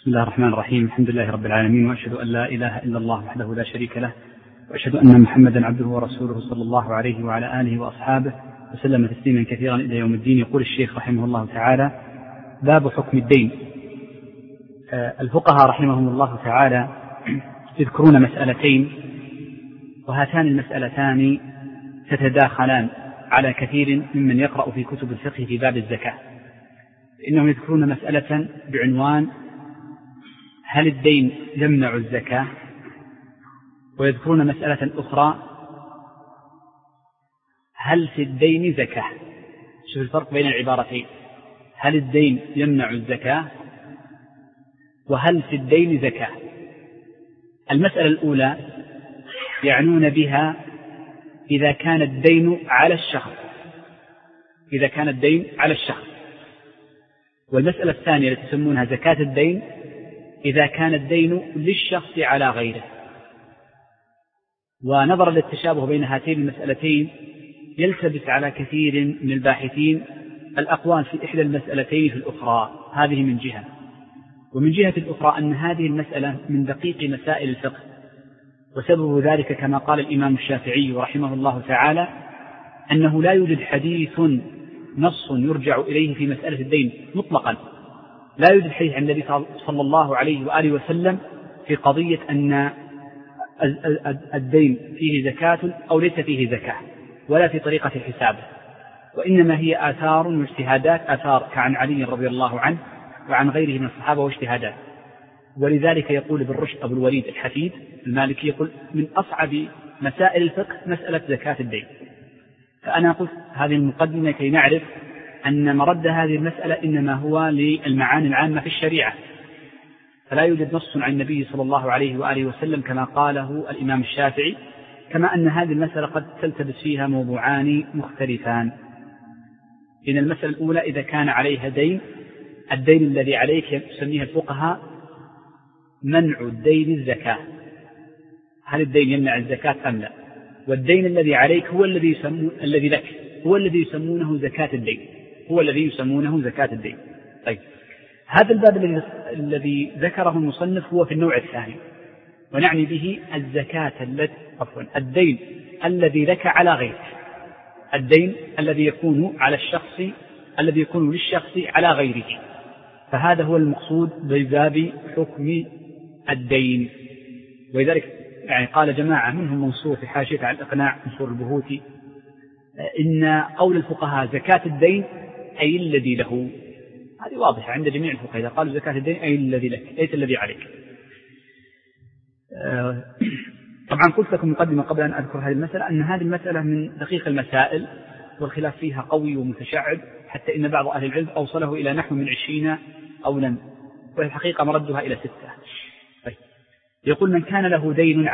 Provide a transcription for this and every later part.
بسم الله الرحمن الرحيم. الحمد لله رب العالمين، وأشهد أن لا إله إلا الله وحده لا شريك له، وأشهد أن محمدا عبده ورسوله صلى الله عليه وعلى آله وأصحابه وسلم تسليما كثيرا إلى يوم الدين. يقول الشيخ رحمه الله تعالى: باب حكم الدين. الفقهاء رحمهم الله تعالى يذكرون مسألتين، وهاتان المسألتان تتداخلان على كثير ممن يقرأ في كتب الفقه في باب الزكاة. إنهم يذكرون مسألة بعنوان هل الدين يمنع الزكاة، ويذكرون مسألة أخرى هل في الدين زكاة. شوف الفرق بين العبارتين: هل الدين يمنع الزكاة، وهل في الدين زكاة. المسألة الأولى يعنون بها إذا كان الدين على الشخص، والمسألة الثانية التي تسمونها زكاة الدين إذا كان الدين للشخص على غيره. ونظرا للتشابه بين هاتين المسألتين يلتبس على كثير من الباحثين الأقوال في إحدى المسألتين في الأخرى. هذه من جهة، ومن جهة الأخرى أن هذه المسألة من دقيق مسائل الفقه، وسبب ذلك كما قال الإمام الشافعي رحمه الله تعالى أنه لا يوجد حديث نص يرجع إليه في مسألة الدين مطلقا. لا يوجد حديث عن النبي صلى الله عليه وآله وسلم في قضية أن الدين فيه زكاة أو ليس فيه زكاة، ولا في طريقة حسابه، وإنما هي آثار واجتهادات، آثار كعن علي رضي الله عنه وعن غيره من الصحابة واجتهادات. ولذلك يقول ابن رشد أبو الوليد الحفيد المالكي يقول من أصعب مسائل الفقه مسألة زكاة الدين. فأنا قلت هذه المقدمة كي نعرف أن مرد هذه المسألة إنما هو للمعاني العامة في الشريعة، فلا يوجد نص عن النبي صلى الله عليه وآله وسلم كما قاله الإمام الشافعي، كما أن هذه المسألة قد تلتبس فيها موضوعان مختلفان. إن المسألة الأولى إذا كان عليها دين، الدين الذي عليك يسميها الفقهاء منع الدين الزكاة، هل الدين يمنع الزكاة أم لا؟ والدين الذي عليك هو الذي لك هو الذي يسمونه زكاة الدين. طيب، هذا الباب الذي ذكره المصنف هو في النوع الثاني، ونعني به الدين الذي لك على غيرك، الدين الذي يكون على الشخص، الذي يكون للشخص على غيره. فهذا هو المقصود بباب حكم الدين. ولذلك يعني قال جماعة منهم منصور في حاشية على الإقناع، منصور البهوتي، إن قول الفقهاء زكاة الدين أي الذي له. هذه واضحة عند جميع الفقهاء، إذا قالوا زكاة الدين أي الذي لك ليس الذي عليك. طبعا قلت لكم مقدمة قبل أن أذكر هذه المسألة أن هذه المسألة من دقيق المسائل، والخلاف فيها قوي ومتشعب، حتى إن بعض أهل العلم أوصله إلى نحو من 20 أولا، والحقيقة مردها إلى 6. طيب، يقول من كان له دين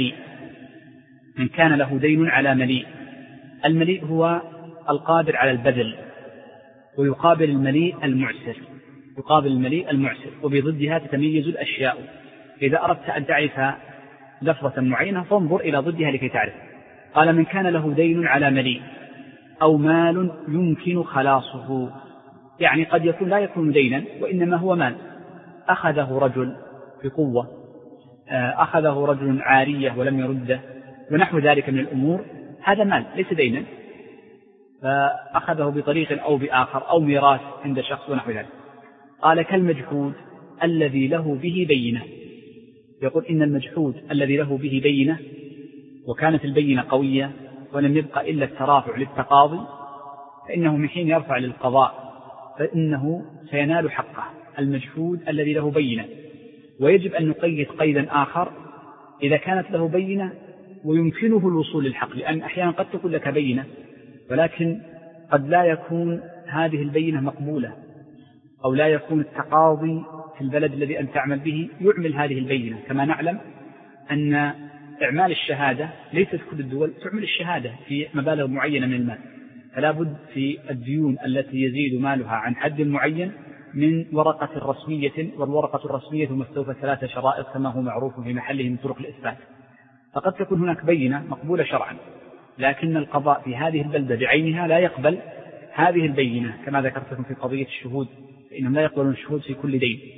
على مليء. المليء هو القادر على البذل، ويقابل المليء المعسر، وبضدها تتميز الأشياء. إذا أردت أن تعرف لفظة معينة فانظر إلى ضدها لكي تعرف. قال من كان له دين على مليء أو مال يمكن خلاصه، يعني قد يكون لا يكون دينا وإنما هو مال أخذه رجل بقوة، أخذه رجل عارية ولم يرده، ونحو ذلك من الأمور. هذا مال ليس دينا، فأخذه بطريق أو بآخر أو ميراث عند شخص ونحو ذلك. قال كالمجحود الذي له به بينة. يقول إن المجحود الذي له به بينة وكانت البينة قوية ولم يبقى إلا الترافع للتقاضي، فإنه من حين يرفع للقضاء فإنه سينال حقه. المجحود الذي له بينة، ويجب أن نقيد قيدا آخر إذا كانت له بينة ويمكنه الوصول للحق، لأن أحيانا قد تكون لك بينة ولكن قد لا يكون هذه البينة مقبولة، أو لا يكون التقاضي في البلد الذي أن تعمل به يعمل هذه البينة. كما نعلم أن إعمال الشهادة ليست كل الدول تعمل الشهادة في مبالغ معينة من المال، فلا بد في الديون التي يزيد مالها عن حد معين من ورقة رسمية، والورقة الرسمية مستوفى 3 شرائط كما هو معروف في محله من طرق الإثبات. فقد تكون هناك بينة مقبولة شرعا، لكن القضاء في هذه البلدة بعينها لا يقبل هذه البينة، كما ذكرت لكم في قضية الشهود، فإنهم لا يقبلون الشهود في كل دين.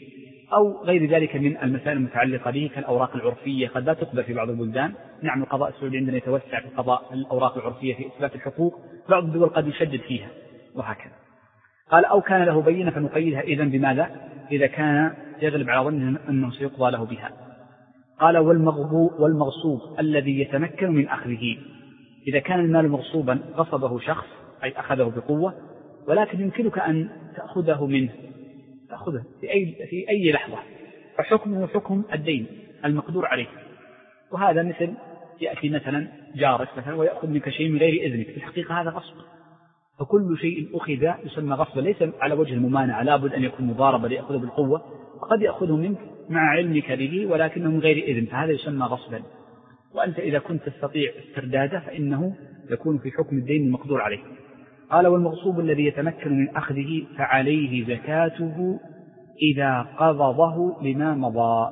أو غير ذلك من المسائل المتعلقة به كالأوراق العرفية قد لا تقبل في بعض البلدان. نعم القضاء السعودي عندنا يتوسع في قضاء الأوراق العرفية في إثبات الحقوق، بعض الدول قد يشدد فيها وهكذا. قال أو كان له بينة فنقيدها إذن بماذا؟ إذا كان يغلب على ظنه أنه سيقضى له بها. قال والمغصوب الذي يتمكن من أخذه، إذا كان المال مغصوبا غصبه شخص أي أخذه بقوة، ولكن يمكنك أن تأخذه منه، تأخذه في أي لحظة، فحكمه حكم الدين المقدور عليه. وهذا مثل يأتي مثلا جارك مثلا ويأخذ منك شيء من غير إذنك، في الحقيقة هذا غصب. فكل شيء أخذ يسمى غصبا، ليس على وجه الممانعة، لابد أن يكون مضاربة ليأخذه بالقوة، وقد يأخذه منك مع علمك به ولكنه من غير إذن، فهذا يسمى غصبا. وأنت إذا كنت تستطيع استرداده فإنه يكون في حكم الدين المقدور عليه. قال والمغصوب الذي يتمكن من أخذه فعليه زكاته إذا قبضه لما مضى.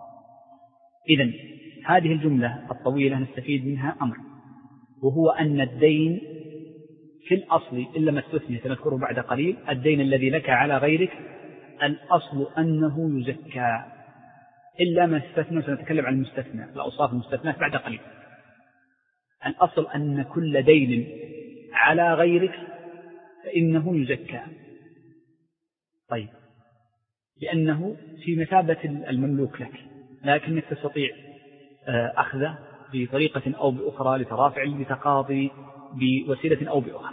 إذن هذه الجملة الطويلة نستفيد منها أمر، وهو أن الدين في الأصل إلا ما استثني سنذكره بعد قليل، الدين الذي لك على غيرك الأصل أنه يزكى، إلا ما استثنى سنتكلم عن المستثنى الأوصاف المستثنى بعد قليل. الأصل أن كل دين على غيرك فإنه يزكى. طيب، لأنه في مثابة المملوك لك، لكنك تستطيع أخذه بطريقة أو بأخرى لترافع لتقاضي بوسيلة أو بأخرى.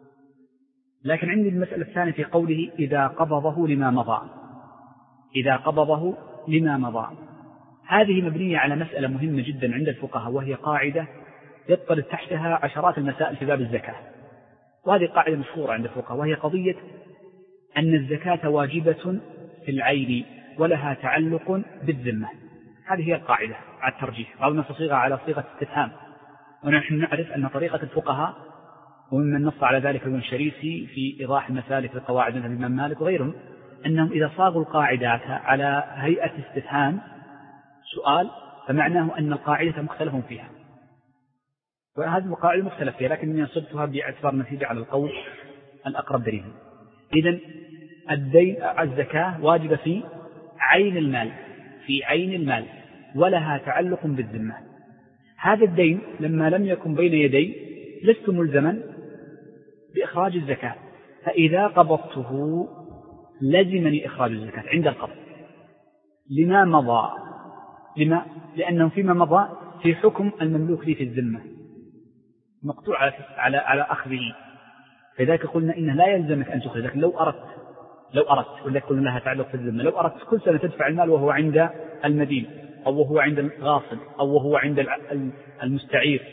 لكن عندي المسألة الثانية في قوله إذا قبضه لما مضى، إذا قبضه لما مضى، هذه مبنية على مسألة مهمة جدا عند الفقهاء، وهي قاعدة يطرد تحتها عشرات المسائل في باب الزكاة. وهذه قاعدة مشهورة عند الفقهاء، وهي قضية أن الزكاة واجبة في العين ولها تعلق بالذمة. هذه هي القاعدة على الترجيح، أو نصيغها على صيغة استفهام. ونحن نعرف أن طريقة الفقهاء، وممن نص على ذلك ابن الشريسي في إيضاح المسالك في القواعد مثل الإمام مالك وغيرهم، أنهم إذا صاغوا القاعدات على هيئة استفهام سؤال فمعناه أن القاعدة مختلف فيها، وهذه القاعدة مختلف فيها، لكنني صبتها باعتبار نتيجة على القول الأقرب دليلا. إذن الزكاة واجبة في عين المال، في عين المال ولها تعلق بالذمة. هذا الدين لما لم يكن بين يدي لست ملزما بإخراج الزكاة، فإذا قبضته لزمني إخراج الزكاة عند القبض لما مضى. لما؟ لأنه فيما مضى في حكم المملوك لي في الذمة مقطوع على أخذه، فذلك قلنا إنه لا يلزمك أن تخرج. لكن لو أردت ولك قلنا لها تعلق في الذمة، لو أردت كل سنة تدفع المال وهو عند المدين أو وهو عند الغاصب أو وهو عند المستعير،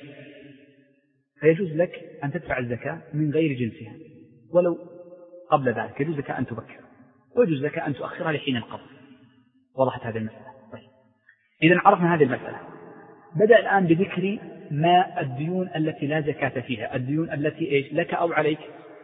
فيجوز لك أن تدفع الزكاة من غير جنسها، ولو قبل ذلك يجوز لك أن تبكر، ويجوز لك أن تؤخرها لحين القبض. وضحت هذه المسألة؟ طيب، إذن عرفنا هذه المسألة. بدأ الآن بذكر ما الديون التي لا زكاة فيها، الديون التي إيش لك أو عليك،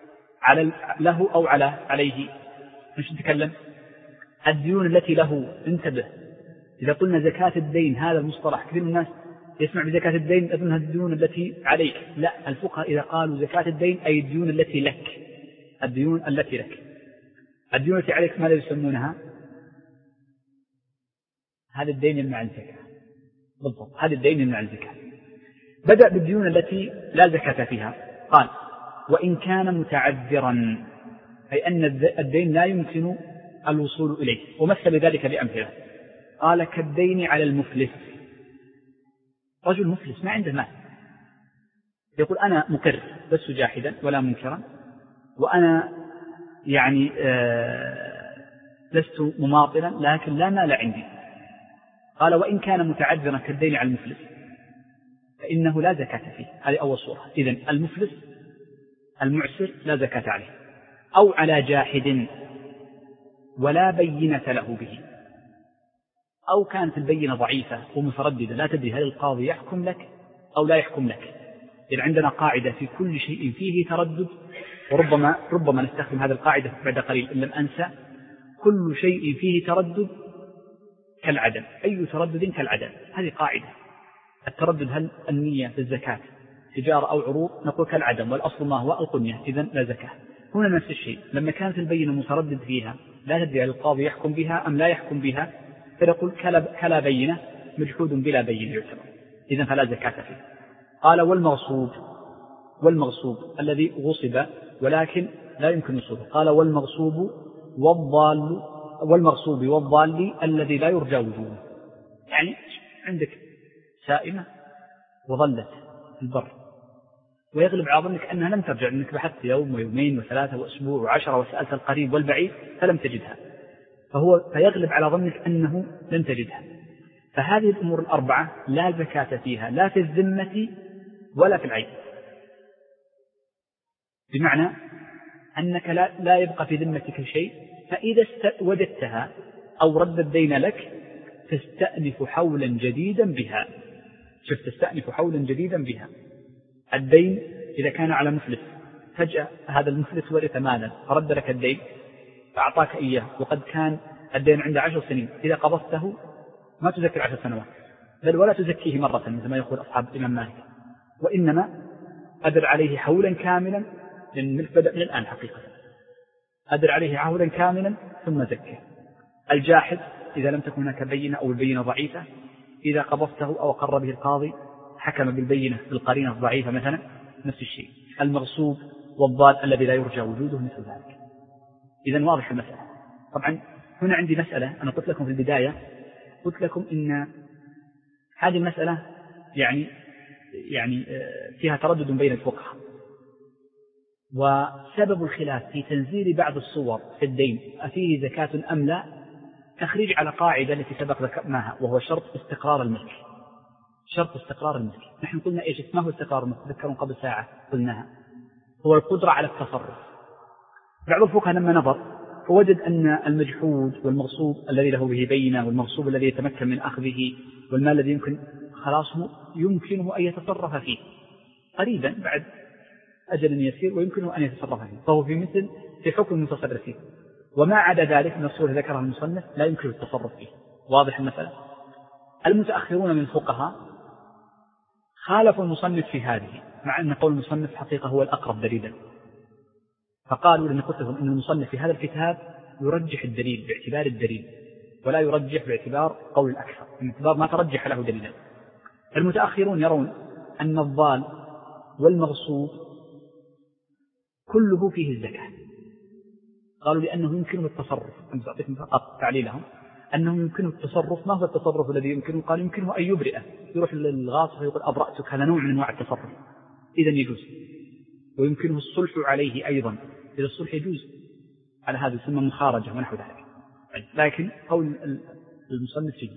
له أو عليه. مش نتكلم الديون التي له. انتبه، إذا قلنا زكاة الدين هذا المصطلح كثير من الناس يسمع بزكاة الدين أظنها الديون التي عليك. لا، الفقهاء إذا قالوا زكاة الدين أي الديون التي لك، الديون التي لك. الديون التي عليك ماذا يسمونها؟ هذا الدين يمنع الزكاة. بالضبط، هذا الدين يمنع الزكاة. بدأ بالديون التي لا زكاة فيها، قال وإن كان متعذرا، أي أن الدين لا يمكن الوصول إليه، ومثل ذلك بأمثلة. قال كالدين على المفلس. رجل مفلس ما عنده مال، يقول أنا مقر بس جاحدا ولا منكرا، وأنا يعني لست مماطلا لكن لا مال عندي. قال وإن كان متعذرا كالدين على المفلس فإنه لا زكاة فيه. هذه أول صورة. إذن المفلس المعسر لا زكاة عليه، أو على جاحد ولا بينة له به، أو كانت البينة ضعيفة ومترددة لا تدري هل القاضي يحكم لك أو لا يحكم لك. إذن عندنا قاعدة في كل شيء فيه تردد، وربما نستخدم هذه القاعدة بعد قليل إن لم أنسى. كل شيء فيه تردد كالعدم، أي تردد كالعدم. هذه قاعدة. التردد هل النية في الزكاة تجارة أو عروض، نقول كالعدم، والأصل ما هو القنية، إذن لا زكاة. هنا نفس الشيء، لما كانت البينة متردد فيها لا تدري القاضي يحكم بها أم لا يحكم بها، فيقول كلا بينة مجحود بلا بينة يعتبر، إذن فلا زكاة فيه. قال والمغصوب الذي غصب ولكن لا يمكن وصوله. قال والمغصوب والضال الذي لا يرجى وجوده. يعني عندك سائمة وظلت في البر ويغلب على ظنك أنها لم ترجع، أنك بحثت يوم ويومين وثلاثة وأسبوع وعشرة وسألت القريب والبعيد فلم تجدها، فيغلب على ظنك أنه لم تجدها. فهذه الأمور الأربعة لا زكاة فيها، لا في الذمة ولا في العين، بمعنى أنك لا يبقى في ذمتك شيء، فإذا وجدتها أو رد الدين لك تستأنف حولا جديدا بها. تستأنف حولا جديدا بها. الدين إذا كان على مفلس، فجأة هذا المفلس ورث مالا فرد لك الدين فأعطاك إياه، وقد كان الدين عنده 10 سنين، إذا قبضته ما تزكي 10 سنوات، بل ولا تزكيه مرة مثل ما يقول أصحاب الإمام مالك، وإنما أدر عليه حولا كاملا، لأن الملك بدأ من الآن حقيقة، أدر عليه حولا كاملا ثم زكيه. الجاحد إذا لم تكن هناك بينة أو البينة ضعيفة، إذا قبضته أو أقر به القاضي حكم بالبينة بالقرينة الضعيفة مثلا، نفس الشيء. المغصوب والضال الذي لا يرجى وجوده مثل ذلك. إذن واضح المسألة. طبعا هنا عندي مسألة أنا قلت لكم في البداية، قلت لكم إن هذه المسألة يعني فيها تردد بين الفقهاء، وسبب الخلاف في تنزيل بعض الصور في الدين أفيه زكاة أم لا تخريج على قاعدة التي سبق ذكرناها، وهو شرط استقرار الملك. شرط استقرار الملك، نحن قلنا إيش ما هو استقرار الملك؟ تذكرون قبل ساعة قلناها، هو القدرة على التصرف. بعض الفقهاء لما نظر فوجد أن المجحود والمغصوب الذي له به بينة والمغصوب الذي يتمكن من أخذه والمال الذي يمكن خلاصه يمكنه أن يتصرف فيه قريبا بعد أجل يسير، ويمكنه أن يتصرف فيه، فهو في حكم المتصرف فيه. وما عدا ذلك من الصور ذكرها المصنف لا يمكن التصرف فيه. واضح المسألة؟ المتأخرون من الفقهاء خالفوا المصنف في هذه، مع أن قول المصنف حقيقة هو الأقرب دليلا، فقالوا لأن قلت لهم أن المصنف في هذا الكتاب يرجح الدليل باعتبار الدليل ولا يرجح باعتبار قول الأكثر، باعتبار ما ترجح له دليلا. المتأخرون يرون أن الضال والمغصوب كله فيه الزكاة، قالوا لأنه يمكنه التصرف. أنت أعطيكم فقط تعليلهم أنه يمكنه التصرف. ما هو التصرف الذي يمكنه؟ قال يمكنه أن يبرئه، يروح للغاصب ويقول أبرأتك، هذا نوع من أنواع التصرف، إذا يجوز. ويمكنه الصلح عليه أيضا، إذا الصلح يجوز على هذا يسمى مخارجة ونحو ذلك. لكن قول المصنف فيه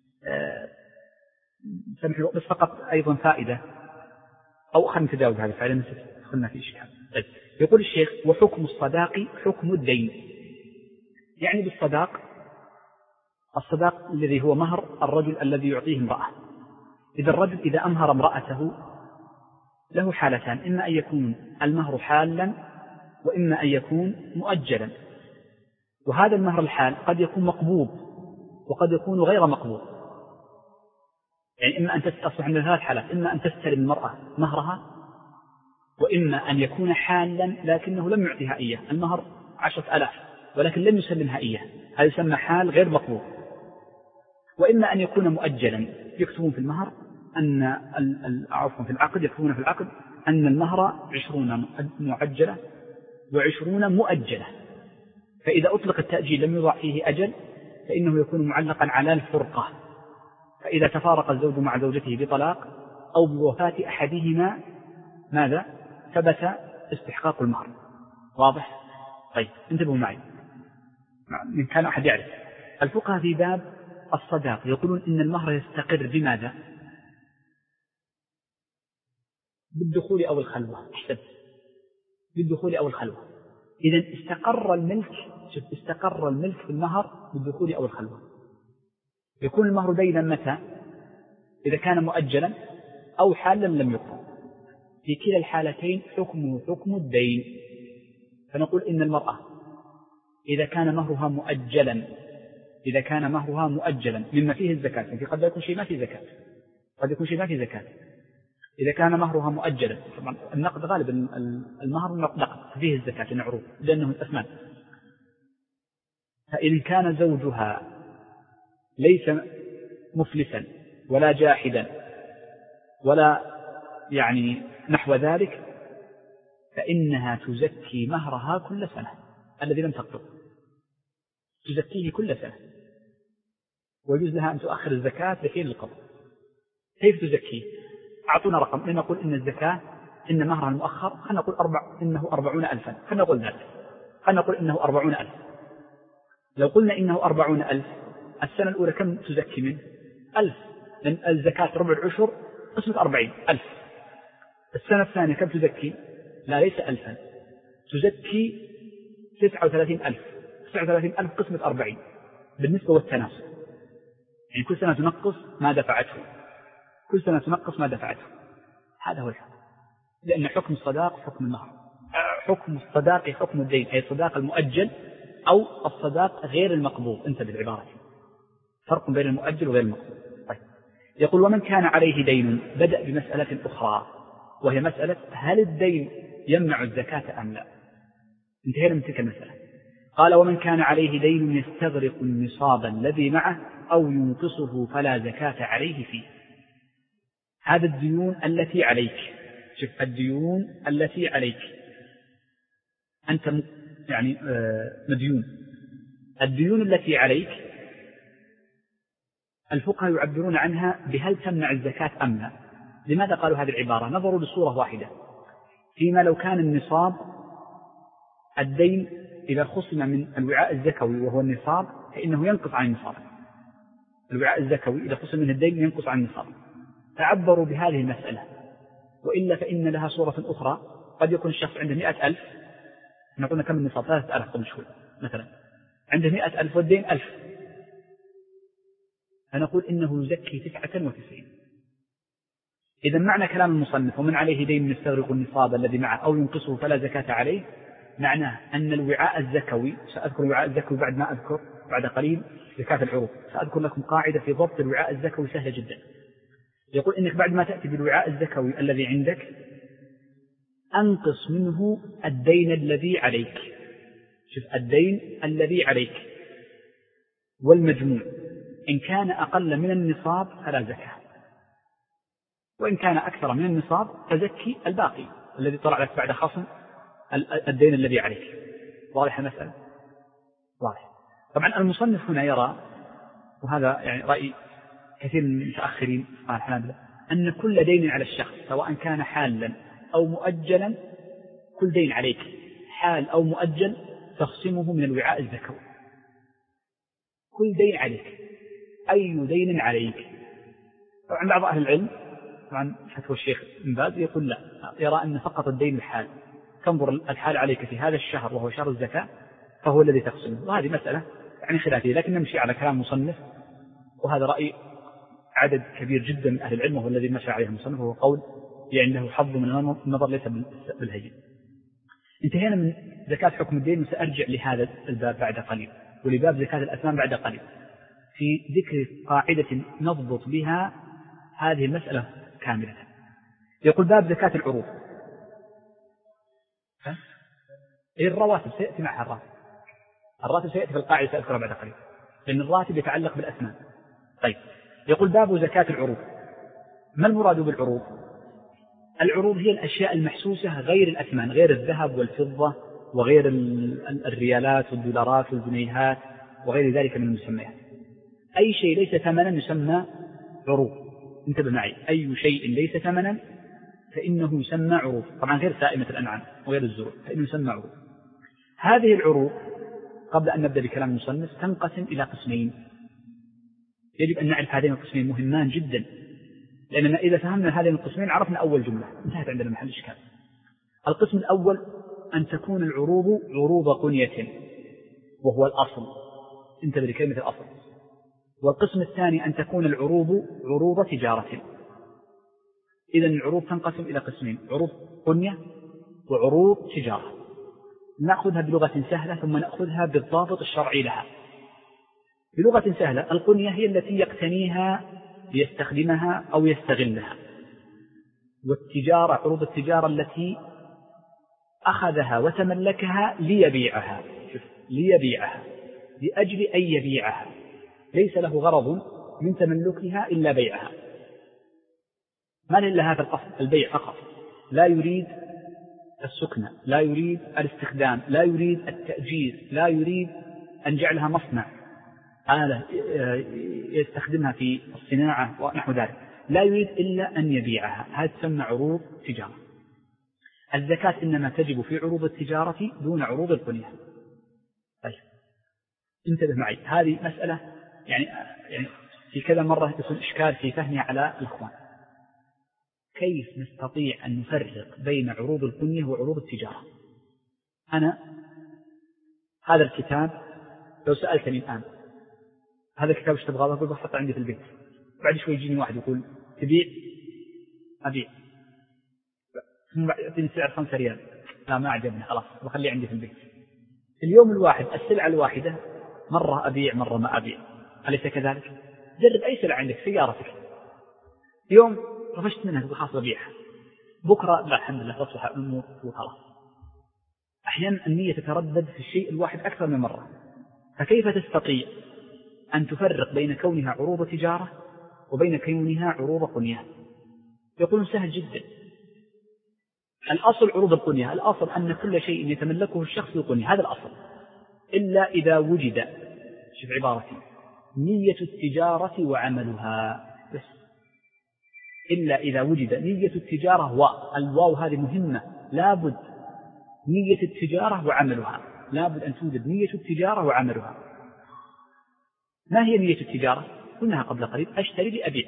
سمحوا بس فقط أيضا فائدة، أو خلينا نتجاوز هذه الفائدة دخلنا في إشكال. يقول الشيخ وحكم الصداق حكم الدين، يعني بالصداق الصداق الذي هو مهر الرجل الذي يعطيه امرأة. إذا الرجل إذا أمهر امرأته له حالتان، إما أن يكون المهر حالا وإما أن يكون مؤجلا. وهذا المهر الحال قد يكون مقبوض وقد يكون غير مقبوض، يعني إما أن تصبح عندنا 3 حالات، إما أن تستلم المرأة مهرها، وإما أن يكون حالا لكنه لم يعطيها إياه، المهر 10,000 ولكن لم يسلمها إياه، هذا يسمى حال غير مقبوض. وإما أن يكون مؤجلا، يكتبون في المهر عفوا في العقد، يكتبون في العقد أن المهر 20 معجلة و20 مؤجلة، فإذا أطلق التأجيل لم يضع فيه أجل فإنه يكون معلقا على الفرقة، فإذا تفارق الزوج مع زوجته بطلاق أو بوفاة أحدهما ماذا؟ ثبت استحقاق المهر. واضح؟ طيب انتبهوا معي، من كان أحد يعرف. الفقهاء في باب الصداق يقولون إن المهر يستقر بماذا؟ بالدخول أو الخلوة. بالدخول أو الخلوة. إذن استقر الملك في المهر بالدخول أو الخلوة. يكون المهر دينا متى؟ إذا كان مؤجلا أو حالا لم يقم. في كلا الحالتين حكمه حكم الدين. فنقول إن المرأة إذا كان مهرها مؤجلا مما فيه الزكاة، يعني قد يكون شيء ما فيه زكاة، قد يكون شيء ما فيه زكاة. إذا كان مهرها مؤجلا، طبعا النقد غالبا المهر نقد فيه الزكاة العروض لأنه الأثمان. فإن كان زوجها ليس مفلسا ولا جاحدا ولا يعني نحو ذلك فإنها تزكي مهرها كل سنة الذي لم تقبض، تزكيه كل سنة، ويجوز لها أن تؤخر الزكاة لحين القبض. كيف تزكيه؟ أعطونا رقم، لنقول إن الزكاة إن مهرها المؤخر خلينا نقول إنه 40,000، خلينا نقول ذلك، خلينا نقول إنه 40,000. لو قلنا إنه 40,000 السنة الأولى كم تزكي منه؟ 1000، لأن الزكاة ربع العشر قسمة 40,000. السنة الثانية كم تزكي؟ لا ليس 1000، تزكي 39,000. 39,000 قسمة 40 بالنسبة والتناسب، يعني كل سنة تنقص ما دفعته، كل سنة تنقص ما دفعته. هذا هو الحكم، لأن حكم الصداق حكم المهر، حكم الصداق حكم الدين، أي الصداق المؤجل أو الصداق غير المقبوض. انتبه بالعبارة، فرق بين المؤجل وغير المقبوض. طيب. يقول ومن كان عليه دين، بدأ بمسألة أخرى وهي مسألة هل الدين يمنع الزكاة أم لا. انتهينا من تلك المسألة. قال ومن كان عليه دين يستغرق النصاب الذي معه أو ينقصه فلا زكاة عليه فيه. هذا الديون التي عليك، شوف الديون التي عليك، أنت يعني مديون. الديون التي عليك الفقهاء يعبرون عنها بهل تمنع الزكاة أم لا. لماذا قالوا هذه العبارة؟ نظروا لصورة واحدة، فيما لو كان النصاب الدين إذا خصم من الوعاء الزكوي وهو النصاب فإنه ينقص عن النصاب. الوعاء الزكوي إذا خصم منه الدين ينقص عن النصاب، تعبروا بهذه المسألة. وإلا فإن لها صورة أخرى، قد يكون الشخص عنده 100,000، نقول كم النصاب 3,000 قبل شوي مثلا، عنده 100,000 والدين 1000، فنقول إنه يزكي 99. إذا معنى كلام المصنف ومن عليه دين يستغرق النصاب الذي معه أو ينقصه فلا زكاة عليه، معناه أن الوعاء الزكوي، سأذكر الوعاء الزكوي بعد ما أذكر بعد قليل زكاة العروض، سأذكر لكم قاعدة في ضبط الوعاء الزكوي سهلة جدا. يقول إنك بعد ما تأتي بالوعاء الزكوي الذي عندك أنقص منه الدين الذي عليك. شوف الدين الذي عليك والمجموع، إن كان أقل من النصاب فلا زكاة، وإن كان أكثر من النصاب فزكي الباقي الذي طلع لك بعد خصم الدين الذي عليك. واضح المسألة؟ واضح. طبعا المصنف هنا يرى، وهذا يعني رأي كثير من المتأخرين الحنابلة، أن كل دين على الشخص سواء كان حالا أو مؤجلا، كل دين عليك حال أو مؤجل تخصمه من الوعاء الزكوي. كل دين عليك، أي دين عليك. طبعا بعض أهل العلم، طبعا فتوى الشيخ بن باز يقول لا، يرى أن فقط الدين الحال، تنظر الحال عليك في هذا الشهر وهو شهر الزكاة فهو الذي تخصمه. وهذه مسألة يعني خلافية، لكن نمشي على كلام مصنف، وهذا رأي عدد كبير جدا من أهل العلم وهو الذي مشى عليه المصنف، وهو قول عنده حظ من النظر ليس بالهين. انتهينا من زكاة حكم الدين، وسأرجع لهذا الباب بعد قليل ولباب زكاة الأثمان بعد قليل في ذكر قاعدة نضبط بها هذه المسألة كاملة. يقول باب زكاة العروض. الرواتب سيأتي معها الراتب سيأتي في القاعدة سأذكرها بعد قليل، لأن الراتب يتعلق بالأثمان. طيب. يقول باب زكاة العروض. ما المراد بالعروض؟ العروض هي الأشياء المحسوسة غير الأثمان، غير الذهب والفضة وغير الريالات والدولارات والجنيهات وغير ذلك من المسميات. أي شيء ليس ثمنا يسمى عروض. انتبه معي، أي شيء ليس ثمنا فإنه يسمى عروض، طبعا غير سائمة الأنعام وغير الزروع، فإنه يسمى عروض. هذه العروض قبل أن نبدأ بكلام المصنف تنقسم إلى قسمين، يجب أن نعرف هذين القسمين، مهمان جدا، لأننا إذا فهمنا هذين القسمين عرفنا أول جملة، انتهت عندنا محل إشكال. القسم الأول أن تكون العروض عروض قنية وهو الأصل، انتبه لكلمة الأصل. والقسم الثاني أن تكون العروض عروض تجارة. إذن العروض تنقسم إلى قسمين، عروض قنية وعروض تجارة. نأخذها بلغة سهلة ثم نأخذها بالضابط الشرعي لها. بلغة سهلة، القنية هي التي يقتنيها ليستخدمها أو يستغلها، والتجارة عروض التجارة التي أخذها وتملكها ليبيعها، ليبيعها، لأجل أن يبيعها، ليس له غرض من تملكها إلا بيعها، ما إلا هذا القصد البيع فقط، لا يريد السكنة، لا يريد الاستخدام، لا يريد التأجير، لا يريد أن جعلها مصنع آلة يستخدمها في الصناعة ونحو ذلك، لا يريد إلا أن يبيعها. هذا تسمى عروض تجارة. الزكاة إنما تجب في عروض التجارة دون عروض القنية. طيب انتبه معي، هذه مسألة يعني في كذا مرة يكون إشكال في فهمها على الإخوان. كيف نستطيع أن نفرق بين عروض القنية وعروض التجارة؟ أنا هذا الكتاب لو سألتني الآن هذا الكتاب ايش تبغاه؟ أقول بحطه عندي في البيت. بعد شوي يجيني واحد يقول تبيع؟ أبيع. ثم يعطيني سعر 5 ريال، لا ما عجبني خلاص بخليه عندي في البيت. اليوم الواحد السلعة الواحدة مرة أبيع مرة ما أبيع، أليس كذلك؟ جرب أي سلعة عندك، سيارتك يوم رفشت منها تقول خلاص ببيعها، بكرة لا الحمد لله تصلح الأمور وخلاص. أحيانا النية تتردد في الشيء الواحد أكثر من مرة، فكيف تستطيع أن تفرق بين كونها عروض تجارة وبين كونها عروض قنية؟ يقولون سهل جدا. الأصل عروض القنية، الأصل أن كل شيء يتملكه الشخص القنية، هذا الأصل، إلا إذا وجد، شوف عبارتي، نية التجارة وعملها بس. إلا إذا وجد نية التجارة والواو هذه مهمة، لابد نية التجارة وعملها، لابد أن توجد نية التجارة وعملها. ما هي نية التجارة؟ قلناها قبل قليل، أشتري لأبيع،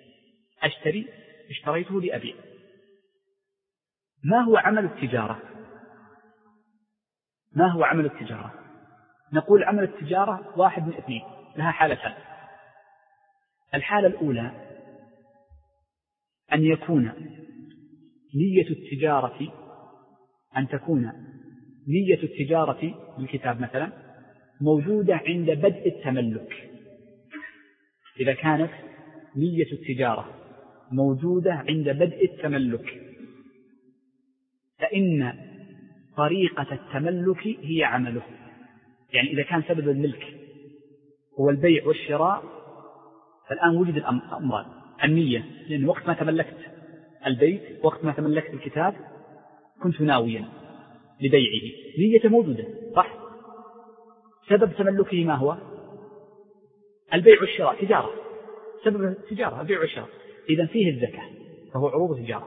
اشتريته لأبيع. ما هو عمل التجارة؟ ما هو عمل التجارة؟ نقول عمل التجارة واحد من اثنين، لها حالتان. الحالة الأولى أن يكون نية التجارة، أن تكون نية التجارة بالكتاب مثلا موجودة عند بدء التملك. إذا كانت نية التجارة موجودة عند بدء التملك فإن طريقة التملك هي عمله. يعني إذا كان سبب الملك هو البيع والشراء فالآن وجد الأمران، النية، لأن وقت ما تملكت البيت وقت ما تملكت الكتاب كنت ناويا لبيعه، نية موجودة صح؟ سبب تملكه ما هو؟ البيع والشراء، تجارة، سبب التجارة البيع والشراء، إذن فيه الزكاة فهو عروض تجارة.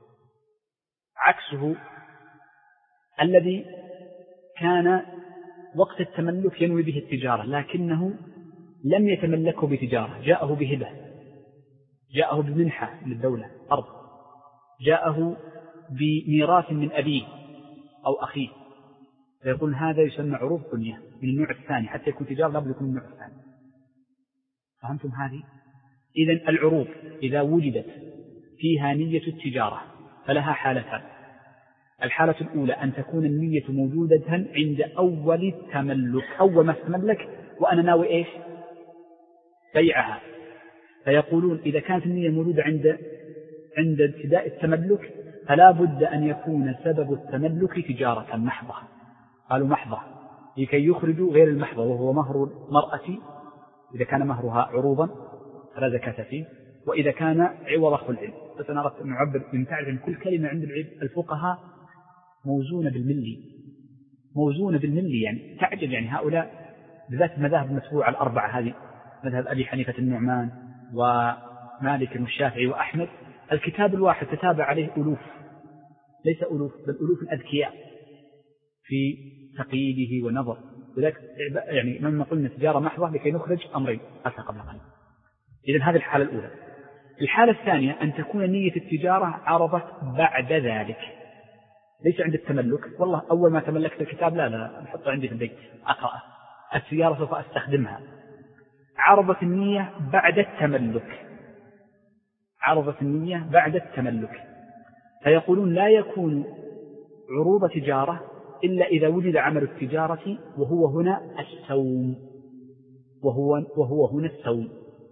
عكسه الذي كان وقت التملك ينوي به التجارة لكنه لم يتملكه بتجارة، جاءه بهبة، جاءه بمنحة للدولة أرض، جاءه بميراث من أبيه أو أخيه، فيقول هذا يسمى عروض قنية من النوع الثاني، حتى يكون تجارة لابد يكون النوع الثاني. فهمتم هذه؟ إذن العروض إذا وجدت فيها نية التجارة فلها حالتان. الحالة الأولى أن تكون النية موجودة عند أول التملك، أول ما تتملك وأنا ناوي إيش؟ بيعها. فيقولون إذا كانت النية موجودة عند ابتداء التملك فلا بد أن يكون سبب التملك تجارة محضة. قالوا محضة لكي يخرجوا غير المحضة وهو مهر المرأة، إذا كان مهرها عروضا فلا زكاة فيه، وإذا كان عوض خلع. بس أنا أردت أن أعبر من تعرف أن كل كلمة عند الفقهاء موزونة بالملي، موزونة بالملي، يعني تعجب، يعني هؤلاء بالذات المذاهب المتبوعة الأربعة هذه، مذهب أبي حنيفة النعمان ومالك والشافعي وأحمد، الكتاب الواحد تتابع عليه ألوف، ليس ألوف بل ألوف الأذكياء في تقييده ونظر. وذلك يعني لما قلنا تجارة محضة لكي نخرج أمرين قلت قبل قليل. إذن هذه الحالة الأولى. الحالة الثانية أن تكون نية التجارة عرضت بعد ذلك، ليس عند التملك، والله أول ما تملكت الكتاب لا نحطه عندي في البيت أقرأه، السيارة سوف أستخدمها. عرضت النية بعد التملك، عرضت النية بعد التملك. فيقولون لا يكون عروض تجارة إلا إذا وجد عمل التجارة وهو هنا السوم، وهو هنا السوم،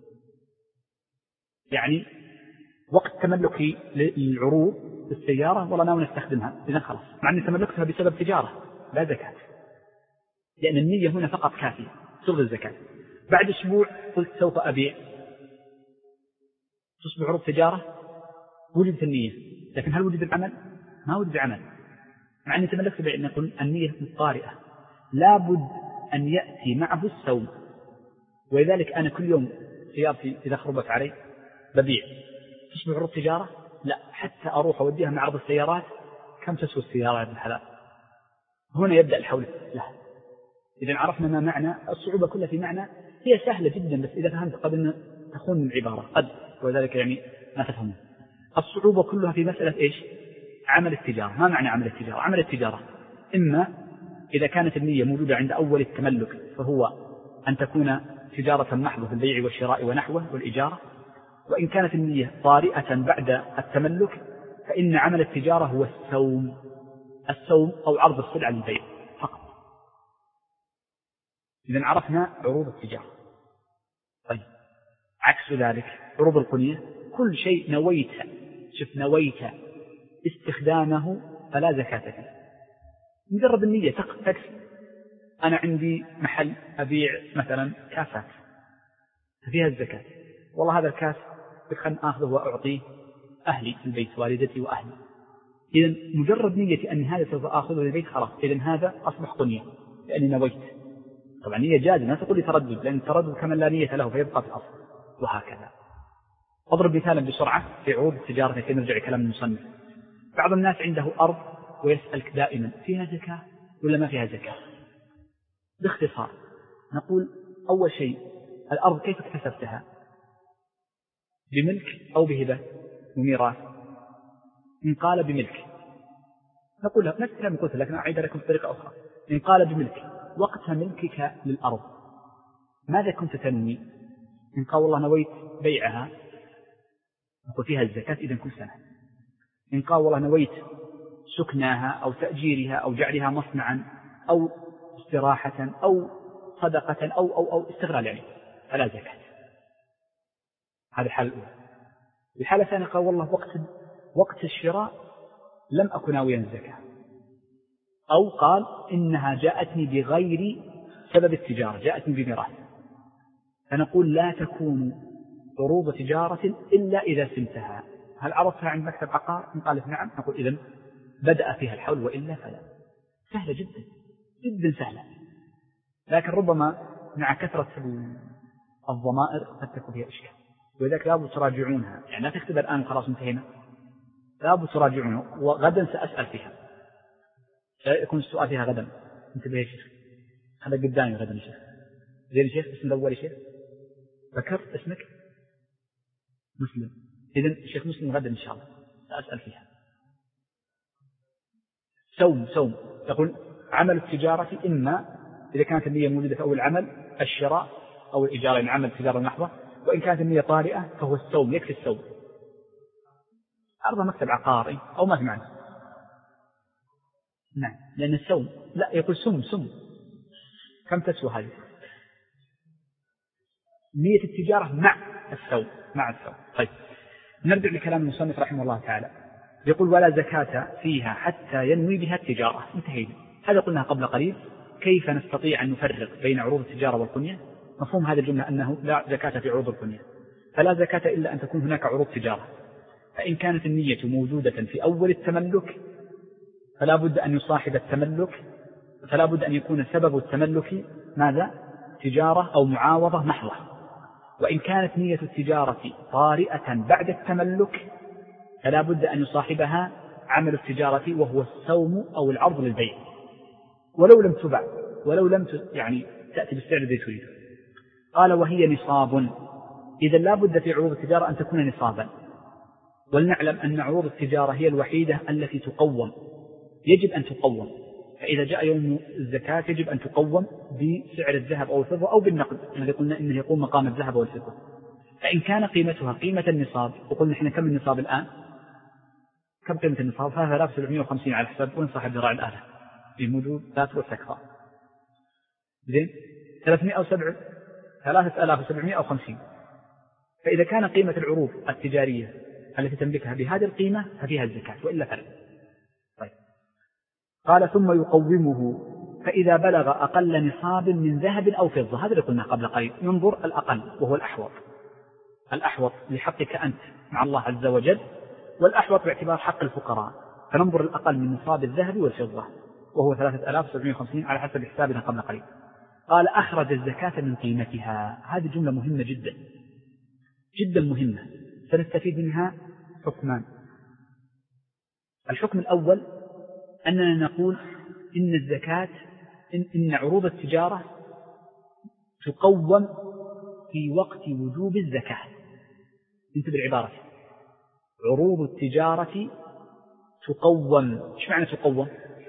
يعني وقت تملكي للعروض السيارة والله ناوي نستخدمها، إذن خلاص، مع أني تملكتها بسبب تجارة لا زكاة، لأن النية هنا فقط كافية. تلغي الزكاة. بعد أسبوع قلت سوف أبيع، تصبح عروض تجارة، وجدت النية، لكن هل وجد العمل؟ ما وجد العمل، مع أني تملكت بيع. نقول النية طارئة، لابد أن يأتي معه السوم. ولذلك أنا كل يوم سيارتي إذا خربت علي ببيع، تصبح عروض تجارة؟ لا، حتى أروح أوديها معرض السيارات، كم تسوى السيارة يا ابن الحلال؟ هنا يبدأ الحول له. إذا عرفنا ما معنى الصعوبة كلها في معنى، هي سهلة جدا، بس إذا فهمت قد أن تخون العبارة قد، وذلك يعني ما تفهمون. الصعوبة كلها في مسألة إيش؟ عمل التجارة. ما معنى عمل التجارة؟ عمل التجارة إما إذا كانت النية موجودة عند أول التملك فهو أن تكون تجارة محضة في البيع والشراء ونحوه والإجارة، وإن كانت النية طارئة بعد التملك فإن عمل التجارة هو السوم أو عرض السلعة للبيع فقط. إذن عرفنا عروض التجارة. طيب، عكس ذلك عروض القنية، كل شيء نويت استخدامه فلا زكاة فيه. مجرد النية تكفي. أنا عندي محل أبيع مثلا كاسات فيها الزكاة، والله هذا الكاس خلنا آخذه وأعطيه أهلي في البيت، والدتي وأهلي. إذن مجرد نية أن هذا سوف أخذه للبيت خلاص، إذن هذا أصبح قنية لأني نويت. طبعا نية جازمة، لا تقول لي تردد، لأن التردد كمن لا نية له فيبقى في الأصل، وهكذا. أضرب مثالا بسرعة في عروض التجارة لكي نرجع كلام المصنف. بعض الناس عنده أرض ويسألك دائما فيها زكاة ولا ما فيها زكاة. باختصار نقول أول شيء الأرض كيف اكتسبتها؟ بملك أو بهبة وميراث؟ إن قال بملك نقول له نفس الكلام قلت لكن أعيد لكم بطريقة أخرى. إن قال بملك، وقت ملكك للأرض ماذا كنت تنوي؟ إن قال والله نويت بيعها نقول فيها الزكاة إذن كل سنة. إن قال والله نويت سكناها أو تأجيرها أو جعلها مصنعا أو استراحة أو صدقة أو استغلال يعني فلا زكاة. هذه الحالة الأولى. الحالة الثانية قال والله وقت الشراء لم أكن ناويا الزكاة، أو قال إنها جاءتني بغير سبب التجارة، جاءتني بميراث، فنقول لا تكون عروض تجارة إلا إذا سمتها. هل عرضتها عند مكتب عقار؟ إن قالت نعم نقول إذن بدأ فيها الحول، وإلا فلا. سهلة جدا جدا سهلة، لكن ربما مع كثرة الضمائر قد تكون فيها إشكال، ولذلك لابد تراجعونها. يعني لا تكتب الآن خلاص انتهينا، لابد تراجعونها، وغدا سأسأل فيها، سيكون السؤال فيها غدا. انتبه يا شيخ، هذا قدامي غدا يا شيخ. زين شيخ، اسم الأول يا شيخ بكر، اسمك مسلم. إذن الشيخ مسلم غدا إن شاء الله سأسأل فيها. سوم يقول عمل التجارة إما إذا كانت النية موجودة في أول عمل الشراء أو الإجارة، يعني عمل التجارة المحضة، وإن كانت النية طارئة فهو السوم، يكفي السوم. أرضى مكتب عقاري أو ما في معنى. نعم، لأن السوم لا يقول سم كم تسوى هذه؟ نية التجارة مع السوم. طيب، نرجع لكلام المصنف رحمه الله تعالى. يقول ولا زكاة فيها حتى ينوي بها التجارة. انتهينا. هذا قلنا قبل قليل. كيف نستطيع أن نفرق بين عروض التجارة والقنية؟ مفهوم هذه الجملة أنه لا زكاة في عروض القنية، فلا زكاة إلا أن تكون هناك عروض تجارة. فإن كانت النية موجودة في أول التملك فلا بد أن يصاحب التملك، فلا بد أن يكون سبب التملك ماذا؟ تجارة أو معاوضة محضة. وإن كانت نية التجارة طارئة بعد التملك فلا بد أن يصاحبها عمل التجارة وهو السوم أو العرض للبيع، ولو لم تبع، ولو لم يعني تأتي بالسعر الذي تريده. قال وهي نصاب. إذا لا بد في عروض التجارة أن تكون نصابا. ولنعلم أن عروض التجارة هي الوحيدة التي تقوم، يجب أن تقوم. فإذا جاء يوم الزكاة يجب أن تقوم بسعر الذهب أو الفضة أو بالنقد الذي قلنا إنه يقوم مقام الذهب والفضة. فإن كان قيمتها قيمة النصاب، وقلنا نحن كم النصاب الآن؟ كم قيمة النصاب؟ 3750 على حساب وين صاحب ذراع الآلة في موجود لا تروح تكفى. زين 3750. فإذا كان قيمة العروض التجارية التي تملكها بهذه القيمة ففيها الزكاة، وإلا فلا. طيب، قال ثم يقومه فإذا بلغ أقل نصاب من ذهب أو فضة، هذا اللي قلنا قبل قليل، ننظر الأقل وهو الأحوط لحقك أنت مع الله عز وجل، والأحوط باعتبار حق الفقراء، فننظر الأقل من نصاب الذهب والفضة وهو 3750 على حسب حسابنا قبل قليل. قال أخرج الزكاة من قيمتها. هذه جملة مهمة جدا جدا مهمة، سنستفيد منها حكمان. الحكم الأول أننا نقول إن الزكاة إن عروض التجارة تقوم في وقت وجوب الزكاة. انتبه العبارة، عروض التجارة تقوم. ايش معنى تقوم؟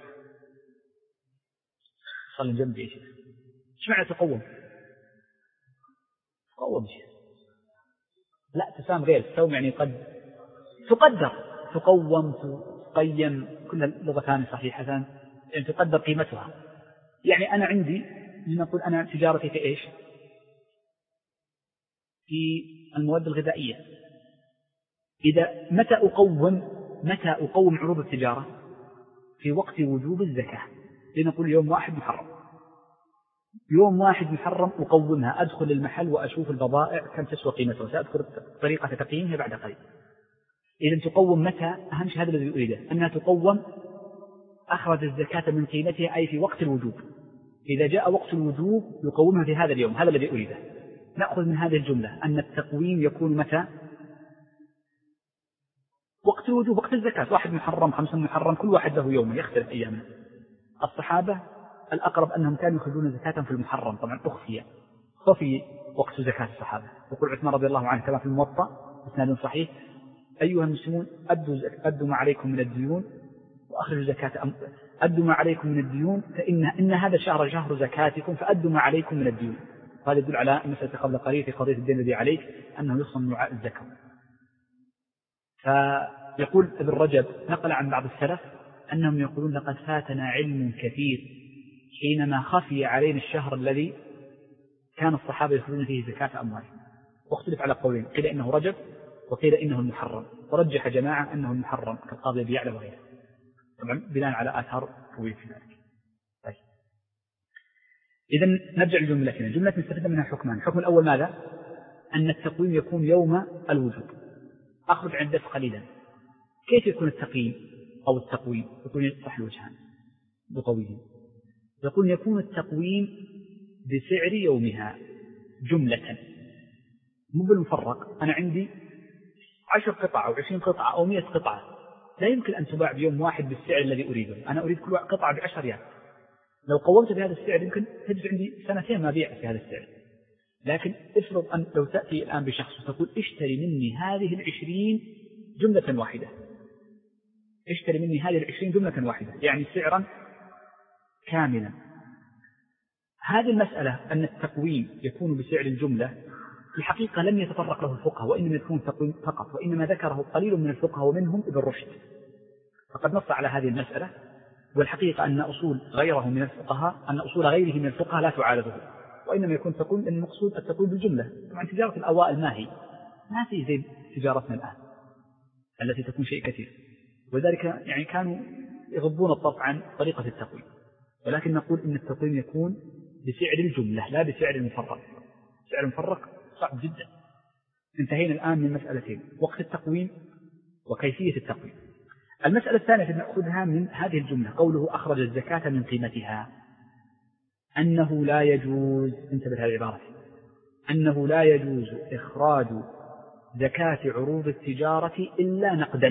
صلي جنبي ايش معنى تقوم؟ تقوم شيء لا تسام غير تساوم، يعني تقدر تقوم تقيم، كل اللغتان صحيحتان، يعني تقدر قيمتها. يعني أنا عندي لنقول أنا تجارتي في إيش؟ في المواد الغذائية. إذا متى أقوم عروض التجارة؟ في وقت وجوب الزكاة. لنقول يوم 1 محرم، يوم 1 محرم أقومها، أدخل المحل وأشوف البضائع كم تسوى قيمتها، سأذكر طريقة تقييمها بعد قليل. إذا تقوم متى؟ أهم شيء هذا الذي أريده، أنها تقوم أخرج الزكاة من قيمتها، أي في وقت الوجوب. إذا جاء وقت الوجوب يقومها في هذا اليوم، هذا الذي أريده. نأخذ من هذه الجملة أن التقويم يكون متى؟ وقت الوجوب، وقت الزكاة. 1 محرم 5 محرم، كل واحد له يوم يختلف أيامه. الصحابة الأقرب أنهم كانوا يخرجون زكاة في المحرم، طبعا خفي وقت زكاة الصحابة. يقول عثمان رضي الله عنه كما في الموطأ بإسناد صحيح: أيها المسلمون أدوا ما عليكم من الديون وأخرجوا زكاة أدوا ما عليكم من الديون فإن هذا شهر زكاتكم فأدوا ما عليكم من الديون. هذا يدل على مسألة قبل قليل في قضية الدين الذي عليك أنه يخصم من وعاء الزكاة. فيقول ابن رجب نقل عن بعض السلف أنهم يقولون: لقد فاتنا علم كثير حينما خفي علينا الشهر الذي كان الصحابة يخرجون فيه زكاة أموالهم. واختلف على قولين، قيل إنه رجب وقيل إنه المحرم، ورجح جماعة أنه المحرم كالقاضي أبي يعلى وغيره، طبعا بناء على آثار طويلة في ذلك. طيب، إذا نرجع لجملتنا. جملة نستفيد منها حكمان. الحكم الأول ماذا؟ أن التقويم يكون يوم الوجوب. أخرج عن الدرس قليلا. كيف يكون التقييم أو التقويم؟ يكون يصح الوجهان بقوله. يكون التقويم بسعر يومها جملة، مو بالمفرق. أنا عندي 10 قطعة أو 20 قطعة أو 100 قطعة، لا يمكن أن تباع بيوم واحد بالسعر الذي أريده. أنا أريد كل قطعة ب10 ريال. لو قومت بهذا السعر يمكن تجد عندي سنتين ما بيع في هذا السعر. لكن افرض أن لو تأتي الآن بشخص وتقول: اشتري مني هذه 20 جملة واحدة، اشتري مني هذه 20 جملة واحدة، يعني سعرا كاملا. هذه المسألة أن التقويم يكون بسعر الجملة في الحقيقة لم يتطرق له الفقهاء، وإنما يكون تقويم فقط، وإنما ذكره قليل من الفقهاء ومنهم ابن رشد، فقد نص على هذه المسألة. والحقيقة أن أصول غيره من الفقهاء، أن أصول غيره من الفقهاء لا تعارضه، وإنما يكون تقويم المقصود التقويم بالجملة. طبعا تجارة الأوائل ما هي زي تجارتنا الآن التي تكون شيء كثير، وذلك يعني كانوا يغضون الطرف عن طريقة التقويم. ولكن نقول إن التقويم يكون بسعر الجملة لا بسعر المفرق. سعر المفرق صعب جدا. انتهينا الآن من مسألتين: وقت التقويم وكيفية التقويم. المسألة الثانية نأخذها من هذه الجملة، قوله أخرج الزكاة من قيمتها، أنه لا يجوز، انتبه هذه العبارة، أنه لا يجوز إخراج زكاة عروض التجارة إلا نقدا.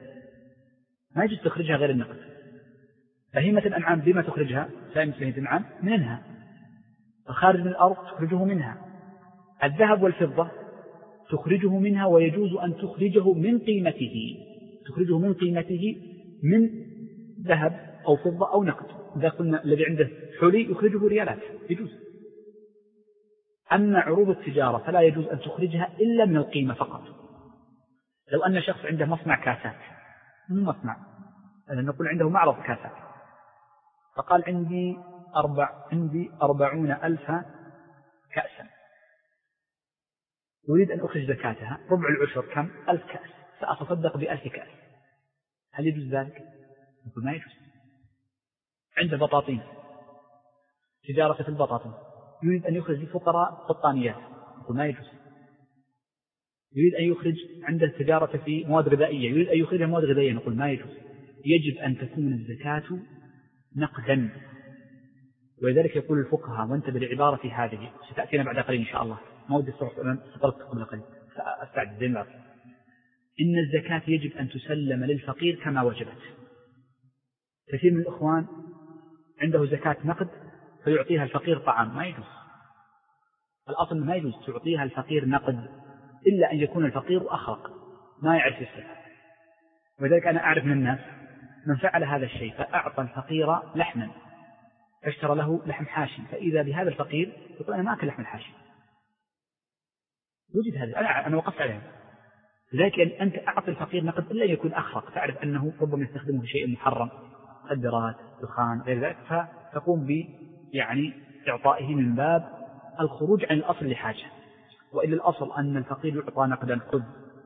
ما يجوز تخرجها غير النقد. بهيمة الأنعام بما تخرجها؟ سائمة بهيمة الأنعام منها. الخارج من الأرض تخرجه منها. الذهب والفضة تخرجه منها، ويجوز أن تخرجه من قيمته، تخرجه من قيمته من ذهب أو فضة أو نقد. إذا قلنا الذي عنده حلي يخرجه ريالات يجوز. أما عروض التجارة فلا يجوز أن تخرجها إلا من القيمة فقط. لو أن شخص عنده مصنع كاسات، مو مصنع، نقول عنده معرض كاسات، فقال عندي 40,000 كأسا، أريد أن أخرج زكاتها، ربع العشر كم؟ 1000 كأس، سأتصدق ب1000 كأس. هل يجوز ذلك؟ نقول ما يجوز. عنده بطاطين تجارة في البطاطا، يريد أن يخرج للفقراء قطانيات، يقول ما يجوز. يريد أن يخرج عنده تجارة في مواد غذائية، يريد أن يخرجها مواد غذائية، نقول ما يجوز. يجب أن تكون الزكاة نقدا. ولذلك يقول الفقهاء، وانتبه لعبارة هذه ستأتينا بعد قليل إن شاء الله، ما ودي سطرت قبل قليل أستعد زين العرض. إن الزكاة يجب أن تسلم للفقير كما وجبت. كثير من الإخوان عنده زكاة نقد فيعطيها الفقير طعام، ما يجوز. الأصل ما يجوز تعطيها الفقير نقد إلا أن يكون الفقير أخرق ما يعرف السر. ولذلك أنا أعرف من الناس من فعل هذا الشيء، فأعطى الفقير لحما فاشترى له لحم حاشي، فإذا بهذا الفقير يقول أنا ما أكل لحم الحاشي. يوجد هذا، أنا وقفت عليه. لذلك أنت أعطي الفقير نقد إلا أن يكون أخرق، تعرف أنه ربما يستخدمه في شيء محرم، مخدرات، دخان، غير ذلك، فتقوم يعني إعطائه من باب الخروج عن الأصل لحاجة. وإلا الأصل أن الفقير يعطى نقدا خذ،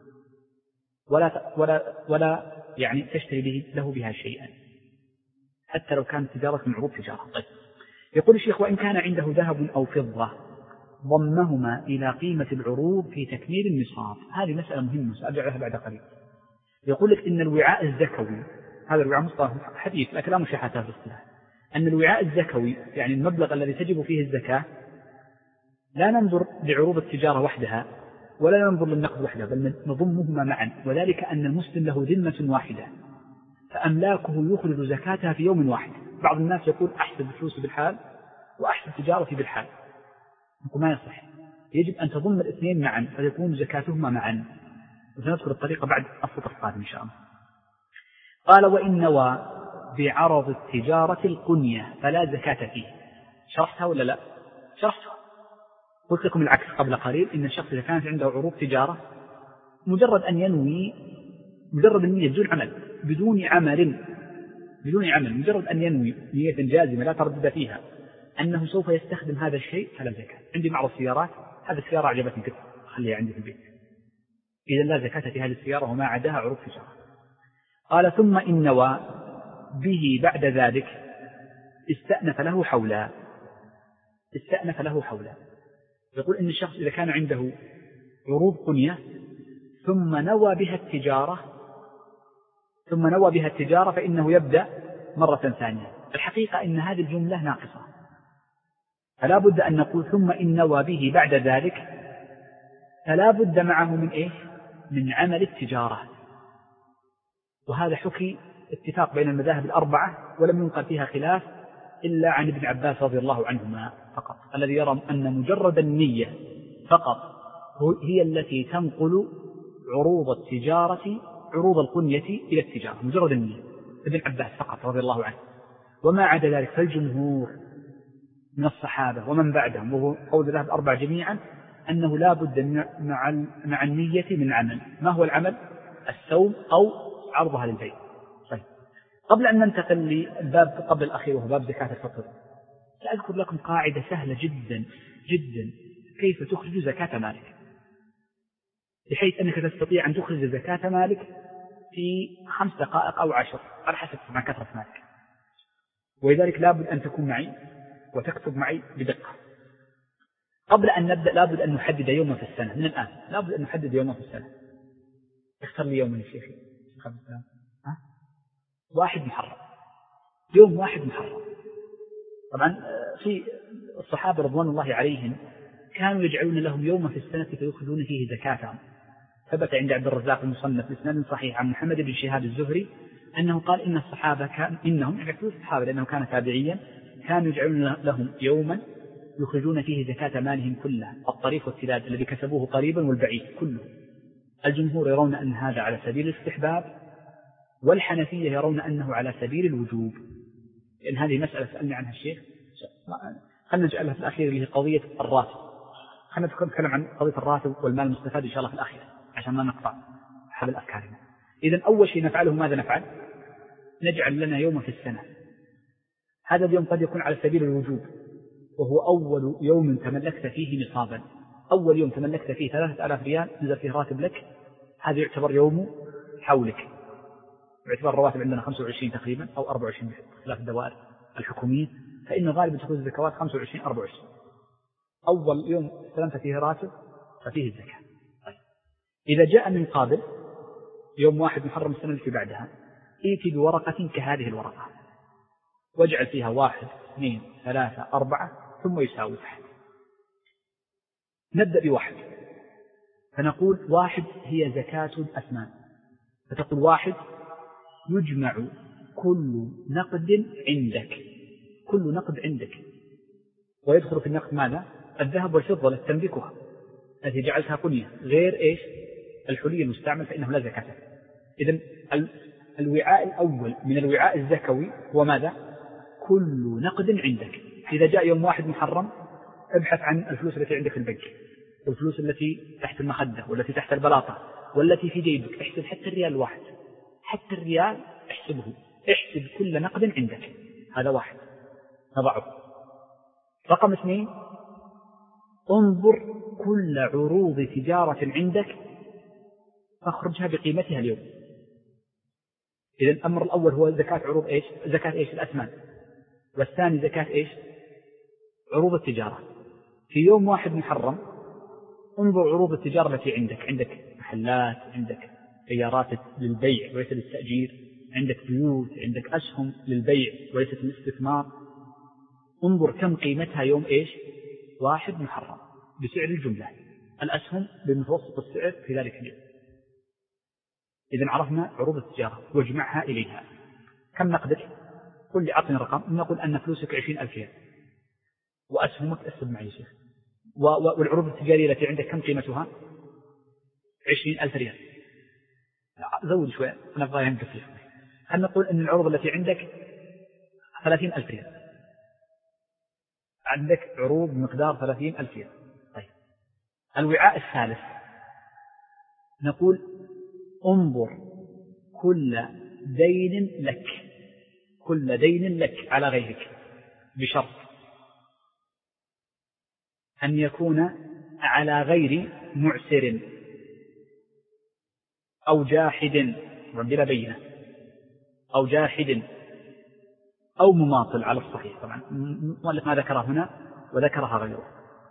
ولا يعني تشتري له بها شيئا، حتى لو كانت تجارة من عروض تجارة. طيب. يقول الشيخ وإن كان عنده ذهب أو فضة ضمهما إلى قيمة العروض في تكميل النصاب. هذه مسألة مهمة سأرجع لها بعد قليل. يقول لك إن الوعاء الزكوي، هذا الوعاء مصطلح حديث لكن لا مشاحة في الاصطلاح، أن الوعاء الزكوي يعني المبلغ الذي تجب فيه الزكاة لا ننظر لعروض التجارة وحدها ولا ننظر للنقد وحده، بل نضمهما معا، وذلك أن المسلم له ذمة واحدة فأملاكه يخرج زكاتها في يوم واحد. بعض الناس يقول أحسب فلوسي بالحال وأحسب تجارتي بالحال، نقول ما يصح. يجب أن تضم الاثنين معا فيكون زكاتهما معا، وسنذكر الطريقة بعد السطر القادم إن شاء الله. قال وإن نوى بعرض التجارة القنية فلا زكاة فيه. شرحتها ولا لا؟ شرحتها. قلت لكم العكس قبل قليل، إن الشخص إذا كانت عنده عروض تجارة مجرد أن ينوي، مجرد النية بدون عمل مجرد أن ينوي نية جازمة لا تردد فيها أنه سوف يستخدم هذا الشيء فلا زكاة. عندي بعض السيارات، هذه السيارة عجبتني كثير خليها عندي في البيت، إذا لا زكاة في هذه السيارة وما عداها عروض تجارة. قال ثم إن نوى به بعد ذلك استأنف له حولا. يقول إن الشخص إذا كان عنده عروض قنية ثم نوى بها التجارة فإنه يبدأ مرة ثانية. الحقيقة إن هذه الجملة ناقصة، فلا بد أن نقول ثم إن نوى به بعد ذلك، فلا بد معه من إيه؟ من عمل التجارة. وهذا حكي اتفاق بين المذاهب الأربعة ولم ينقل فيها خلاف إلا عن ابن عباس رضي الله عنهما فقط، الذي يرى أن مجرد النية فقط هي التي تنقل عروض القنية إلى التجارة، مجرد النية، ابن عباس فقط رضي الله عنه. وما عدا ذلك فالجمهور من الصحابة ومن بعدهم، وهو قول الذهب الأربعة جميعا، أنه لا بد مع النية من عمل. ما هو العمل؟ السوم أو عرضها للبيع. طيب. قبل أن ننتقل للباب قبل الأخير وهو باب زكاة الفطر، سأذكر لكم قاعدة سهلة جدا جدا كيف تخرج زكاة مالك، بحيث أنك تستطيع أن تخرج زكاة مالك في 5 دقائق أو 10 على حسب مع كثرة مالك. ولذلك لابد أن تكون معي وتكتب معي بدقة. قبل أن نبدأ لابد أن نحدد يوما في السنة من الآن، لابد أن نحدد يوما في السنة. اختر لي يوما يا شيخي. 1 محرم، يوم 1 محرم. طبعا في الصحابة رضوان الله عليهم كانوا يجعلون لهم يوما في السنة فيخرجون فيه زكاتهم. ثبت عند عبد الرزاق المصنف بإسناد صحيح عن محمد بن شهاب الزهري أنه قال إن الصحابة إنهم يعرفون الصحابة لأنه كان تابعيا، كانوا يجعلون لهم يوما يخرجون فيه زكاة مالهم كلها، الطريف والتلاد الذي كسبوه قريبا والبعيد كله. الجمهور يرون أن هذا على سبيل الاستحباب، والحنفية يرون أنه على سبيل الوجوب، لأن هذه مسألة سألني عنها الشيخ. خلنا نجعلها في الأخير اللي هي قضية الراتب. خلنا نتكلم عن قضية الراتب والمال المستفاد إن شاء الله في الأخير عشان ما نقطع حبل أفكارنا. إذن أول شيء نفعله ماذا نفعل؟ نجعل لنا يوم في السنة. هذا اليوم قد يكون على سبيل الوجوب، وهو أول يوم تملكت فيه نصابا. أول يوم تملكت فيه 3000 ريال نزل فيه راتب لك، هذا يعتبر يوم حولك. باعتبار الرواتب عندنا 25 تقريبا أو 24 خلاف الدوائر الحكومية، فإنه غالبا تكون الزكوات 25-24. أول يوم استلمت فيه راتب ففيه الزكاة. طيب. إذا جاء من قابل يوم 1 محرم السنة التي بعدها، ائتي بورقة كهذه الورقة واجعل فيها 1 2 3 4 ثم يساوي تحت. نبدأ ب1، فنقول 1 هي زكاة الأثمان، فتقول 1 يجمع كل نقد عندك، كل نقد عندك، ويدخل في النقد ماذا؟ الذهب والفضة التي تملكها التي جعلتها قنية، غير إيش؟ الحلي المستعمل فإنه لا زكاة. إذن الوعاء الأول من الوعاء الزكوي هو ماذا؟ كل نقد عندك. إذا جاء يوم 1 محرم ابحث عن الفلوس التي عندك في البنك، والفلوس التي تحت المخدة والتي تحت البلاطة والتي في جيبك، احسب حتى الريال الواحد، حتى الريال احسبه، احسب كل نقد عندك. هذا 1 نضعه. رقم 2 انظر كل عروض تجارة عندك فاخرجها بقيمتها اليوم. إذن الأمر الأول هو زكاة عروض إيش؟ زكاة إيش؟ الأثمان. والثاني زكاة إيش؟ عروض التجارة. في يوم 1 محرم انظر عروض التجارة التي عندك محلات، عندك سيارات للبيع وليس للتأجير، عندك بيوت، عندك أسهم للبيع وليست للاستثمار. انظر كم قيمتها يوم إيش؟ 1 محرم بسعر الجملة، الأسهم بمتوسط السعر في ذلك اليوم. إذن عرفنا عروض التجارة واجمعها إليها. كم نقدك؟ قل لي أعطني رقم. نقول أن فلوسك 20,000 ريال، وأسهمك أسهب معي شيخ، والعروض التجارية التي عندك كم قيمتها؟ 20,000 ريال. زود شوي أنا أبغى ينقص شوي. خلينا نقول أن العروض التي عندك 30,000 ريال، عندك عروض بمقدار 30,000 ريال. طيب. الوعاء الثالث نقول انظر كل دين لك، كل دين لك على غيرك، بشرط أن يكون على غير معسر أو جاحد بلا بينة، أو جاحد أو مماطل على الصحيح. طبعا مؤلف ما ذكرها هنا وذكرها غيره.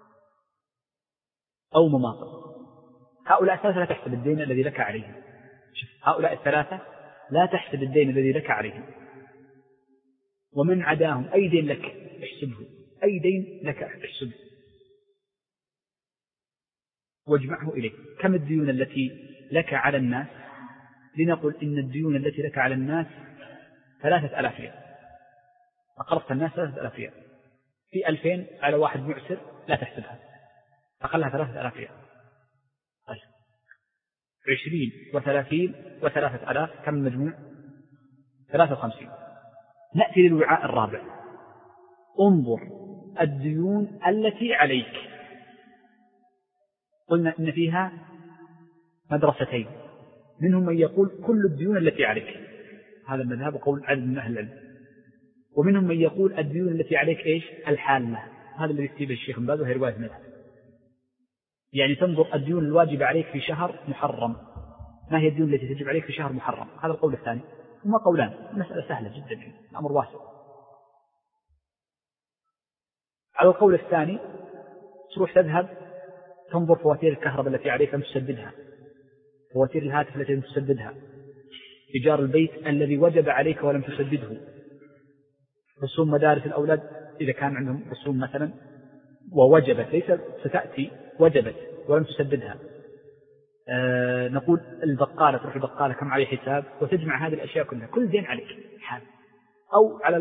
أو مماطل. هؤلاء الثلاثة لا تحسب الدين الذي لك عليهم. هؤلاء الثلاثة لا تحسب الدين الذي لك عليهم. ومن عداهم أي دين لك احسبه، أي دين لك احسبه واجمعه إليه. كم الديون التي لك على الناس؟ لنقل إن الديون التي لك على الناس 3,000 ريال، أقرضت الناس 3,000 ريال، في 2,000 على واحد معسر لا تحسبها، أقلها 3,000 ريال. طيب 20 و30 و3,000 كم المجموع؟ 53. نأتي للوعاء الرابع. انظر الديون التي عليك. قلنا إن فيها مدرستين، منهم من يقول كل الديون التي عليك، هذا المذهب وقول عدد من أهل العلم، ومنهم من يقول الديون التي عليك إيش؟ الحالة، هذا الذي يكتبه الشيخ بن باز وهي رواية مذهب. يعني تنظر الديون الواجبة عليك في شهر محرم، ما هي الديون التي تجب عليك في شهر محرم؟ هذا القول الثاني. هما قولان، مسألة سهلة جدا، الأمر واسع. على القول الثاني تروح تذهب تنظر فواتير الكهرباء التي عليك لم تسددها، فواتير الهاتف التي لم تسددها، إيجار البيت الذي وجب عليك ولم تسدده، رسوم مدارس الأولاد إذا كان عندهم رسوم مثلا ووجبت، ليس ستأتي وجبت ولم تسددها. نقول البقالة، تروح البقالة كم عليه حساب، وتجمع هذه الأشياء كلها، كل دين عليك حال. أو على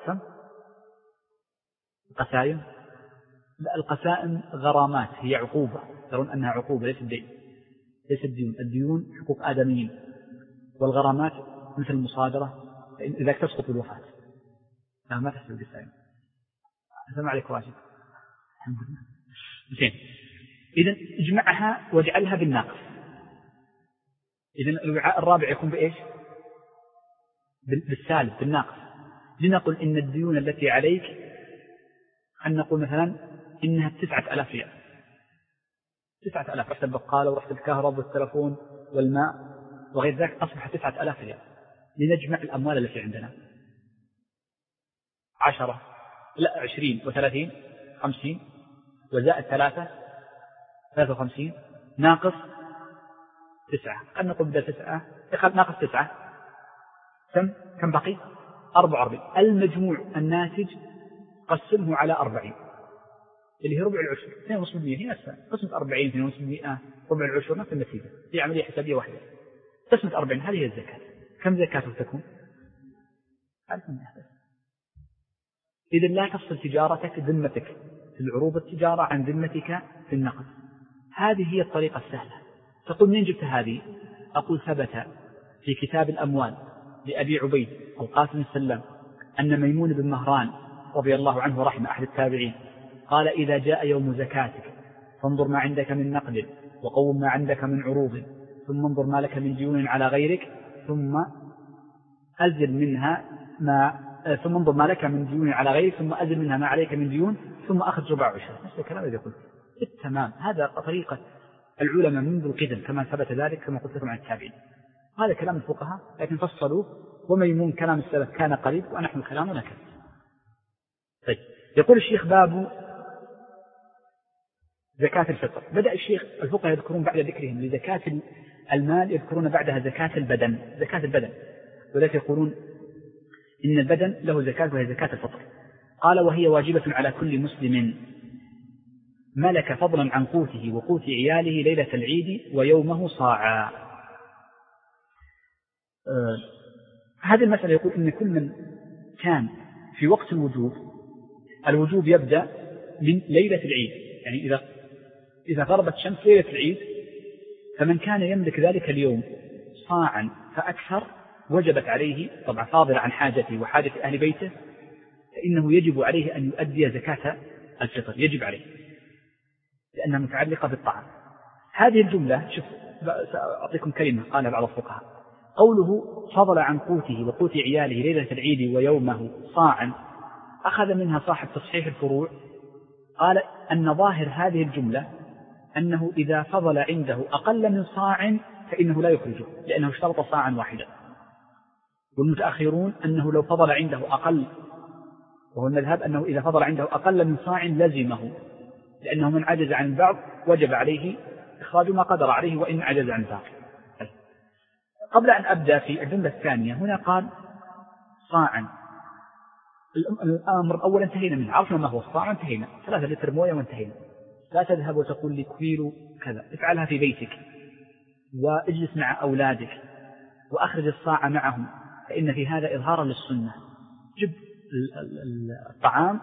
القسائم. لا، القسائم غرامات، هي عقوبة، ترون أنها عقوبة ليس الدين، ليس الديون. الديون حقوق آدميين، والغرامات مثل المصادرة إذا تسقط بالوفاة. لا ما تحسب القسائم، أسمع عليك واجب. زين. إذن اجمعها واجعلها بالناقص. إذن الوعاء الرابع يكون بإيش؟ بالسالب، بالناقص. لنقل إن الديون التي عليك، أن نقول مثلا إنها 9,000 ريال، 9,000، رحت البقالة ورحت الكهرباء والتلفون والماء وغير ذلك، أصبح 9,000 ريال. لنجمع الأموال التي عندنا 10 لا 20 و30 50 وزائد 3 53 ناقص 9 خلنا نقول بدأ 9 ناقص 9 كم بقي 44. المجموع الناتج قسمه على 40 اللي هي ربع العشر 2.5% هي نفسها قسمة 40 2.5% ربع العشر نفس النتيجة هي عملية حسابية واحدة. قسمة 40 هذه هي الزكاة. كم زكاة تكون؟ 1000 بس. إذا لا تفصل تجارتك ذمتك في العروض التجارة عن ذمتك في النقد. هذه هي الطريقة السهلة. تقول من جبت هذه؟ أقول ثبت في كتاب الأموال لأبي عبيد القاسم السلام أن ميمون بن مهران رضي الله عنه رحمه أحد التابعين قال إذا جاء يوم زكاتك فانظر ما عندك من نقد وقوم ما عندك من عروض ثم انظر ما لك من ديون على غيرك ثم أزل منها ثم انظر ما لك من ديون على غيرك ثم أزل منها ما عليك من ديون ثم أخذ ربع عشر. نفس الكلام الذي قلت بالتمام. هذا طريقة العلماء منذ القدم كما ثبت ذلك كما قلت لكم عن التابعين. هذا كلام الفقهاء لكن فصلوه وميمون كلام السلف كان قريب ونحن كلامنا كذب. طيب يقول الشيخ باب زكاة الفطر. بدأ الشيخ الفقهاء يذكرون بعد ذكرهم لزكاة المال يذكرون بعدها زكاة البدن. زكاة البدن وذلك يقولون إن البدن له زكاة وهي زكاة الفطر. قال وهي واجبة على كل مسلم ملك فضلا عن قوته وقوت عياله ليلة العيد ويومه صاعا. هذه المسألة يقول إن كل من كان في وقت الوجوب يبدأ من ليلة العيد. يعني إذا غربت الشمس ليلة العيد فمن كان يملك ذلك اليوم صاعا فأكثر وجبت عليه طبعا فاضل عن حاجته وحاجة أهل بيته فإنه يجب عليه أن يؤدي زكاة الفطر. يجب عليه لأنها متعلقة بالطعام. هذه الجملة شوف سأعطيكم كلمة قالها بعض الفقهاء. قوله فضل عن قوته وقوت عياله ليلة العيد ويومه صاعا أخذ منها صاحب تصحيح الفروع قال أن ظاهر هذه الجملة أنه إذا فضل عنده أقل من صاع فإنه لا يخرجه لأنه اشترط صاعا واحدا. والمتأخرون أنه لو فضل عنده أقل وهو المذهب أنه إذا فضل عنده أقل من صاع لزمه لأنه من عجز عن البعض وجب عليه إخراج ما قدر عليه وإن عجز عن ذلك. قبل أن أبدأ في الجملة الثانية هنا قال صاعا. الأمر الأول انتهينا منه عرفنا ما هو الصاع انتهينا 3 لتر موية وانتهينا. لا تذهب وتقول لي كيلو كذا افعلها في بيتك واجلس مع أولادك وأخرج الصاع معهم فإن في هذا إظهارا للسنة. جب الطعام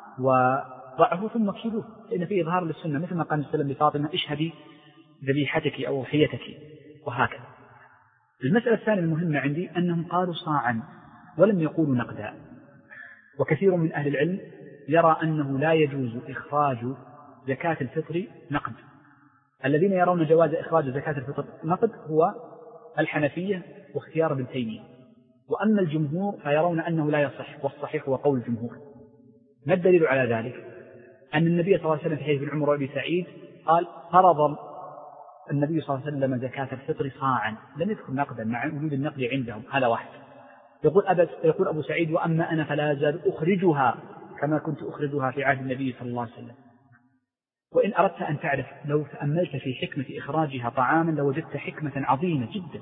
وضعه ثم كيلوه فإن فيه إظهار للسنة مثل ما قال السلام لفاطمة اشهدي ذبيحتك أو أضحيتك وهكذا. المسألة الثانية المهمة عندي أنهم قالوا صاعا ولم يقولوا نقدا. وكثير من أهل العلم يرى أنه لا يجوز إخراج زكاة الفطر نقد. الذين يرون جواز إخراج زكاة الفطر نقد هو الحنفية واختيار ابن تيمية. وأما الجمهور فيرون أنه لا يصح والصحيح هو قول الجمهور. ما الدليل على ذلك؟ أن النبي صلى الله عليه وسلم في حديث عمر وأبي سعيد قال فرض النبي صلى الله عليه وسلم زكاة الفطر صاعا لم يذكر نقدا مع وجود النقد عندهم. هذا واحد. يقول أبو سعيد وأما أنا فلا أزال أخرجها كما كنت أخرجها في عهد النبي صلى الله عليه وسلم. وإن أردت أن تعرف لو تأملت في حكمة إخراجها طعاما لوجدت حكمة عظيمة جدا.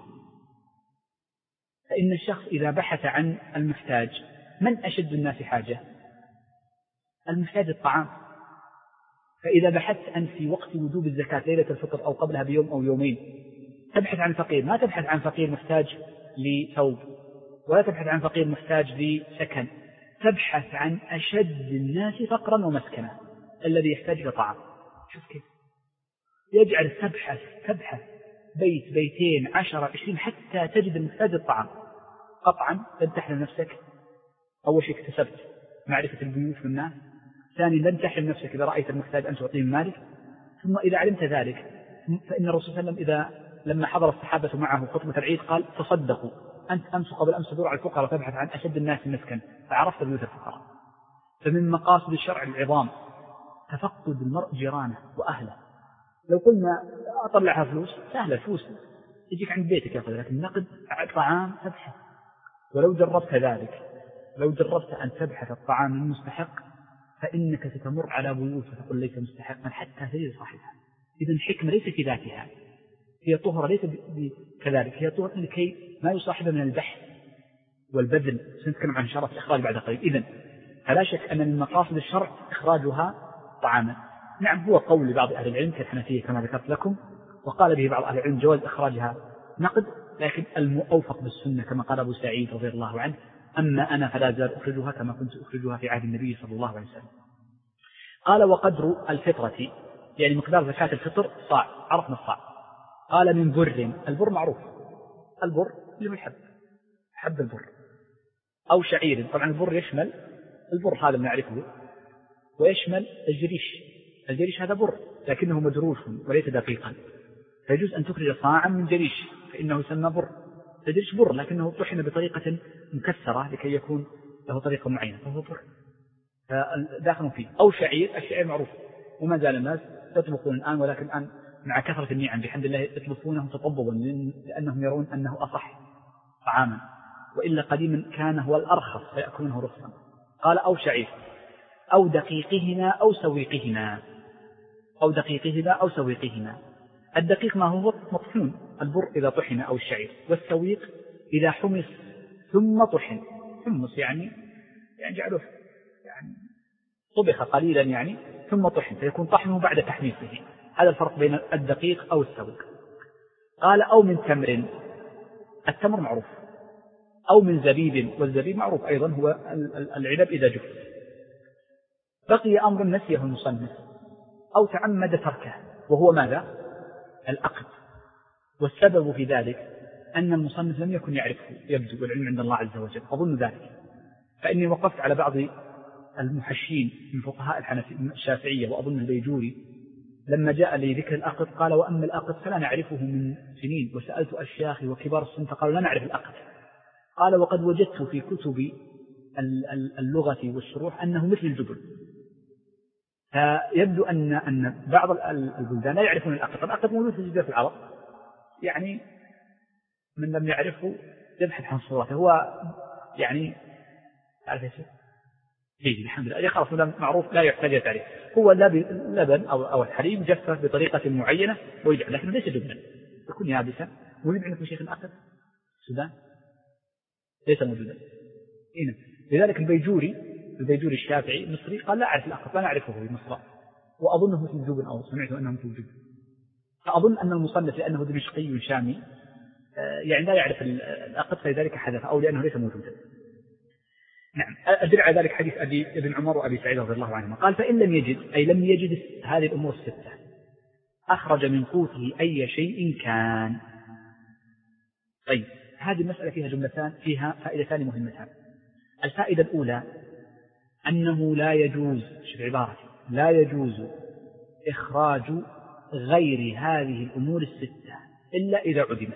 فإن الشخص إذا بحث عن المحتاج من أشد الناس حاجة؟ المحتاج الطعام. فإذا بحثت أنت في وقت وجوب الزكاة ليلة الفطر أو قبلها بيوم أو يومين تبحث عن فقير، ما تبحث عن فقير محتاج لثوب ولا تبحث عن فقير محتاج لسكن، تبحث عن أشد الناس فقرا ومسكنا الذي يحتاج لطعام. شوف كيف يجعل تبحث بيت بيتين 10 20 حتى تجد المحتاج الطعام. قطعا لن تحرم نفسك. أول شيء اكتسبت معرفة البيوت والناس. ثاني لن تحرم نفسك إذا رأيت المحتاج أن تعطيه من مالك. ثم إذا علمت ذلك فإن الرسول صلى الله عليه وسلم لما حضر الصحابة معه خطبة العيد قال تصدقوا أنت أمس قبل أمس تدور على الفقراء تبحث عن أشد الناس مسكن فعرفت بيوت الفقراء. فمن مقاصد الشرع العظام تفقد المرء جيرانه وأهله. لو قلنا أطلعها فلوس سهلة، الفلوس يجيك عند بيتك يأخذ، لكن نقد طعام تبحث. ولو جربت ذلك، لو جربت أن تبحث الطعام المستحق فإنك ستمر على بيوت فتقول ليس مستحقا حتى تجد صاحبها. إذن الحكمة ليس في ذاتها، هي طهرة ليس كذلك، هي طهرة لكي ما يصاحبها من البحث والبذل. سنتكلم عن شرط الإخراج بعد قليل. إذن فلا شك أن من مقاصد الشرع إخراجها طعاما. نعم، هو قول لبعض أهل العلم كالحنفية كما ذكرت لكم، وقال به بعض أهل العلم جواز إخراجها نقد، لكن المؤوفق بالسنة كما قال أبو سعيد رضي الله عنه: أما أنا فلا زال أخرجها كما كنت أخرجها في عهد النبي صلى الله عليه وسلم. قال: وقدر الفطرة، يعني مقدار زكاة الفطر صاع. عرفنا الصاع. قال: من بر. البر معروف، البر اللي هو الحب، حب البر. أو شعير. طبعا البر يشمل البر هذا نعرفه، ويشمل الجريش. الجريش هذا بر لكنه مدروش وليس دقيقا، فيجوز أن تخرج صاعا من جريش فإنه يسمى بر. الجريش بر لكنه طحن بطريقة مكسرة لكي يكون له طريقة معينة، فهو بر فداخل فيه. أو شعير. الشعير معروف وما زال الناس يطبخون الآن، ولكن الآن مع كثرة النعم بحمد الله يطبخونه تطببا لأنهم يرون أنه أصح طعاما، وإلا قديما كان هو الأرخص فيأكلونه رخصا. قال: أو شعير أو دقيقهما أو سويقهما. أو دقيقهما أو سويقهما. الدقيق ما هو مطحون، البر إذا طحن، أو الشعير. والسويق إذا حمص ثم طحن. حمص يعني جعله يعني طبخ قليلا يعني ثم طحن، فيكون طحنه بعد تحميصه. هذا الفرق بين الدقيق أو السويق. قال: أو من تمر. التمر معروف. أو من زبيب. والزبيب معروف أيضا هو العنب إذا جف. بقي أمر نسيه المصنف أو تعمد تركه، وهو ماذا؟ الأقد. والسبب في ذلك أن المصنف لم يكن يعرفه يبدو، والعلم عند الله عز وجل، أظن ذلك. فإني وقفت على بعض المحشين من فقهاء الشافعية وأظن البيجوري لما جاء لي ذكر الأقد قال: وأما الأقد فلا نعرفه من سنين، وسألت أشياخي وكبار السن فقالوا لا نعرف الأقد. قال: وقد وجدت في كتب اللغة والشروح أنه مثل الجبل. فيبدو أن بعض البلدان لا يعرفون الأقد. الأقد موجود في جزيرة العرب، يعني من لم يعرفه يبحث عن صورته. هو يعني تعرف ايش؟ جيد الحمد لله، خلاص معروف لا يحتاج تعريف. هو اللبن أو الحليب جفه بطريقة معينة ويجعل، لكن ليس جبنا، يكون يابسا. موجود عندكم شيخ الأقد السودان؟ ليس موجودا. هنا لذلك البيجوري الشافعي المصري قال: لا أعرف الأقد، لا نعرفه في مصر، وأظنه مثل الجبن، أو سمعت أنه مثل الجبن. فأظن أن المصنف لأنه دمشقي شامي يعني لا يعرف الأقد، فلذلك حدث، أو لأنه ليس موجودا. نعم. أدل على ذلك حديث ابن عمر وأبي سعيد رضي الله عنهما قال: فإن لم يجد، أي لم يجد هذه الأمور الستة، أخرج من قوته أي شيء كان. طيب، هذه المسألة فيها جملتان، فيها فائدتان مهمتان. الفائدة الأولى أنه لا يجوز، شوف عبارة، لا يجوز إخراج غير هذه الأمور الستة إلا إذا عدمت.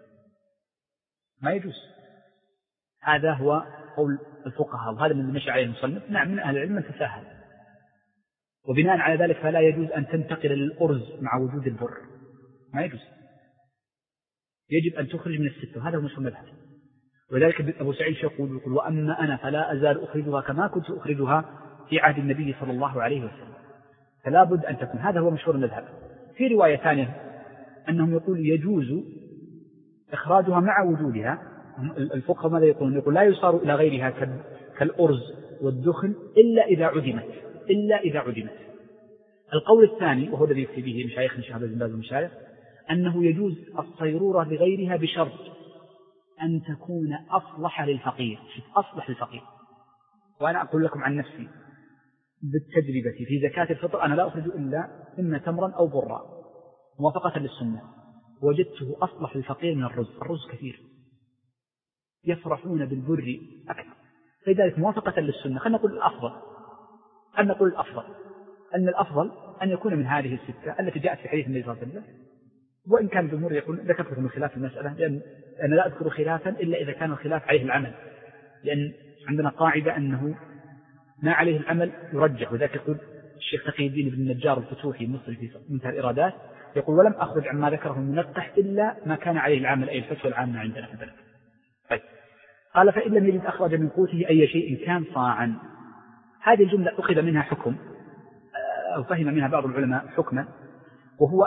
ما يجوز. هذا هو قول الفقهاء، وهذا من مشى عليه المصنف. نعم، من أهل العلم من تساهل، وبناء على ذلك فلا يجوز أن تنتقل للأرز مع وجود البر، ما يجوز. يجب أن تخرج من الستة، وهذا هو مشهور مذهب. وذلك أبو سعيد يقول: وأما أنا فلا أزال أخرجها كما كنت أخرجها في عهد النبي صلى الله عليه وسلم. فلا بد أن تكون، هذا هو مشهور المذهب. في رواية ثانية أنهم يقول يجوز إخراجها مع وجودها. الفقهاء ماذا يقولون؟ يقول لا يصار إلى غيرها كالأرز والدخن إلا إذا عدمت. القول الثاني، وهو الذي يفتي به مشايخ شهاب بن باز ومشايخ، أنه يجوز الصيرورة لغيرها بشرط أن تكون أصلح للفقير. أصلح للفقير. وأنا أقول لكم عن نفسي بالتجربة في زكاة الفطر، أنا لا أخرج إلا إما تمرا أو برا موافقة للسنة، وجدته أصلح للفقير من الرز كثير، يفرحون بالبر أكثر. فلذلك موافقة للسنة خلنا نقول الأفضل أن الأفضل أن يكون من هذه الستة التي جاءت في حديث النبي صلى الله عليه وسلم. وإن كان الجمهور يقول، ذكرت لكم الخلاف في المسألة، لأن أنا لا أذكر خلافا إلا إذا كان الخلاف عليه العمل، لأن عندنا قاعدة أنه ما عليه العمل يرجح. وذلك يقول الشيخ تقي الدين بن النجار الفتوحي المصري في منتهى الإرادات، يقول: ولم أخرج عما ذكره المنقح إلا ما كان عليه العمل، أي الفتوى العامة عندنا في البلد. طيب، قال: فإن لم يجد أخرج من قوته أي شيء كان صاعا. هذه الجملة أخذ منها حكم أو فهم منها بعض العلماء حكما، وهو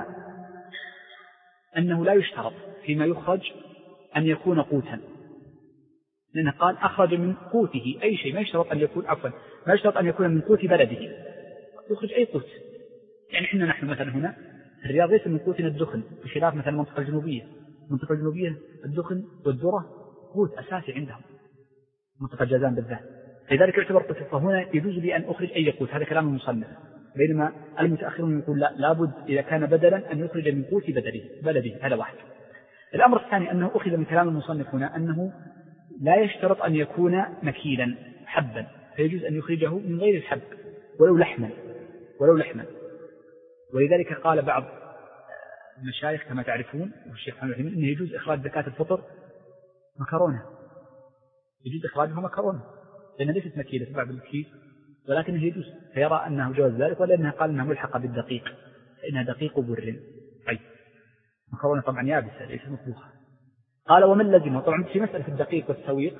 أنه لا يشترط فيما يخرج أن يكون قوتا، لأنه قال أخرج من قوته أي شيء، ما يشترط أن يكون ما يشترط أن يكون من قوت بلده، يخرج أي قوت. يعني نحن مثلا هنا الرياض ليس من قوتنا الدخن، بخلاف مثلا المنطقة الجنوبية. المنطقة الجنوبية الدخن والذرة قوت أساسي عندهم، منطقة جازان بالذات، لذلك يعتبر قوت. فهنا يجوز لي أن أخرج أي قوت، هذا كلام المصنف. بينما المتأخرون يقول لا، لابد إذا كان بدلا أن يخرج من قوت بلده. هذا واحد. الأمر الثاني أنه أخذ من كلام المصنف هنا أنه لا يشترط أن يكون مكيلا حبا، فيجوز أن يخرجه من غير الحب ولو لحما. ولذلك قال بعض المشايخ كما تعرفون والشيخ محمد العثيمين أنه يجوز إخراج زكاة الفطر مكرونة، يجوز إخراجها مكرونة لأنها ليست مكيلة تباع بالكيس، ولكنه يجوز، فيرى أنه جواز ذلك، ولأنها قال أنها ملحقة بالدقيق فإنها دقيق بر. طيب مكرونة طبعا يابسة ليست مطبوخة. قال ومن لزمه، طبعا في مسألة الدقيق والسويق،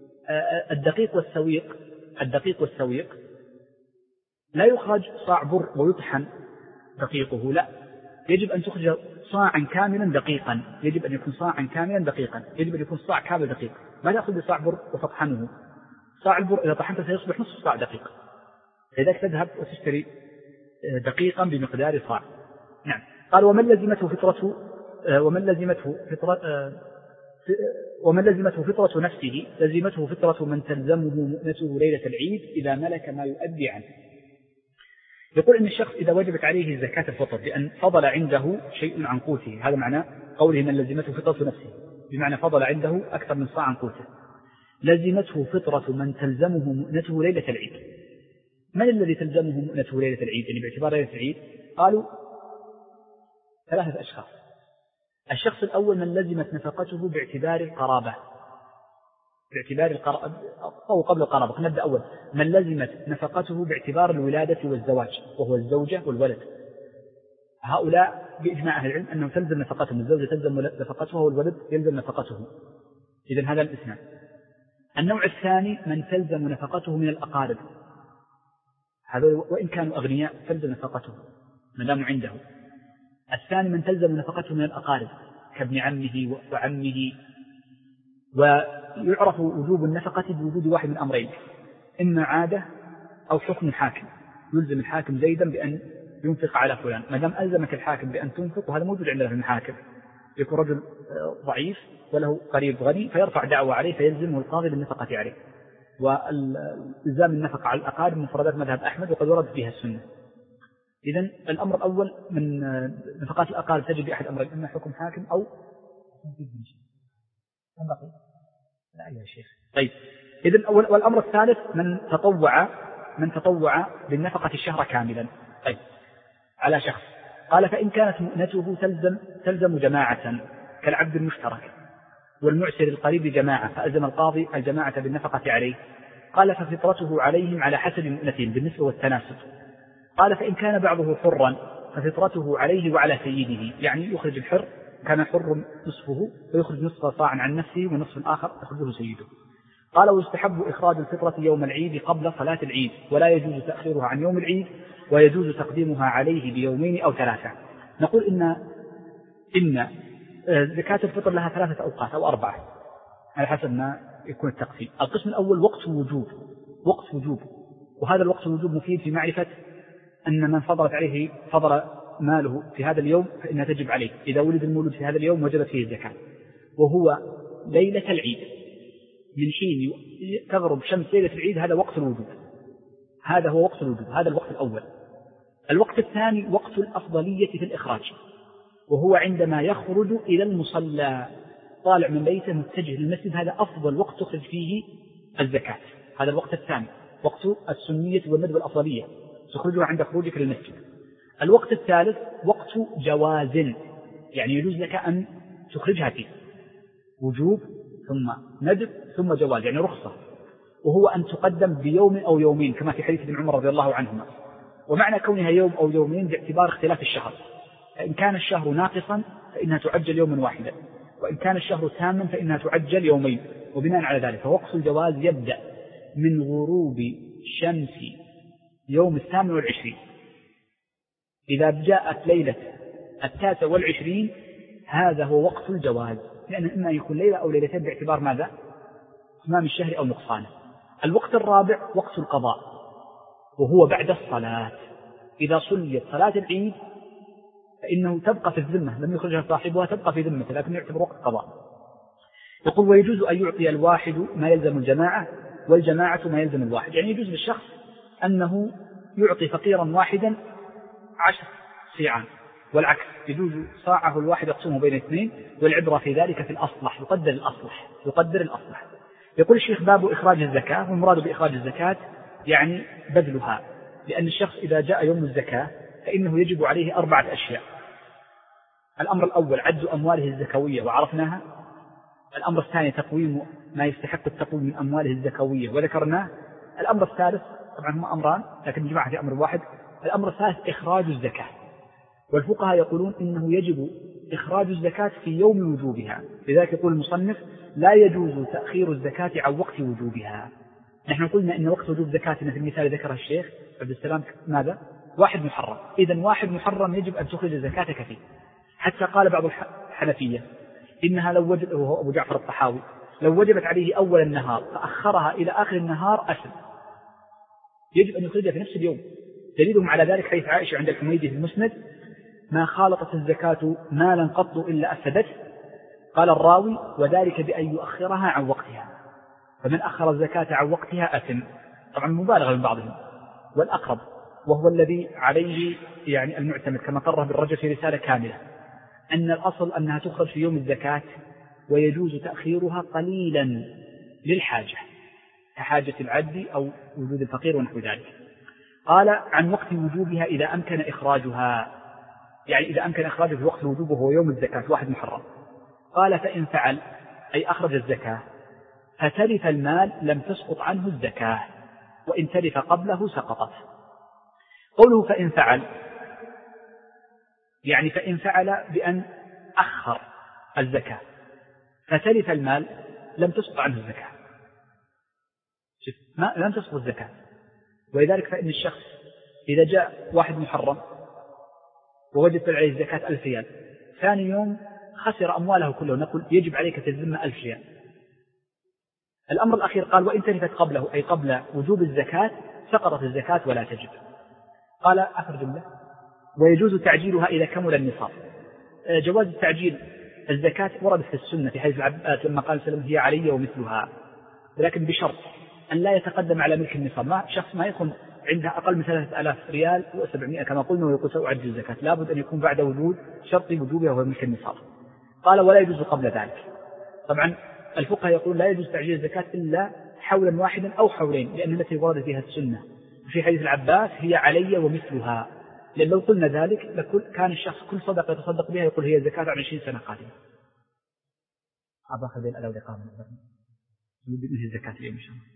الدقيق والسويق لا يخرج صاع بر ويطحن دقيقه، لا، يجب أن تخرج صاعا كاملا دقيقا، يجب أن يكون صاعا كاملا دقيقا، يجب أن يكون صاع كامل دقيق، ما تأخذ بصاع بر وتطحنه. صاع البر إذا طحنته سيصبح نصف صاع دقيق، لذلك تذهب وتشتري دقيقا بمقدار صاع. نعم. قال ومن لزمته فطرة نفسه لزمته فطرة من تلزمه مؤنته ليلة العيد إذا ملك ما يؤدي عنه. يقول إن الشخص إذا وجبت عليه زكاة الفطر لأن فضل عنده شيء عن قوته، هذا معنى قوله من لزمته فطرة نفسه، بمعنى فضل عنده أكثر من صاع عن قوته، لزمته فطرة من تلزمه مؤنته ليلة العيد. من الذي تلزمه مؤنته ليلة العيد؟ يعني باعتبار ليلة العيد قالوا 3 أشخاص. الشخص الأول من لزمت نفقته باعتبار القرابة، أو قبل القرابة، نبدأ أول من لزمت نفقته باعتبار الولادة والزواج، وهو الزوجة والولد. هؤلاء بإجماع أهل العلم أنه تلزم نفقتهم، الزوجة تلزم نفقتها والولد يلزم نفقته. إذن هذا الاثنان. النوع الثاني من تلزم نفقته من الأقارب، هذا وإن كانوا أغنياء تلزم نفقته ما داموا عنده. الثاني من تلزم نفقته من الأقارب كابن عمه وعمه. ويعرف وجوب النفقة بوجود واحد من أمرين، إما عادة أو حكم حاكم، يلزم الحاكم زيدا بأن ينفق على فلان، ما دام ألزمك الحاكم بأن تنفق، وهذا موجود عندنا في المحاكم، يكون رجل ضعيف وله قريب غني فيرفع دعوة عليه فيلزمه القاضي بالنفقة عليه. والزام النفقة على الأقارب من مفردات مذهب أحمد وقد ورد فيها السنة. إذن الأمر الأول من نفقات الأقارب تجد بأحد أمرين، إما حكم حاكم أو لا يا شيخ. طيب إذن والأمر الثالث من تطوع بالنفقة الشهر كاملا. طيب على شخص. قال فإن كانت مؤنته تلزم جماعة كالعبد المشترك والمعسر القريب جماعة، فألزم القاضي الجماعة بالنفقة عليه. قال ففطرته عليهم على حسب مؤنتهم بالنسبة والتناسب. قال فإن كان بعضه حرا ففطرته عليه وعلى سيده، يعني يخرج الحر كان الحر نصفه ويخرج نصف صاعا عن نفسه ونصف الآخر يخرجه سيده. قال ويستحب إخراج الفطرة يوم العيد قبل صلاة العيد، ولا يجوز تأخيرها عن يوم العيد، ويجوز تقديمها عليه بيومين أو 3. نقول إن زكاة الفطر لها 3 أوقات أو 4 على حسب ما يكون التقسيم. القسم الأول وقت وجوب، وهذا الوقت الوجوب مفيد في معرفة أن من فضل ماله في هذا اليوم فإنها تجب عليه، إذا ولد المولود في هذا اليوم وجبت فيه الزكاة، وهو ليلة العيد، من حين تغرب شمس ليلة العيد، هذا وقت الوجوب، هذا هو وقت الوجوب، هذا الوقت الأول. الوقت الثاني وقت الأفضلية في الإخراج، وهو عندما يخرج إلى المصلى طالع من بيته متجه للمسجد، هذا أفضل وقت تخرج فيه الزكاة، هذا الوقت الثاني وقت السنية والندب والأفضلية، تخرجها عند خروجك للمسجد. الوقت الثالث وقت جواز، يعني يجوز لك أن تخرجها فيه، وجوب ثم ندب ثم جواز، يعني رخصة، وهو أن تقدم بيوم أو يومين كما في حديث ابن عمر رضي الله عنهما. ومعنى كونها يوم أو يومين باعتبار اختلاف الشهر، فإن كان الشهر ناقصا فإنها تعجل يوما واحدا، وإن كان الشهر تاما فإنها تعجل يومين. وبناء على ذلك فوقت الجواز يبدأ من غروب شمس يوم 28 إذا جاءت ليلة 29 هذا هو وقت الجواز، لأن إما يكون ليلة أو ليلتين باعتبار ماذا؟ تمام الشهر أو نقصانه. الوقت الرابع وقت القضاء، وهو بعد الصلاة. إذا صليت صلاة العيد فإنه تبقى في الذمة، لم يخرجها صاحبها، تبقى في ذمته، لكن يعتبر وقت قضاء. يقول ويجوز أن يعطي الواحد ما يلزم الجماعة والجماعة ما يلزم الواحد، يعني يجوز للشخص أنه يعطي فقيرا واحدا 10 صيعان، والعكس يجوز صاعه الواحد يقسمه بين اثنين، والعبرة في ذلك في الأصلح، يقدر الأصلح. يقول الشيخ باب إخراج الزكاة، والمراد بإخراج الزكاة يعني بذلها، لأن الشخص إذا جاء يوم الزكاة فإنه يجب عليه 4 أشياء. الأمر الأول عد أمواله الزكوية وعرفناها. الأمر الثاني تقويم ما يستحق التقويم من أمواله الزكوية وذكرناه. الأمر الثالث طبعا هم أمران لكن جمعها في أمر واحد. الأمر الثالث إخراج الزكاة، والفقهاء يقولون إنه يجب إخراج الزكاة في يوم وجوبها، لذلك يقول المصنف لا يجوز تأخير الزكاة عن وقت وجوبها. نحن قلنا إن وقت وجوب زكاتنا في المثال ذكره الشيخ عبد السلام ماذا؟ 1 محرم، إذن 1 محرم يجب أن تخرج زكاتك فيه. حتى قال بعض الحنفية إنها لو وجد، وهو أبو جعفر الطحاوي، لو وجبت عليه أول النهار فأخرها إلى آخر النهار أثم، يجب أن يخرجها في نفس اليوم. دليلهم على ذلك حيث عائشة عند الحميدي في المسند ما خالطت الزكاة مالا قط إلا أفسدته، قال الراوي وذلك بأن يؤخرها عن وقتها، فمن أخر الزكاة عن وقتها أثم. طبعا مبالغة من بعضهم، والأقرب وهو الذي عليه يعني المعتمد كما قرر بالرجل في رسالة كاملة أن الأصل أنها تخرج في يوم الزكاة، ويجوز تأخيرها قليلا للحاجة كحاجة العبد أو وجود الفقير ونحو ذلك. قال عن وقت وجوبها إذا أمكن إخراجها، يعني إذا أمكن إخراجه في وقت وجوبه هو يوم الزكاة 1 محرم. قال فإن فعل أي أخرج الزكاة فتلف المال لم تسقط عنه الزكاة، وإن تلف قبله سقطت. قوله فإن فعل يعني فإن فعل بأن أخر الزكاة فتلف المال لم تسقط عنه الزكاة، لم تسقط الزكاة. ولذلك فإن الشخص إذا جاء 1 محرم ووجدت عليه الزكاة 1000 ريال، ثاني يوم خسر أمواله كله، نقول يجب عليك تلزمه 1000 ريال. الأمر الأخير قال وإن تلفت قبله أي قبل وجوب الزكاة سقطت الزكاة ولا تجب. قال آخر جملة ويجوز تعجيلها إذا كمل النصاب. جواز تعجيل الزكاة ورد في السنة في حديث العباس لما قال سلم هي علي ومثلها، ولكن بشرط أن لا يتقدم على ملك النصاب. ما شخص ما يكون عنده أقل من 3000 ريال و700 كما قلنا ويقول سأعجل الزكاة، لابد أن يكون بعد وجود شرط وجوبها وهو ملك النصاب. قال ولا يجوز قبل ذلك. طبعا الفقهاء يقول لا يجوز تعجيل الزكاة إلا حولا واحدا أو حولين، لأن التي ورد فيها السنة في حديث العباس هي علي ومثلها، لأن لو قلنا ذلك كان الشخص كل صدقة يتصدق بها يقول هي زكاة عن 20 سنة قادمة. أبا خذين ألو لقاء من الزكاة اليوم إن شاء الله.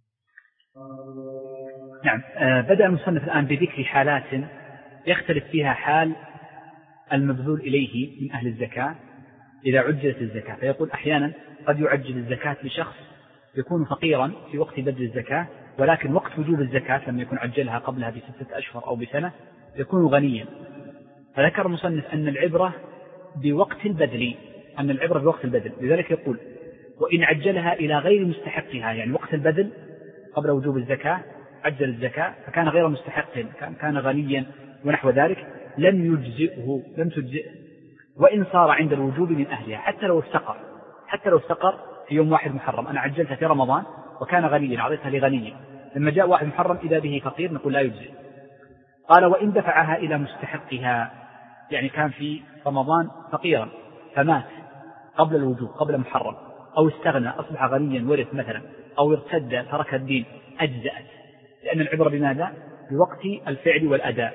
نعم. بدأ المصنف الآن بذكر حالات يختلف فيها حال المبذول إليه من أهل الزكاة إذا عجلت الزكاة، فيقول أحيانا قد يعجل الزكاة لشخص يكون فقيرا في وقت بذل الزكاة، ولكن وقت وجوب الزكاة لما يكون عجلها قبلها ب6 أشهر أو بسنة يكون غنيا. فذكر المصنف أن العبرة بوقت البذل، لذلك يقول وإن عجلها إلى غير مستحقها، يعني وقت البذل قبل وجوب الزكاة عجل الزكاة فكان غير مستحق، كان غنيا ونحو ذلك، لم تجزئه وإن صار عند الوجوب من أهلها، حتى لو افتقر في يوم 1 محرم. أنا عجلتها في رمضان وكان غنيا أعطيتها لغني، لما جاء 1 محرم إذا به فقير نقول لا يجزئ. قال وإن دفعها إلى مستحقها، يعني كان في رمضان فقيرا فمات قبل الوجوب قبل محرم، أو استغنى أصبح غنيا ورث مثلا، أو ارتد ترك الدين، أجزأت، لأن العبرة بماذا؟ بوقت الفعل والأداء،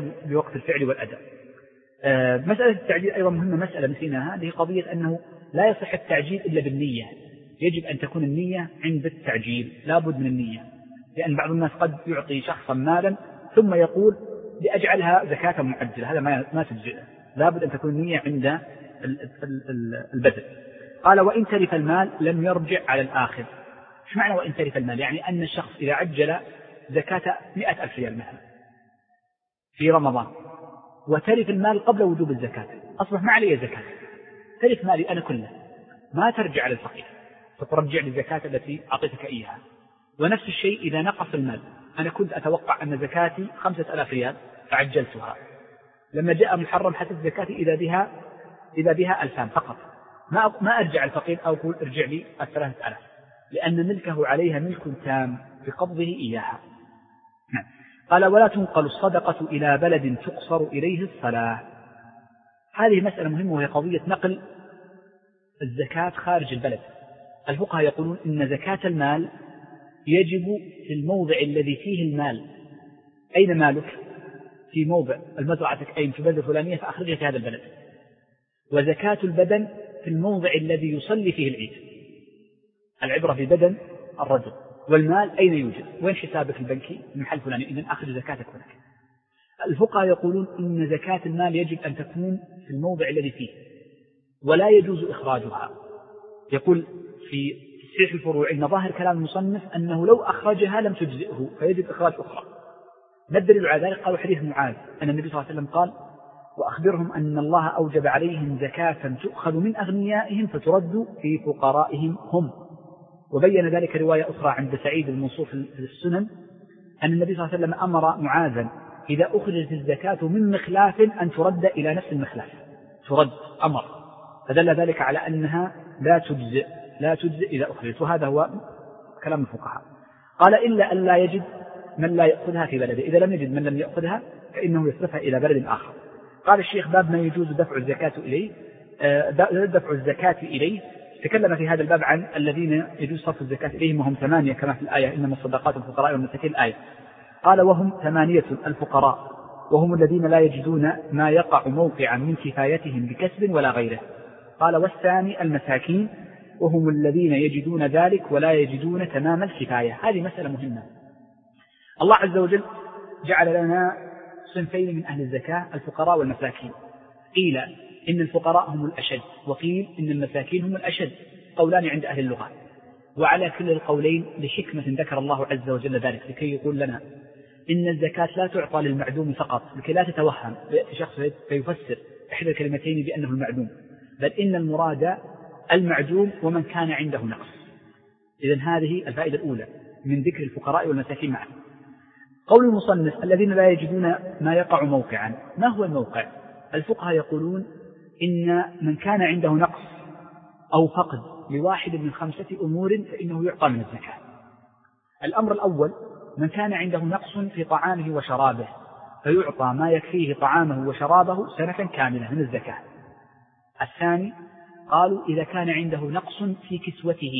مسألة التعجيل أيضا مهمة، مسألة نسيناها، هذه قضية أنه لا يصح التعجيل إلا بالنية. يجب أن تكون النية عند التعجيل، لا بد من النية، لأن بعض الناس قد يعطي شخصا مالا ثم يقول لأجعلها زكاة معجلة، هذا ما تجزئ، لا بد أن تكون النية عند البذل. قال وإن تلف المال لم يرجع على الآخر. ايش معنى وإن تلف المال؟ يعني أن الشخص إذا عجل زكاة 100,000 ريال مثلا في رمضان، وترث المال قبل وجوب الزكاة، أصبح ما علي زكاة، ترث مالي أنا كله، ما ترجع للفقير، فترجع للزكاة التي أعطيتك إياها. ونفس الشيء إذا نقص المال، أنا كنت أتوقع أن زكاتي 5,000 ريال فعجلتها، لما جاء محرم حسب زكاتي إذا بها 2,000 فقط، ما أرجع الفقير أو أقول ارجع لي 3,000، لأن ملكه عليها ملك تام بقبضه إياها. قال ولا تنقل الصدقة إلى بلد تقصر إليه الصلاة. هذه مسألة مهمة، وهي قضية نقل الزكاة خارج البلد. الفقهاء يقولون إن زكاة المال يجب في الموضع الذي فيه المال. أين مالك؟ في موضع المزرعتك أين في البلد الفلانية فأخرجها في هذا البلد. وزكاة البدن في الموضع الذي يصلي فيه العيد. العبرة في بدن الرجل، والمال أين يوجد؟ وين حسابك البنكي؟ المحل فلاني، إذن أخرج زكاتك هناك. الفقهاء يقولون إن زكاة المال يجب أن تكون في الموضع الذي فيه، ولا يجوز إخراجها. يقول في تصحيح الفروع إن ظاهر كلام المصنف أنه لو أخرجها لم تجزئه فيجب إخراج أخرى. ما الدليل على ذلك؟ قالوا حديث معاذ أن النبي صلى الله عليه وسلم قال وأخبرهم أن الله أوجب عليهم زكاة تؤخذ من أغنيائهم فترد في فقرائهم هم. وبين ذلك رواية أخرى عند سعيد المنصور في السنن أن النبي صلى الله عليه وسلم أمر معاذا إذا أخرجت الزكاة من مخلاف أن ترد إلى نفس المخلاف، ترد أمر، فدل ذلك على أنها لا تجزئ إذا أخرجت. وهذا هو كلام الفقهاء. قال إلا أن لا يجد من لا يأخذها في بلده، إذا لم يجد من لم يأخذها فإنه يصرفها إلى بلد آخر. قال الشيخ باب ما يجوز دفع الزكاة إليه تكلم في هذا الباب عن الذين يجوز صرف الزكاة إليهم، وهم 8 كما في الآية إنما الصدقات الفقراء والمساكين الآية. قال وهم 8 الفقراء، وهم الذين لا يجدون ما يقع موقعا من كفايتهم بكسب ولا غيره. قال والثاني المساكين، وهم الذين يجدون ذلك ولا يجدون تمام الكفاية. هذه مسألة مهمة. الله عز وجل جعل لنا صنفين من أهل الزكاة، الفقراء والمساكين. قيل إن الفقراء هم الأشد، وقيل إن المساكين هم الأشد، قولان عند أهل اللغة. وعلى كل القولين لحكمة ذكر الله عز وجل ذلك لكي يقول لنا إن الزكاة لا تعطى للمعدوم فقط، لكي لا تتوهم يأتي شخص فيفسر إحدى الكلمتين بأنه المعدوم، بل إن المراد المعدوم ومن كان عنده نقص. إذن هذه الفائدة الأولى من ذكر الفقراء والمساكين معا. قول المصنف الذين لا يجدون ما يقع موقعا، ما هو الموقع؟ الفقهاء يقولون إن من كان عنده نقص أو فقد لواحد من 5 أمور فإنه يعطى من الزكاة. الأمر الأول من كان عنده نقص في طعامه وشرابه فيعطى ما يكفيه طعامه وشرابه سنة كاملة من الزكاة. الثاني قالوا إذا كان عنده نقص في كسوته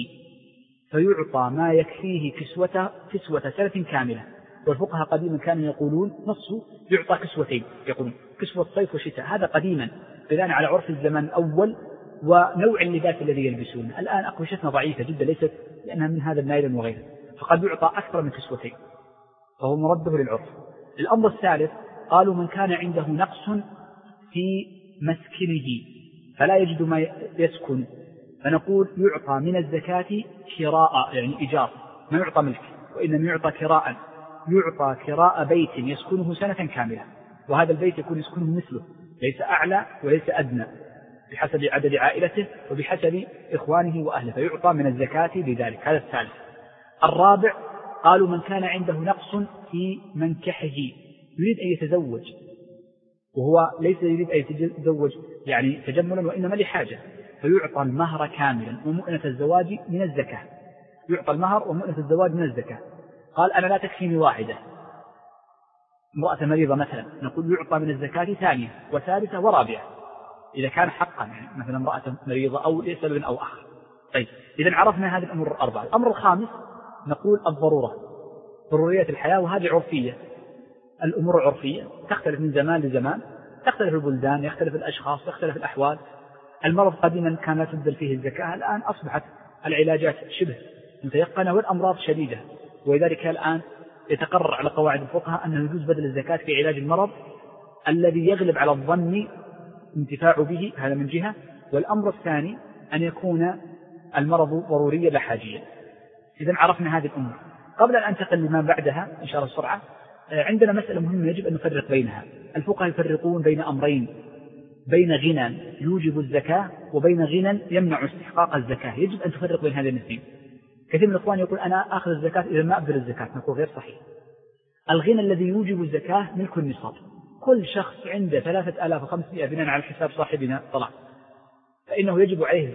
فيعطى ما يكفيه كسوة سنة كاملة. والفقهاء قديما كانوا يقولون نصه يعطى كسوتين، يقولون كسوة صيف وشتاء، هذا قديما بناء على عرف الزمان الأول ونوع اللباس الذي يلبسونه. الآن أقمشتنا ضعيفة جدا ليست لأنها من هذا النايلون وغيره، فقد يعطى أكثر من كسوتين فهو مرده للعرف. الأمر الثالث قالوا من كان عنده نقص في مسكنه فلا يجد ما يسكن فنقول يعطى من الزكاة كراء، يعني إيجار، ما يعطى ملك وإنما يعطى كراء، يعطى كراء بيت يسكنه سنة كاملة، وهذا البيت يكون يسكنه مثله، ليس أعلى وليس أدنى، بحسب عدد عائلته وبحسب إخوانه وأهله، فيعطى من الزكاة لذلك. هذا الثالث. الرابع قالوا من كان عنده نقص في منكحه، يريد أن يتزوج وهو ليس يريد أن يتزوج يعني تجملا وإنما لحاجة، فيعطى المهر كاملا ومؤنة الزواج من الزكاة، يعطى المهر ومؤنة الزواج من الزكاة. قال أنا لا تكفيني واحدة، امرأة مريضة مثلا، نقول يعطى من الزكاة ثانية وثالثة ورابعة إذا كان حقا، يعني مثلا امرأة مريضة أو لسبب أو آخر. طيب إذا عرفنا هذه الأمور الأربعة. الأمر الخامس نقول الضرورة، ضروريات الحياة، وهذه عرفية، الأمور عرفية تختلف من زمان لزمان، تختلف البلدان، يختلف الأشخاص، تختلف الأحوال. المرض قديما كان لا تبذل فيه الزكاة، الآن أصبحت العلاجات شبه متيقنة والأمراض شديدة، ولذلك الآن يتقرر على قواعد الفقهاء أنه يجوز بذل الزكاة في علاج المرض الذي يغلب على الظن انتفاع به، هذا من جهة. والأمر الثاني أن يكون المرض ضروريا لا حاجيا. إذن عرفنا هذه الأمور. قبل أن أنتقل لما بعدها إن شاء الله بسرعة، عندنا مسألة مهمة يجب أن نفرق بينها. الفقهاء يفرقون بين أمرين، بين غنى يوجب الزكاة وبين غنى يمنع استحقاق الزكاة. يجب أن تفرق بين هذين الاثنين. كثير من الإخوان يقول أنا أخذ الزكاة إذا ما أبذل الزكاة، نقول غير صحيح. الغنى الذي يوجب الزكاة ملك النصاب. كل شخص عنده 3500 بناء على حساب صاحبنا طلع فإنه يجب عليه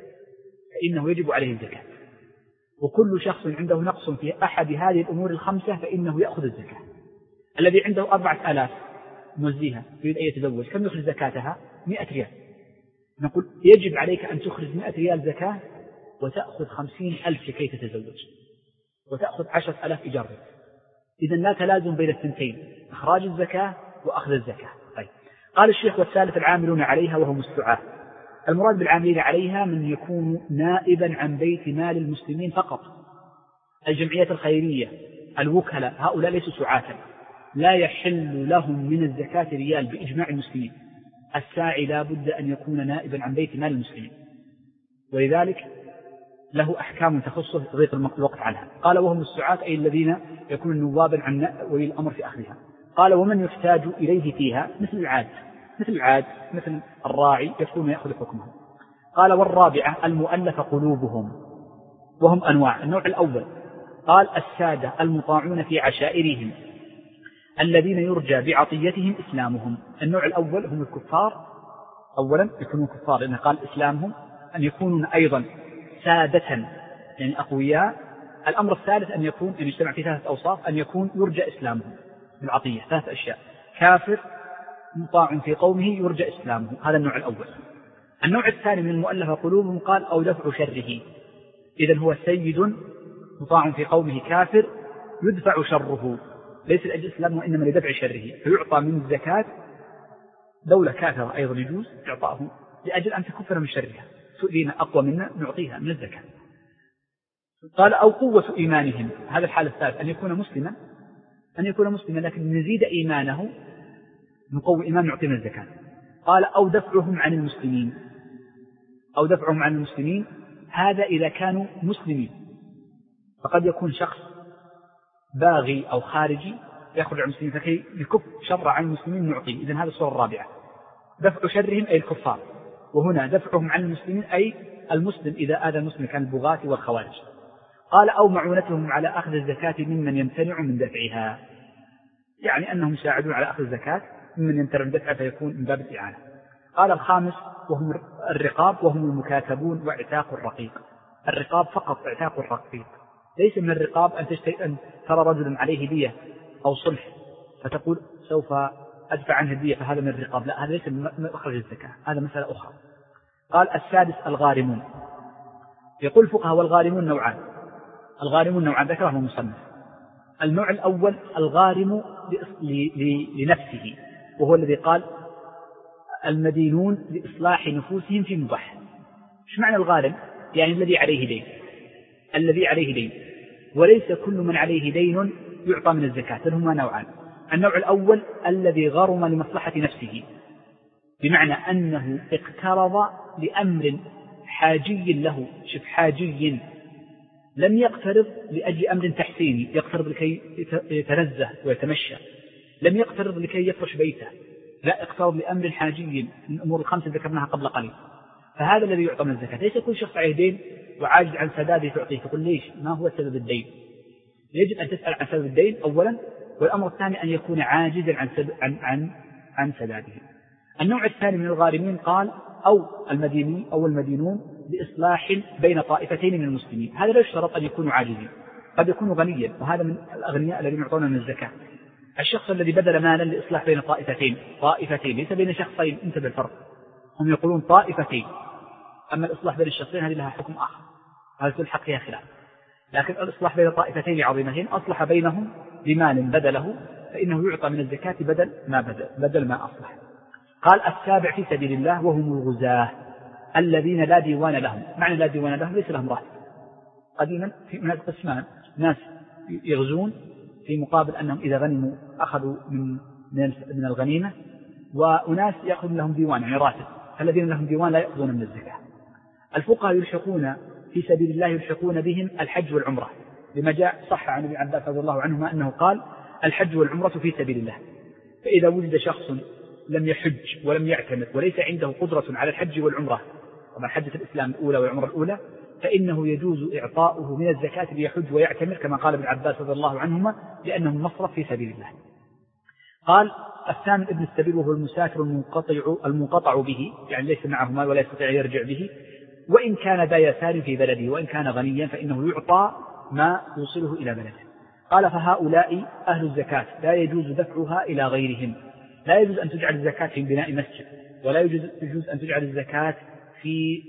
الزكاة، وكل شخص عنده نقص في أحد هذه الأمور الخمسة فإنه يأخذ الزكاة. الذي عنده 4000 موزيها يريد أن يتزوج، كم يخرج زكاتها؟ 100 ريال. نقول يجب عليك أن تخرج 100 ريال زكاة وتأخذ 50,000 لكي تتزوج، وتأخذ 10,000 إيجار. إذن لا تلازم بين الثنتين، إخراج الزكاة وأخذ الزكاة. طيب. قال الشيخ والثالث العاملون عليها وهم السعاة. المراد بالعاملين عليها من يكون نائبا عن بيت مال المسلمين فقط. الجمعيات الخيرية، الوكلاء، هؤلاء ليسوا سعاة، لا يحل لهم من الزكاة ريال بإجماع المسلمين. الساعي لا بد أن يكون نائبا عن بيت مال المسلمين، ولذلك له أحكام تخصه تضيق الوقت عنها. قال وهم السعاة أي الذين يكون نوابا عن ولي الأمر في أخذها. قال ومن يحتاج إليه فيها مثل العاد مثل الراعي يكون يأخذ حكمها. قال والرابعة المؤلف قلوبهم وهم أنواع. النوع الأول قال السادة المطاعون في عشائرهم الذين يرجى بعطيتهم إسلامهم. النوع الأول هم الكفار، أولا يكونون كفار لأنه قال إسلامهم، أن يكونون أيضا سادة يعني أقوياء. الأمر الثالث أن يكون أن يجتمع في 3 أوصاف، أن يكون يرجى إسلامهم بالعطية، 3 أشياء: كافر، مطاع في قومه، يرجى إسلامه. هذا النوع الأول. النوع الثاني من المؤلف قلوبهم قال أو دفع شره. إذن هو سيد مطاع في قومه كافر يدفع شره، ليس لأجل إسلامه وإنما لدفع شره، فيعطى من الزكاة. دولة كافرة أيضا يجوز إعطائهم لأجل أن تكفر من شرها، سؤلنا أقوى منا نعطيها من الزكاة. قال أو قوة إيمانهم. هذا الحال الثالث، أن يكون مسلما لكن نزيد إيمانه، نقوي إيمان نعطي من الزكاة. قال أو دفعهم عن المسلمين. هذا إذا كانوا مسلمين، فقد يكون شخص باغي أو خارجي يخرج عن المسلمين فكي يكف شر عن المسلمين نعطيه. إذن هذا الصورة الرابعة، دفع شرهم أي الكفار، وهنا دفعهم عن المسلمين أي المسلم إذا آذى المسلم كان البغاة والخوارج. قال أو معونتهم على أخذ الزكاة ممن يمتنع من دفعها، يعني أنهم يساعدون على أخذ الزكاة ممن يمتنع من دفعها فيكون من باب الإعانة. قال الخامس وهم الرقاب وهم المكاتبون واعتاق الرقيق. الرقاب فقط اعتاق الرقيق، ليس من الرقاب أن ترى رجلا عليه دية أو صلح فتقول سوف أدفع عنه الدية فهذا من الرقاب، لا، هذا ليس من مخرج الزكاة، هذا مسألة أخرى. قال السادس الغارمون. يقول الفقهاء والغارمون نوعان. ذكرهم المصنف. النوع الأول الغارم لنفسه، وهو الذي قال المدينون لإصلاح نفوسهم في مباح. ايش معنى الغارم؟ يعني الذي عليه دين، وليس كل من عليه دين يعطى من الزكاة، هما نوعان. النوع الأول الذي غرم لمصلحة نفسه، بمعنى أنه اقترض لأمر حاجي له، حاجي، لم يقترض لأجل أمر تحسيني، يقترض لكي يتنزه ويتمشى، لم يقترض لكي يفرش بيته، لا، اقترض لأمر حاجي من الأمور الخمسة ذكرناها قبل قليل، فهذا الذي يعطى من الزكاة. ليس كل شخص عليه دين وعاجز عن سداده تعطيه، تقول ليش؟ ما هو سبب الدين؟ يجب أن تسأل عن سبب الدين أولا، والأمر الثاني أن يكون عاجزا عن سداده. النوع الثاني من الغارمين قال أو المدينون لإصلاح بين طائفتين من المسلمين. هذا لا يشترط أن يكونوا عاجزين، قد يكونوا غنيا، وهذا من الأغنياء الذين يعطون من الزكاة. الشخص الذي بذل مالا لإصلاح بين طائفتين ليس بين شخصين، انتبه الفرق، هم يقولون طائفتين، أما الإصلاح بين الشخصين هذه لها حكم آخر، هذا الحق فيها خلاف. لكن الإصلاح بين طائفتين عظيمتين أصلح بينهم بمال بدله، فإنه يعطى من الزكاة بدل ما أصلح. قال السابع في سبيل الله وهم الغزاة الذين لا ديوان لهم. معنى لا ديوان لهم ليس لهم راتب. قديما في ناس قسمان، ناس يغزون في مقابل أنهم إذا غنموا أخذوا من الغنيمة، وناس يأخذون لهم ديوان يعني راتب، فالذين لهم ديوان لا يأخذون من الزكاة. الفقهاء يلحقون في سبيل الله يلحقون بهم الحج والعمرة، لما جاء صح عن ابن عباس رضي الله عنهما أنه قال الحج والعمرة في سبيل الله. فإذا وجد شخص لم يحج ولم يعتمر وليس عنده قدرة على الحج والعمرة، طبعا حجة الإسلام الأولى والعمرة الأولى، فإنه يجوز إعطاؤه من الزكاة ليحج ويعتمر كما قال ابن عباس رضي الله عنهما لأنه مصرف في سبيل الله. قال الثامن ابن السبيل وهو المسافر المنقطع به، يعني ليس معه مال ولا يستطيع يرجع به، وإن كان ذا يسار في بلده وإن كان غنيا فإنه يعطى ما يوصله إلى بلده. قال فهؤلاء أهل الزكاة لا يجوز دفعها إلى غيرهم، لا يجوز أن تجعل الزكاة في بناء مسجد، ولا يجوز أن تجعل الزكاة في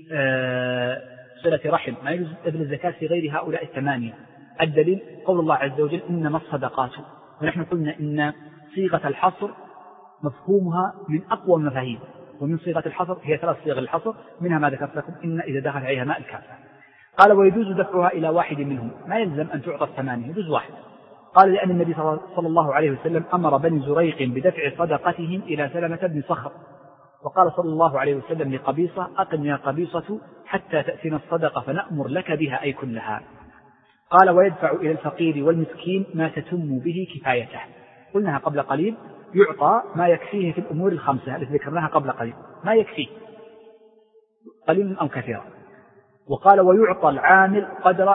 صلة رحم، ما يجوز تبذل الزكاة في غير هؤلاء الثمانية. الدليل قول الله عز وجل إنما الصدقات، ونحن قلنا إن صيغة الحصر مفهومها من أقوى المفاهيم، ومن صيغة الحصر هي 3 صيغ الحصر، منها ما ذكرت لكم إن إذا دخل عليها ماء الكافة. قال ويجوز دفعها إلى واحد منهم، ما يلزم أن تعطى الثمانية، يجوز واحد. قال لأن النبي صلى الله عليه وسلم أمر بني زريق بدفع صدقتهم إلى سلمة بن صخر، وقال صلى الله عليه وسلم لقبيصة أقم يا قبيصة حتى تأتينا الصدقة فنأمر لك بها أي كلها. قال ويدفع إلى الفقير والمسكين ما تتم به كفايته، قلناها قبل قليل، يعطى ما يكفيه في الأمور الخمسة التي ذكرناها قبل قليل، ما يكفيه قليل أو كثيرا. وقال ويعطى العامل قدر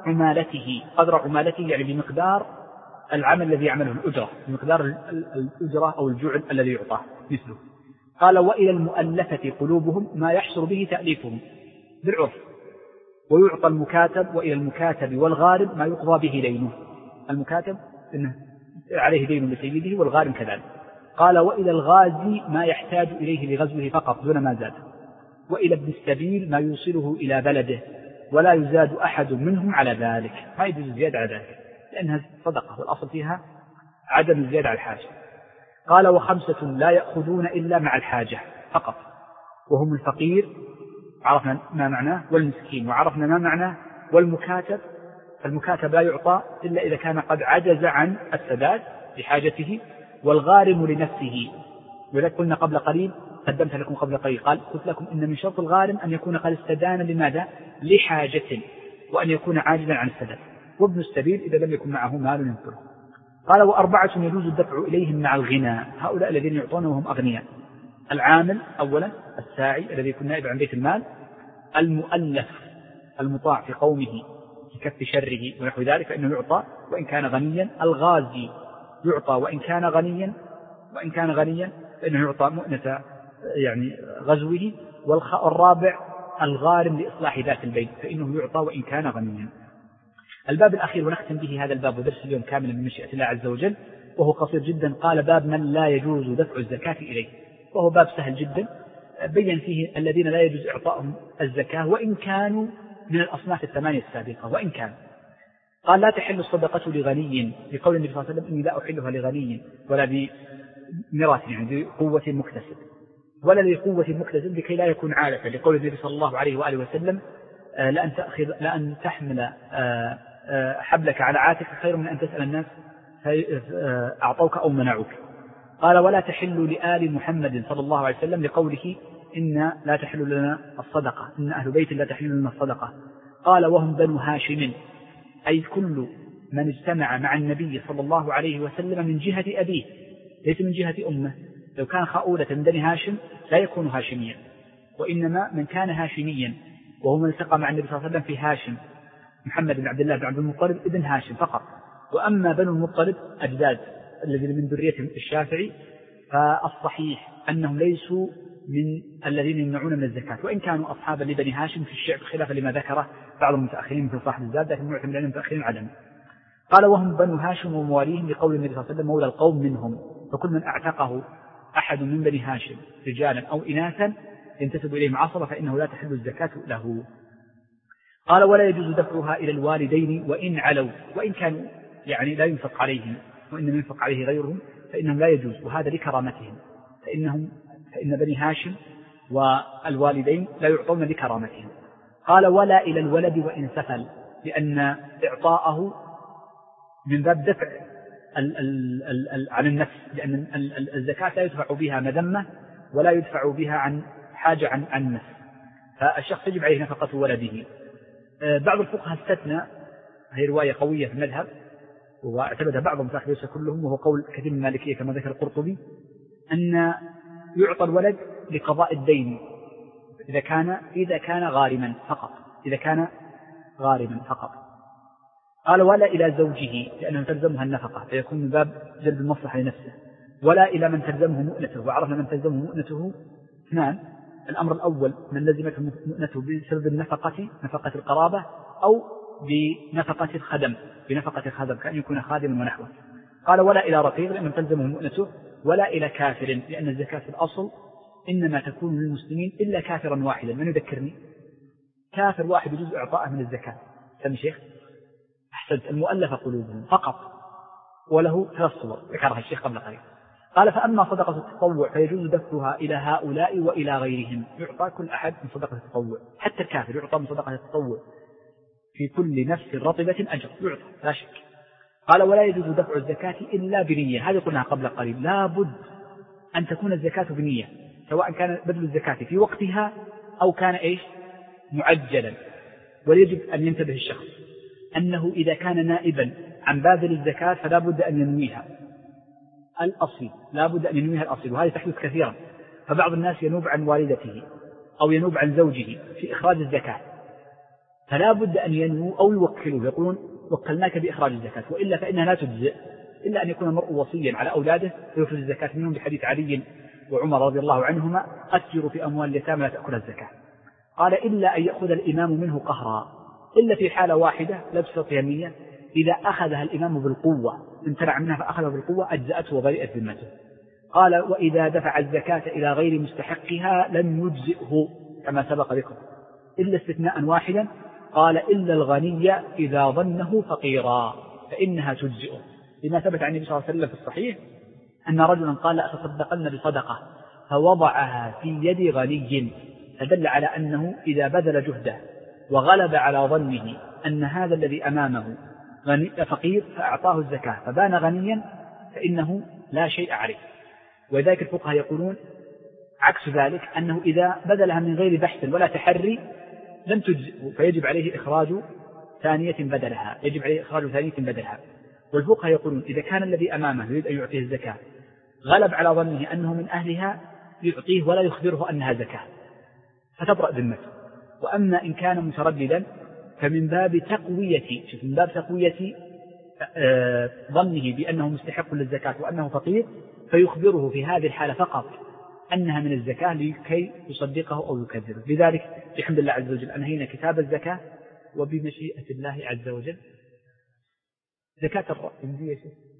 عمالته يعني بمقدار العمل الذي يعمله، الأجرة بمقدار الأجرة أو الجعل الذي يعطاه مثله. قال وإلى المؤلفة قلوبهم ما يحصر به تأليفهم بالعرف، ويعطى المكاتب وإلى المكاتب والغارم ما يقضى به دينه، المكاتب إنه عليه دين لسيده والغارم كذلك. قال وإلى الغازي ما يحتاج إليه لغزوه فقط دون ما زاد، وإلى ابن السبيل ما يوصله إلى بلده، ولا يزاد أحد منهم على ذلك، ما يجوز الزيادة على ذلك لأنها صدقة والأصل فيها عدم الزيادة على الحاجة. قال وخمسة لا يأخذون إلا مع الحاجة فقط، وهم الفقير عرفنا ما معناه، والمسكين وعرفنا ما معناه، والمكاتب، المكاتب لا يعطى إلا إذا كان قد عجز عن السداد لحاجته، والغارم لنفسه، ولذلك قلنا قبل قليل قدمت لكم قبل قليل قلت لكم إن من شرط الغارم أن يكون قد استدان لماذا؟ لحاجة، وأن يكون عاجزا عن السداد. وابن السبيل إذا لم يكن معه مال ينفره. قال وأربعة يجوز الدفع إليهم مع الغنى، هؤلاء الذين يعطون وهم أغنياء: العامل أولا، الساعي الذي يكون نائب عن بيت المال، المؤلف المطاع في قومه بكف شره ونحو ذلك فإنه يعطى وإن كان غنيا، الغازي يعطى وإن كان غنيا فإنه يعطى مؤنة يعني غزوه، والرابع الغارم لإصلاح ذات البيت فإنه يعطى وإن كان غنيا. الباب الأخير ونختم به هذا الباب ودرس اليوم كاملا من مشيئة الله عز وجل، وهو قصير جدا، قال باب من لا يجوز دفع الزكاة إليه، وهو باب سهل جدا، بين فيه الذين لا يجوز إعطائهم الزكاة وإن كانوا من الأصناف الثمانية السابقة وإن كان. قال لا تحل الصدقة لغني، لقول النبي صلى الله عليه وسلم إني لا أحلها لغني ولا بميراث يعني بقوة مكتسب، ولا لقوة مكتسب لكي لا يكون عالة، لقول النبي صلى الله عليه وآله وسلم لأن تحمل حبلك على عاتق خير من أن تسأل الناس أعطوك أو منعوك. قال ولا تحل لآل محمد صلى الله عليه وسلم لقوله إن لا تحل لنا الصدقة، إن أهل بيت لا تحل لنا الصدقة. قال وهم بنو هاشم، أي كل من اجتمع مع النبي صلى الله عليه وسلم من جهة أبيه ليس من جهة أمه، لو كان خؤولة من بني هاشم لا يكون هاشميا، وإنما من كان هاشميا وهو من التقى مع النبي صلى الله عليه وسلم في هاشم محمد بن عبد الله بن عبد المطلب ابن هاشم فقط. وأما بنو المطلب أجداد الذين من ذرية الشافعي فالصحيح أنهم ليسوا من الذين يمنعون من الزكاة، وإن كانوا أصحابا لبني هاشم في الشعب خلافا لما ذكره بعض المتأخرين مثل صاحب الزاد، لكن معتمد عليهم المتأخرين عدم. قال وهم بنو هاشم ومواليهم لقول النبي صلى الله عليه وسلم مولى القوم منهم، فكل من اعتقه أحد من بني هاشم رجالا أو إناثا ينتسب إليهم عصبة فإنه لا تحل الزكاة له. قال ولا يجوز دفعها إلى الوالدين وإن علوا، وإن كانوا يعني لا ينفق عليهم وإنما ينفق عليه غيرهم فإنهم لا يجوز، وهذا لكرامتهم، فإن بني هاشم والوالدين لا يعطون لكرامتهم. قال ولا إلى الولد وإن سفل، لأن إعطاءه من باب دفع عن النفس، لأن الزكاة لا يدفع بها مذمة ولا يدفع بها عن حاجة عن النفس، فالشخص يجب عليه نفقة ولده. بعض الفقهاء استثنى هي رواية قوية في المذهب واعتمدها بعضهم ليس كلهم، وهو قول كثير من المالكية كما ذكر القرطبي، أن يعطى الولد لقضاء الدين إذا كان غارما فقط، إذا كان غارما فقط. قال ولا إلى زوجه لأنه تلزمها النفقة فيكون من باب جلب المصلحة لنفسه، ولا إلى من تلزمه مؤنته. وعرفنا من تلزمه مؤنته اثنان: الأمر الأول من لزمته مؤنته بسبب النفقة، نفقة القرابة، أو بنفقة الخدم، بنفقة الخدم كأن يكون خادما ونحوه. قال ولا إلى رقيق لأنه تلزمه مؤنته، ولا إلى كافر لأن الزكاة في الأصل إنما تكون للمسلمين إلا كافرا واحدا. من يذكرني؟ كافر واحد يجوز إعطاءه من الزكاة. سمي شيخ أحسنت، المؤلف قلوبهم فقط، وله 3 صور ذكرها الشيخ قبل قليل. قال فأما صدقة التطوع فيجوز دفعها إلى هؤلاء وإلى غيرهم، يعطى كل أحد من صدقة التطوع، حتى الكافر يعطى من صدقة التطوع في كل نفس رطبة أجر، يعطى لا شك. قال ولا يجوز دفع الزكاة إلا بنية، هذه قلناها قبل قليل، لا بد أن تكون الزكاة بنية، سواء كان بدل الزكاة في وقتها أو كان معجلا. ويجب أن ينتبه الشخص أنه إذا كان نائبا عن باذل الزكاة فلا بد أن ينويها الأصيل، لا بد أن ينويها الأصيل، وهذه تحدث كثيرا. فبعض الناس ينوب عن والدته أو ينوب عن زوجه في إخراج الزكاة، فلا بد أن ينوو أو يوكله، يقولون وكلناك بإخراج الزكاة، وإلا فإنها لا تجزئ إلا أن يكون المرء وصيا على أولاده فيخرج الزكاة منهم، بحديث علي وعمر رضي الله عنهما: أتجروا في أموال اليتامى لا تأكلها الزكاة. قال إلا أن يأخذ الإمام منه قهرا، إلا في حالة واحدة لا تستطيع النية، إذا أخذها الإمام بالقوة، امتنع منها فأخذها بالقوة أجزأته وبرئت ذمته. قال وإذا دفع الزكاة إلى غير مستحقها لم يجزئه كما سبق ذكره، إلا استثناء واحدا، قال إلا الغني إذا ظنه فقيرا فإنها تجزئه، لما ثبت عن النبي صلى الله عليه وسلم في الصحيح أن رجلا قال أتصدقن بصدقة فوضعها في يد غني، فدل على أنه إذا بذل جهده وغلب على ظنه أن هذا الذي أمامه فقير فأعطاه الزكاة فبان غنيا فإنه لا شيء عليه. وذلك الفقهاء يقولون عكس ذلك، أنه إذا بذلها من غير بحث ولا تحري لم تجزئه فيجب عليه إخراج ثانية بدلها، يجب عليه إخراج ثانية بدلها. والفقهاء يقولون إذا كان الذي أمامه يريد أن يعطيه الزكاة غلب على ظنه أنه من أهلها يعطيه ولا يخبره أنها زكاة فتبرأ ذمته. وأما إن كان مترددا فمن باب تقوية ظنه بأنه مستحق للزكاة وأنه فقير، فيخبره في هذه الحالة فقط أنها من الزكاة لكي يصدقه أو يكذبه. لذلك بحمد الله عز وجل أنهينا كتاب الزكاة، وبمشيئة الله عز وجل زكاة الراتب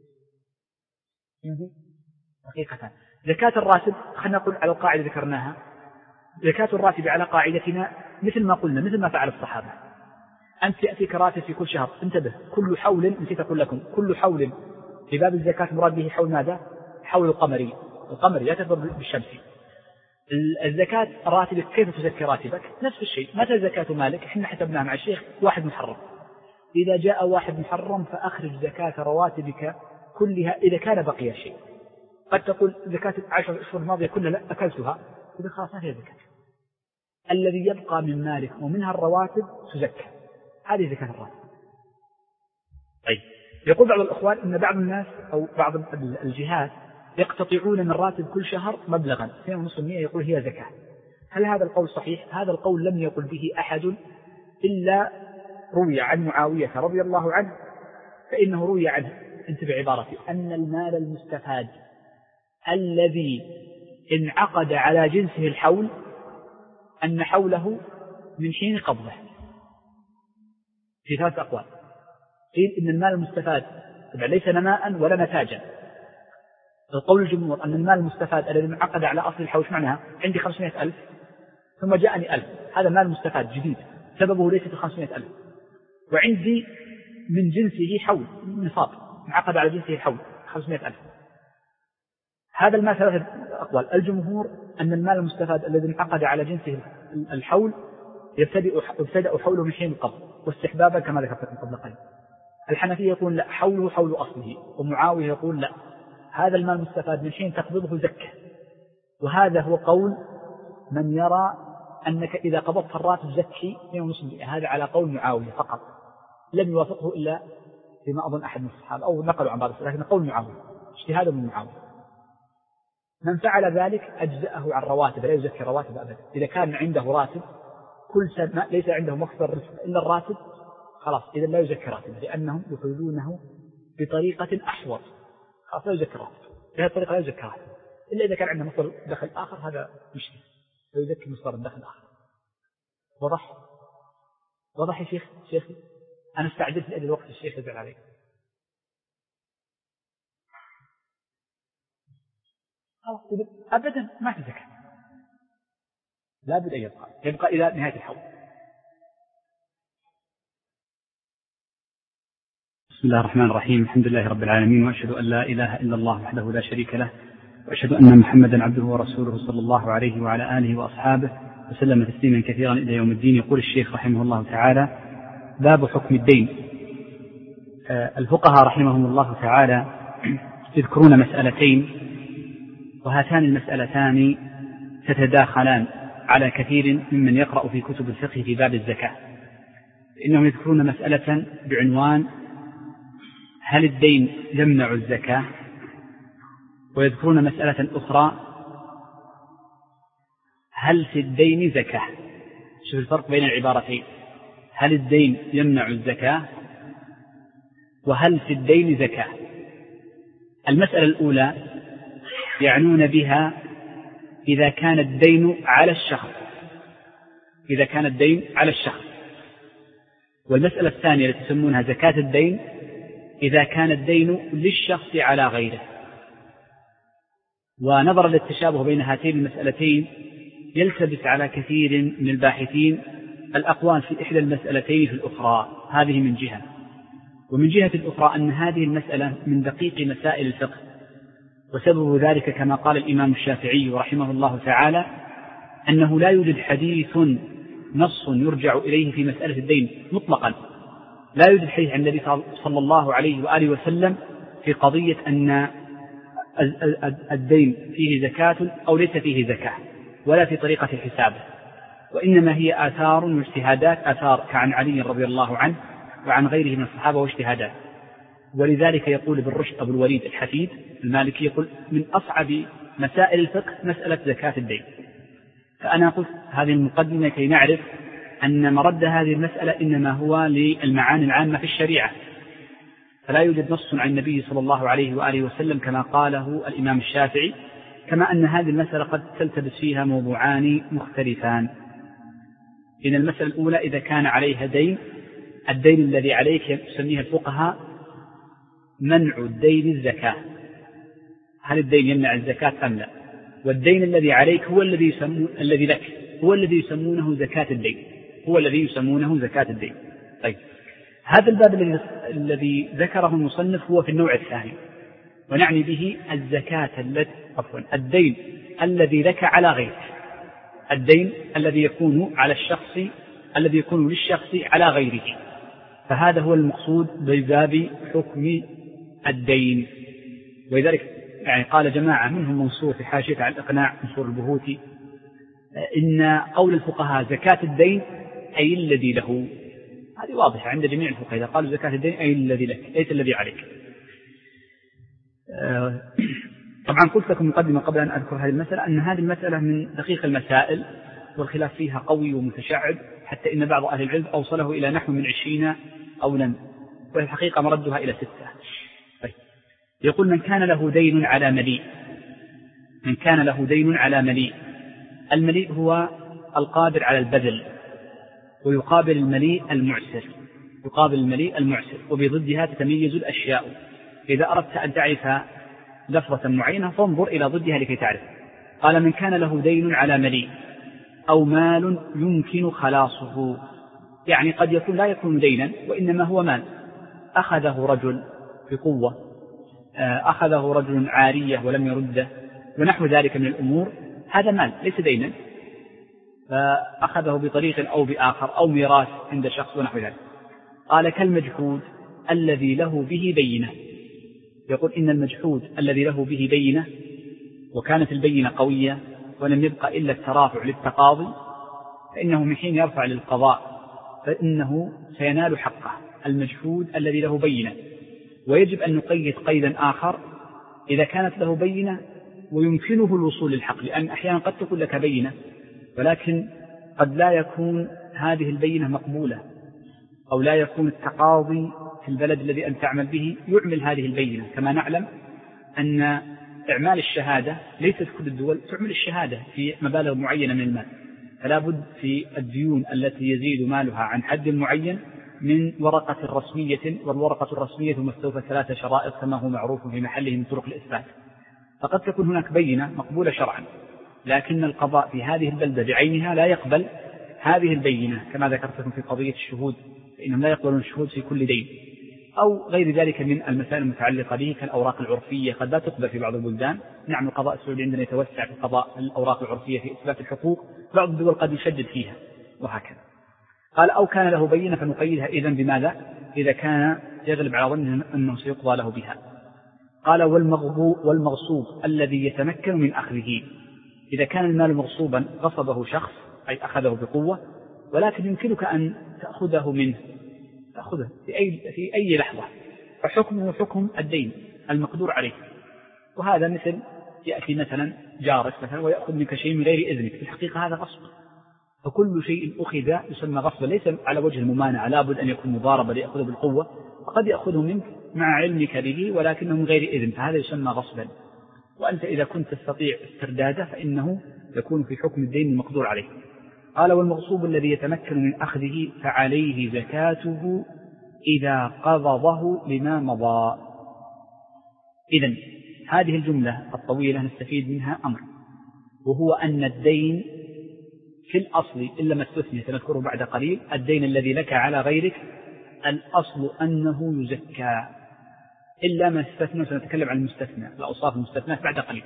حقيقة زكاة الراتب، خلينا نقول على القاعدة ذكرناها، زكاة الراتب على قاعدتنا مثل ما قلنا، مثل ما فعل الصحابة. أنت يأتيك راتب في كل شهر، انتبه، كل حول، نسيت أقول لكم كل حول في باب الزكاة مراد به حول ماذا؟ حول القمري لا تفضل بالشمسي. الزكاة راتبك كيف تزكي راتبك؟ نفس الشيء. متى زكاة مالك؟ احنا حسبناها مع الشيخ 1 محرم، إذا جاء 1 محرم فأخرج زكاة رواتبك كلها إذا كان بقي شيء. قد تقول زكاة 10 أشهر الماضية كلها لا أكلتها، إذا خلاص ما فيها زكاة، الذي يبقى من مالك ومنها الرواتب تزكى، هذه زكاة الراتب. طيب، يقول بعض الأخوان إن بعض الناس أو بعض الجهات يقتطعون من راتب كل شهر مبلغا 2.5% يقول هي زكاة. هل هذا القول صحيح؟ هذا القول لم يقل به أحد إلا روي عن معاوية رضي الله عنه، فإنه روي عنه، انتبه عبارتي، أن المال المستفاد الذي انعقد على جنسه الحول أن حوله من حين قبضه، في 3 أقوال. قيل إن المال المستفاد ليس نماء ولا نتاجا. القول الجمهور أن المال المستفاد الذي انعقد على أصل الحول، معناها عندي 500,000 ثم جاءني 1000، هذا مال مستفاد جديد سببه ليس 500,000، وعندي من جنسه حول نصاب انعقد على جنسه الحول 500,000. هذا المال 3 أقوال. الجمهور أن المال المستفاد الذي انعقد على جنسه الحول يبتدأ حوله من حين القبض واستحبابا كما ذكرت قبل قليل. الحنفية يقول لا، حوله حول أصله، ومعاوية يقول لا، هذا المال المستفاد من حين تقبضه زكاة. وهذا هو قول من يرى أنك إذا قبضت الراتب زكي 2.5%، هذا على قول معاوية فقط، لم يوافقه إلا فيما أظن أحد من الصحابة أو نقلوا عن بعض الصحابة، لكن قول معاوية اجتهاد من معاوية. من فعل ذلك أجزأه عن رواتب، لا يزكي رواتب أبدا. إذا كان عنده راتب كل سنة ليس عنده مصدر رزق إلا الراتب، خلاص إذا لا يزكي راتب، لأنهم يخرجونه بطريقة أحوط، خلاص لا يزكي راتب، بهذه الطريقة لا يزكي راتب إلا إذا كان عنده مصدر دخل آخر، هذا مشكلة، فيزكي مصدر الدخل آخر. وضح يا شيخي أنا استعجلت لأجل وقت الشيخ يزعل عليك. خلاص أبدا ما في زكاة، لا بد أن يبقى إلى نهاية الحول. بسم الله الرحمن الرحيم، الحمد لله رب العالمين، وأشهد أن لا إله إلا الله وحده لا شريك له، وأشهد أن محمدا عبده ورسوله صلى الله عليه وعلى آله وأصحابه وسلم تسليما كثيرا إلى يوم الدين. يقول الشيخ رحمه الله تعالى: باب حكم الدين. الفقهاء رحمهم الله تعالى يذكرون مسألتين، وهاتان المسألتان تتداخلان على كثير ممن يقرأ في كتب الفقه في باب الزكاة. إنهم يذكرون مسألة بعنوان هل الدين يمنع الزكاة، ويذكرون مسألة أخرى هل في الدين زكاة. شوف الفرق بين العبارتين، هل الدين يمنع الزكاة وهل في الدين زكاة. المسألة الأولى يعنون بها إذا كان الدين على الشخص، والمسألة الثانية التي تسمونها زكاة الدين إذا كان الدين للشخص على غيره. ونظرا للتشابه بين هاتين المسألتين يلتبس على كثير من الباحثين الأقوال في إحدى المسألتين في الأخرى، هذه من جهة. ومن جهة الأخرى أن هذه المسألة من دقيق مسائل الفقه، وسبب ذلك كما قال الإمام الشافعي رحمه الله تعالى أنه لا يوجد حديث نص يرجع إليه في مسألة الدين مطلقا، لا يوجد حديث عن النبي صلى الله عليه وآله وسلم في قضية أن الدين فيه زكاة أو ليس فيه زكاة، ولا في طريقة حسابه، وإنما هي آثار واجتهادات، آثار كعن علي رضي الله عنه وعن غيره من الصحابة واجتهادات. ولذلك يقول ابن رشد أبو الوليد الحفيد المالكي يقول من أصعب مسائل الفقه مسألة زكاة الدين. فأنا قلت هذه المقدمة كي نعرف أن مرد هذه المسألة إنما هو للمعاني العامة في الشريعة، فلا يوجد نص عن النبي صلى الله عليه وآله وسلم كما قاله الإمام الشافعي، كما أن هذه المسألة قد تلتبس فيها موضوعان مختلفان. إن المسألة الأولى إذا كان عليها دين، الدين الذي عليك يسميها الفقهاء منع الدين الزكاة، هل الدين يمنع الزكاة أم لا؟ والدين الذي عليك هو الذي لك هو الذي يسمونه زكاة الدين، طيب هذا الباب الذي ذكره المصنف هو في النوع الثاني، ونعني به الدين الذي لك على غيرك، الدين الذي يكون على الشخص الذي يكون للشخص على غيره، فهذا هو المقصود بباب حكم الدين. ولذلك يعني قال جماعة منهم منصور في حاشية على الإقناع منصور البهوتي إن قول الفقهاء زكاة الدين أي الذي له، هذه واضحة عند جميع الفقهاء، إذا قالوا زكاة الدين أي الذي لك ليس الذي عليك. طبعا قلت لكم مقدمة قبل أن أذكر هذه المسألة أن هذه المسألة من دقيق المسائل، والخلاف فيها قوي ومتشعب، حتى إن بعض أهل العلم أوصله إلى نحو من 20 قولا، والحقيقة مردها إلى 6. طيب. يقول من كان له دين على مليء، المليء هو القادر على البذل، ويقابل المليء المعسر، وبضدها تتميز الأشياء. إذا أردت أن تعرف لفظة معينة فانظر إلى ضدها لكي تعرف. قال من كان له دين على مليء أو مال يمكن خلاصه، يعني قد يكون لا يكون دينا وإنما هو مال أخذه رجل بقوة، أخذه رجل عارية ولم يرده، ونحو ذلك من الأمور، هذا مال ليس دينا، فأخذه بطريق أو بآخر أو ميراث عند شخص ونحو ذلك. قال كالمجحود الذي له به بينة. يقول إن المجحود الذي له به بينة وكانت البينة قوية ولم يبقى إلا الترافع للتقاضي، فإنه من حين يرفع للقضاء فإنه سينال حقه، المجحود الذي له بينة، ويجب أن نقيد قيدا آخر إذا كانت له بينة ويمكنه الوصول للحق، لأن أحيانا قد تكون لك بينة ولكن قد لا يكون هذه البينة مقبولة، أو لا يكون التقاضي في البلد الذي أن تعمل به يعمل هذه البينة. كما نعلم أن إعمال الشهادة ليست كل الدول تعمل الشهادة في مبالغ معينة من المال، فلا بد في الديون التي يزيد مالها عن حد معين من ورقة رسمية، والورقة الرسمية مستوفى 3 شرائط كما هو معروف في محله من طرق الإثبات. فقد تكون هناك بينة مقبولة شرعا، لكن القضاء في هذه البلدة بعينها لا يقبل هذه البينة، كما ذكرت لكم في قضية الشهود، فإنهم لا يقبلون الشهود في كل دين، أو غير ذلك من المسائل المتعلقة به كالأوراق العرفية قد لا تقبل في بعض البلدان. نعم القضاء السعودي عندنا يتوسع في قضاء الأوراق العرفية في إثبات الحقوق، بعض الدول قد يشدد فيها وهكذا. قال أو كان له بينة فنقيدها إذن بماذا؟ إذا كان يغلب على ظنه أنه سيقضى له بها. قال والمغصوب الذي يتمكن من أخذه، إذا كان المال مغصوبا غصبه شخص أي أخذه بقوة، ولكن يمكنك أن تأخذه منه، تأخذه في أي لحظة، فحكمه حكم الدين المقدور عليه. وهذا مثل يأتي مثلا جارك مثلا ويأخذ منك شيء من غير إذنك، في الحقيقة هذا غصب، فكل شيء أخذ يسمى غصبا، ليس على وجه الممانعة، لابد أن يكون مضاربة ليأخذه بالقوة، وقد يأخذه منك مع علمك به ولكنه من غير إذن، فهذا يسمى غصبا. وأنت إذا كنت تستطيع استرداده فإنه يكون في حكم الدين المقدور عليه. قال والمغصوب الذي يتمكن من أخذه فعليه زكاته إذا قبضه لما مضى. إذن هذه الجملة الطويلة نستفيد منها أمر، وهو أن الدين في الأصل إلا ما استثني سنذكره بعد قليل، الدين الذي لك على غيرك الأصل أنه يزكى، إلا ما استثنى سنتكلم عن المستثنى الأوصاف المستثنى بعد قليل.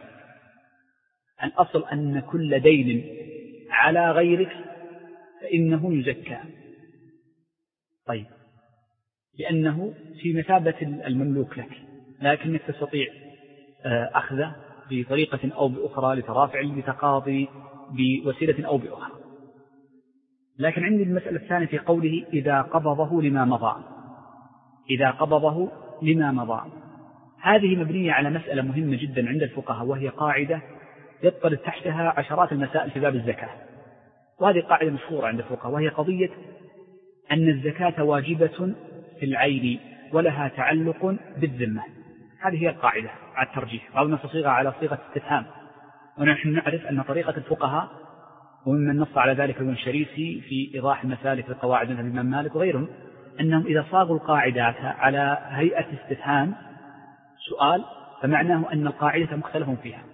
الأصل أن كل دين على غيرك فإنه يزكى. طيب، لأنه في مثابة المملوك لك، لكنك تستطيع أخذه بطريقة أو بأخرى لترافع لتقاضي بوسيلة أو بأخرى. لكن عندي المسألة الثانية في قوله إذا قبضه لما مضى، إذا قبضه لما مضى، هذه مبنية على مسألة مهمة جدا عند الفقهاء، وهي قاعدة يطرد تحتها عشرات المسائل في باب الزكاة، وهذه قاعدة مشهورة عند الفقهاء، وهي قضية أن الزكاة واجبة في العين ولها تعلق بالذمة. هذه هي القاعدة على الترجيح، أو نصيغها على صيغة استفهام. ونحن نعرف أن طريقة الفقهاء، وممن نص على ذلك ابن الشريسي في إيضاح المسالك للقواعد من الإمام مالك وغيرهم، أنهم إذا صاغوا القاعدات على هيئة استفهام سؤال فمعناه أن القاعدة مختلف فيها،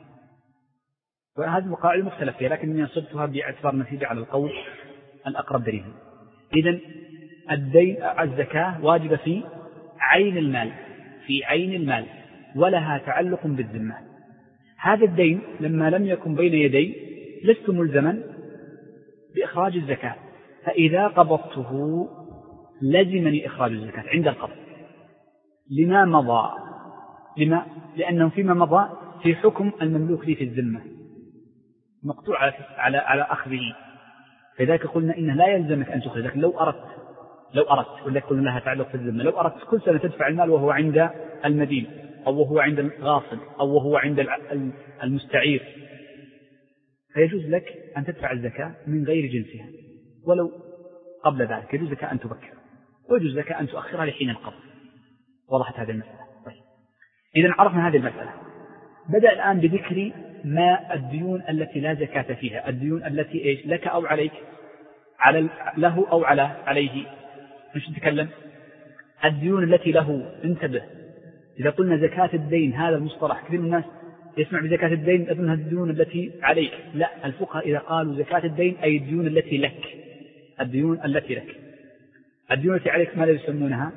وهذه القاعدة مختلف فيها، لكن صبتها باعتبار نتيجة على القول الأقرب دليلا. إذن الزكاة واجبة في عين المال، في عين المال ولها تعلق بالذمة. هذا الدين لما لم يكن بين يدي لست ملزما بإخراج الزكاة، فإذا قبضته لزمني إخراج الزكاة عند القبض لما مضى. لأنه فيما مضى في حكم المملوك لي في الذمة مقطوع على أخذه، فذلك قلنا إنه لا يلزمك أن تخرج. لكن لو أردت ولك قلنا لها تعلق في الذمة، لو أردت كل سنة تدفع المال وهو عند المدين أو وهو عند الغاصب أو وهو عند المستعير، فيجوز لك أن تدفع الزكاة من غير جنسها ولو قبل ذلك، يجوز لك أن تبكر ويجوز لك أن تؤخرها لحين القبض. وضحت هذه المسألة؟ طيب، إذن عرفنا هذه المسألة. بدأ الآن بذكر ما الديون التي لا زكاة فيها، الديون التي إيش لك أو عليك، له أو عليه. مش نتكلم الديون التي له. انتبه، إذا قلنا زكاة الدين هذا المصطلح كثير من الناس يسمع بزكاة الدين أظنها الديون التي عليك. لا، الفقهاء إذا قالوا زكاة الدين أي الديون التي لك، الديون التي لك. الديون التي عليك ماذا يسمونها؟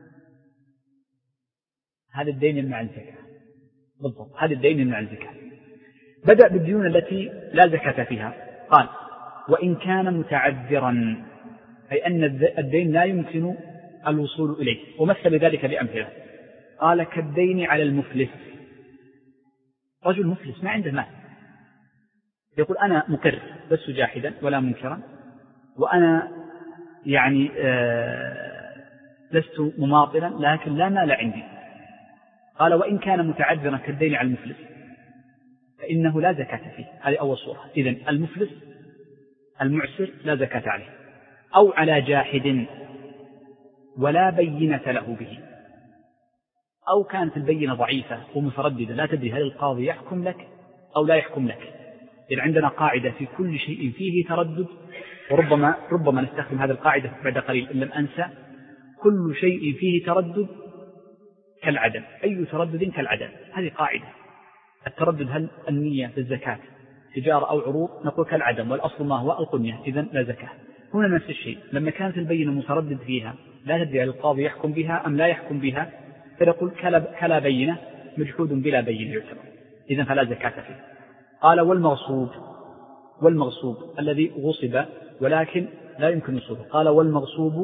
هذا الدين يمنع الزكاة. بالضبط، هذا الدين يمنع الزكاة. بدأ بالديون التي لا زكاة فيها، قال وإن كان متعذرا، أي أن الدين لا يمكن الوصول إليه، ومثل ذلك بأمثلة. قال كالدين على المفلس، رجل مفلس ما عنده مال، يقول أنا مقر بس جاحدا ولا منكرا، وأنا يعني لست مماطلا لكن لا مال عندي. قال وإن كان متعذرا كالدين على المفلس فإنه لا زكاة فيه. هذه أول صورة. إذن المفلس المعسر لا زكاة عليه، أو على جاحد ولا بينة له به، أو كانت البينة ضعيفة ومترددة لا تدري هل القاضي يحكم لك أو لا يحكم لك. إذن عندنا قاعدة في كل شيء فيه تردد، وربما نستخدم هذه القاعدة بعد قليل إن لم أنسى. كل شيء فيه تردد كالعدم، أي تردد كالعدم. هذه قاعدة. التردد هل النية في الزكاة تجارة أو عروض، نقول كالعدم، والأصل ما هو القنية، إذن لا زكاة. هنا نفس الشيء، لما كانت البينة متردد فيها لا تدري هل القاضي يحكم بها أم لا يحكم بها، فنقول كلا بينة مجحود بلا بينة يعتبر، إذن فلا زكاة فيه. قال والمغصوب الذي غصب ولكن لا يمكن وصوله. قال والمغصوب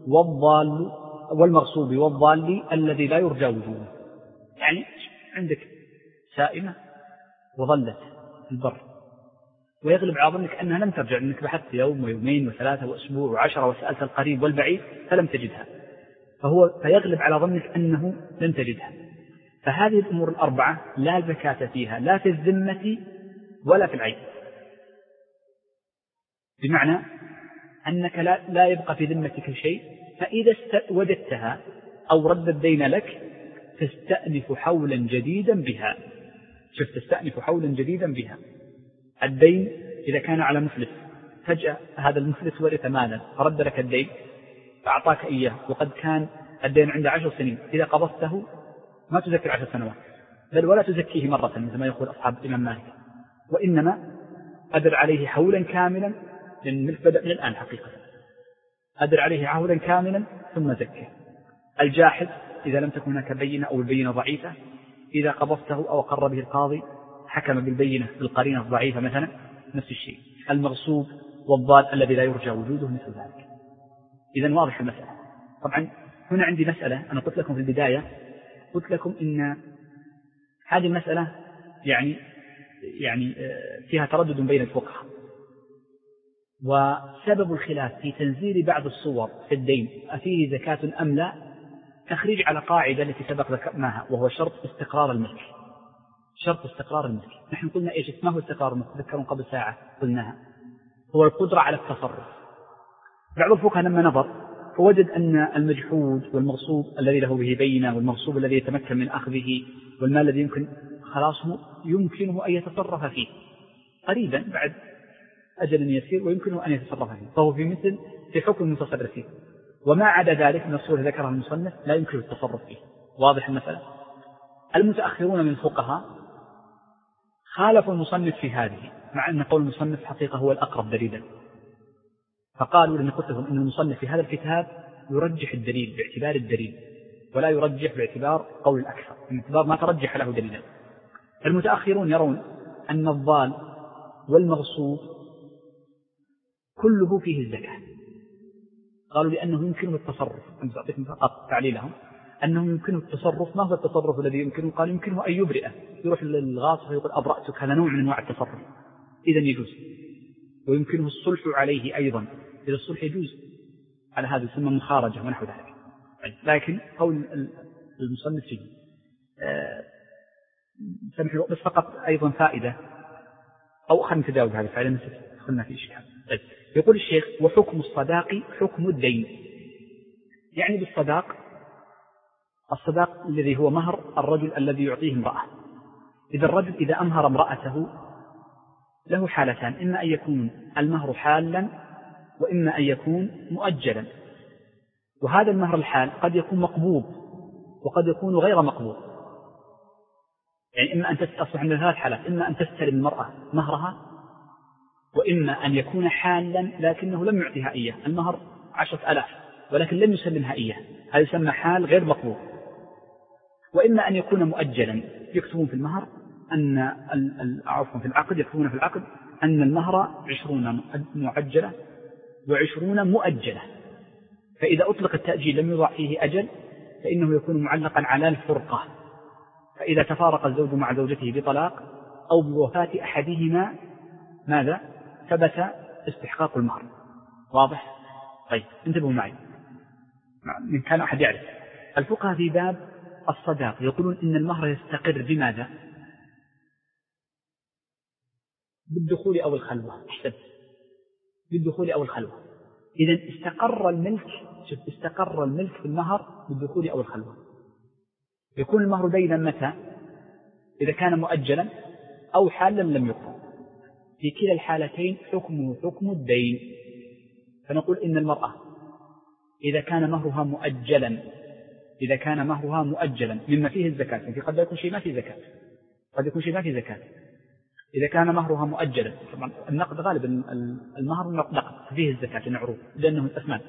والضال الذي لا يرجى وجوده. يعني عندك سائمة وظلت في البر ويغلب على ظنك أنها لم ترجع، أنك بحثت يوم ويومين وثلاثة وأسبوع و10 وسألت القريب والبعيد فلم تجدها، فيغلب على ظنك أنه لن تجدها. فهذه الأمور الأربعة لا زكاة فيها، لا في الذمة ولا في العين، بمعنى أنك لا يبقى في ذمتك شيء، فإذا وجدتها أو رد الدين لك تستأنف حولا جديدا بها. تستأنف حولا جديدا بها. الدين إذا كان على مفلس، فجأة هذا المفلس ورث مالا فرد لك الدين فأعطاك إياه، وقد كان الدين عنده 10 سنين، إذا قبضته ما تزكي 10 سنوات، بل ولا تزكيه مرة مثل ما يقول أصحاب الإمام مالك، وإنما أدر عليه حولا كاملا، لأن الملك بدأ من الآن حقيقة، أدر عليه حولا كاملا ثم زكيه. الجاحد إذا لم تكن هناك بينة أو البينة ضعيفة، إذا قبضته أو أقر به القاضي حكم بالبينة بالقرينة الضعيفة مثلا، نفس الشيء. المغصوب والضال الذي لا يرجى وجوده مثل ذلك. إذن واضح المسألة. طبعا هنا عندي مسألة، أنا قلت لكم في البداية، قلت لكم إن هذه المسألة يعني فيها تردد بين الفقهاء، وسبب الخلاف في تنزيل بعض الصور في الدين أفيه زكاة أم لا تخريج على قاعدة التي سبق ذكرناها، وهو شرط استقرار الملك. شرط استقرار الملك، نحن قلنا إيش ما هو استقرار الملك؟ تذكرون قبل ساعة قلناها، هو القدرة على التصرف. بعض الفقهاء لما نظر فوجد أن المجحود والمغصوب الذي له به بينة، والمغصوب الذي يتمكن من أخذه، والمال الذي يمكن خلاصه يمكنه أن يتصرف فيه قريبا بعد أجل يسير، ويمكنه أن يتصرف فيه، فهو في حكم المتصرف فيه. وما عدا ذلك من الصور ذكرها المصنف لا يمكن التصرف فيه. واضح المسألة؟ المتأخرون من الفقهاء خالفوا المصنف في هذه، مع أن قول المصنف حقيقة هو الأقرب دليلا، فقالوا لأن قلت لهم أن المصنف في هذا الكتاب يرجح الدليل باعتبار الدليل، ولا يرجح باعتبار قول الأكثر، باعتبار ما ترجح له دليلا. المتأخرون يرون أن الضال والمغصوب كله فيه الزكاة، قالوا لأنه يمكنه التصرف. أنا أعطيكم فقط تعليلهم أنه يمكنه التصرف. ما هو التصرف الذي يمكنه؟ قال يمكنه أن يبرئه، يروح للغاصب ويقول أبرأتك، هذا نوع من أنواع التصرف، إذا يجوز. ويمكنه الصلح عليه أيضا، إذا الصلح يجوز على هذا يسمى مخارجة ونحو ذلك. لكن قول المصنف فيه سمحوا بس فقط أيضا فائدة، أو خلينا نتجاوز هذه الفائدة دخلنا في إشكال. يقول الشيخ وحكم الصداق حكم الدين، يعني بالصداق الصداق الذي هو مهر الرجل الذي يعطيه امرأة. إذا الرجل إذا أمهر امرأته له حالتان، إما أن يكون المهر حالا وإما أن يكون مؤجلا. وهذا المهر الحال قد يكون مقبوض وقد يكون غير مقبوض، يعني إما أن تصبح من ثلاث حالات، إما أن تستلم المرأة مهرها، وإما أن يكون حالا لكنه لم يعطيها إياه، المهر 10,000 ولكن لم يسلمها إياه، هذا يسمى حال غير مقبوض. وإما أن يكون مؤجلا، يكتبون في المهر أن عفوا في العقد، يكتبون في العقد أن المهر 20 معجلة و20 مؤجلة، فإذا أطلق التأجيل لم يوضع فيه أجل فإنه يكون معلقا على الفرقة، فإذا تفارق الزوج مع زوجته بطلاق أو بوفاة أحدهما ماذا؟ ثبت استحقاق المهر. واضح؟ طيب انتبهوا معي. من كان أحد يعرف. الفقهاء في باب الصداق يقولون إن المهر يستقر بماذا؟ بالدخول أو الخلوة. احسب بالدخول أو الخلوة. إذن استقر الملك في المهر بالدخول أو الخلوة. يكون المهر دينا متى؟ إذا كان مؤجلا أو حالا لم يقم. في كلا الحالتين حكمه حكم الدين. فنقول إن المرأة إذا كان مهرها مؤجلا مما فيه الزكاة، يعني قد يكون شيء ما فيه زكاة، قد يكون شيء ما فيه زكاة. إذا كان مهرها مؤجلا، طبعا النقد غالبا المهر نقد فيه الزكاة لنعروف لأنه الأثمان.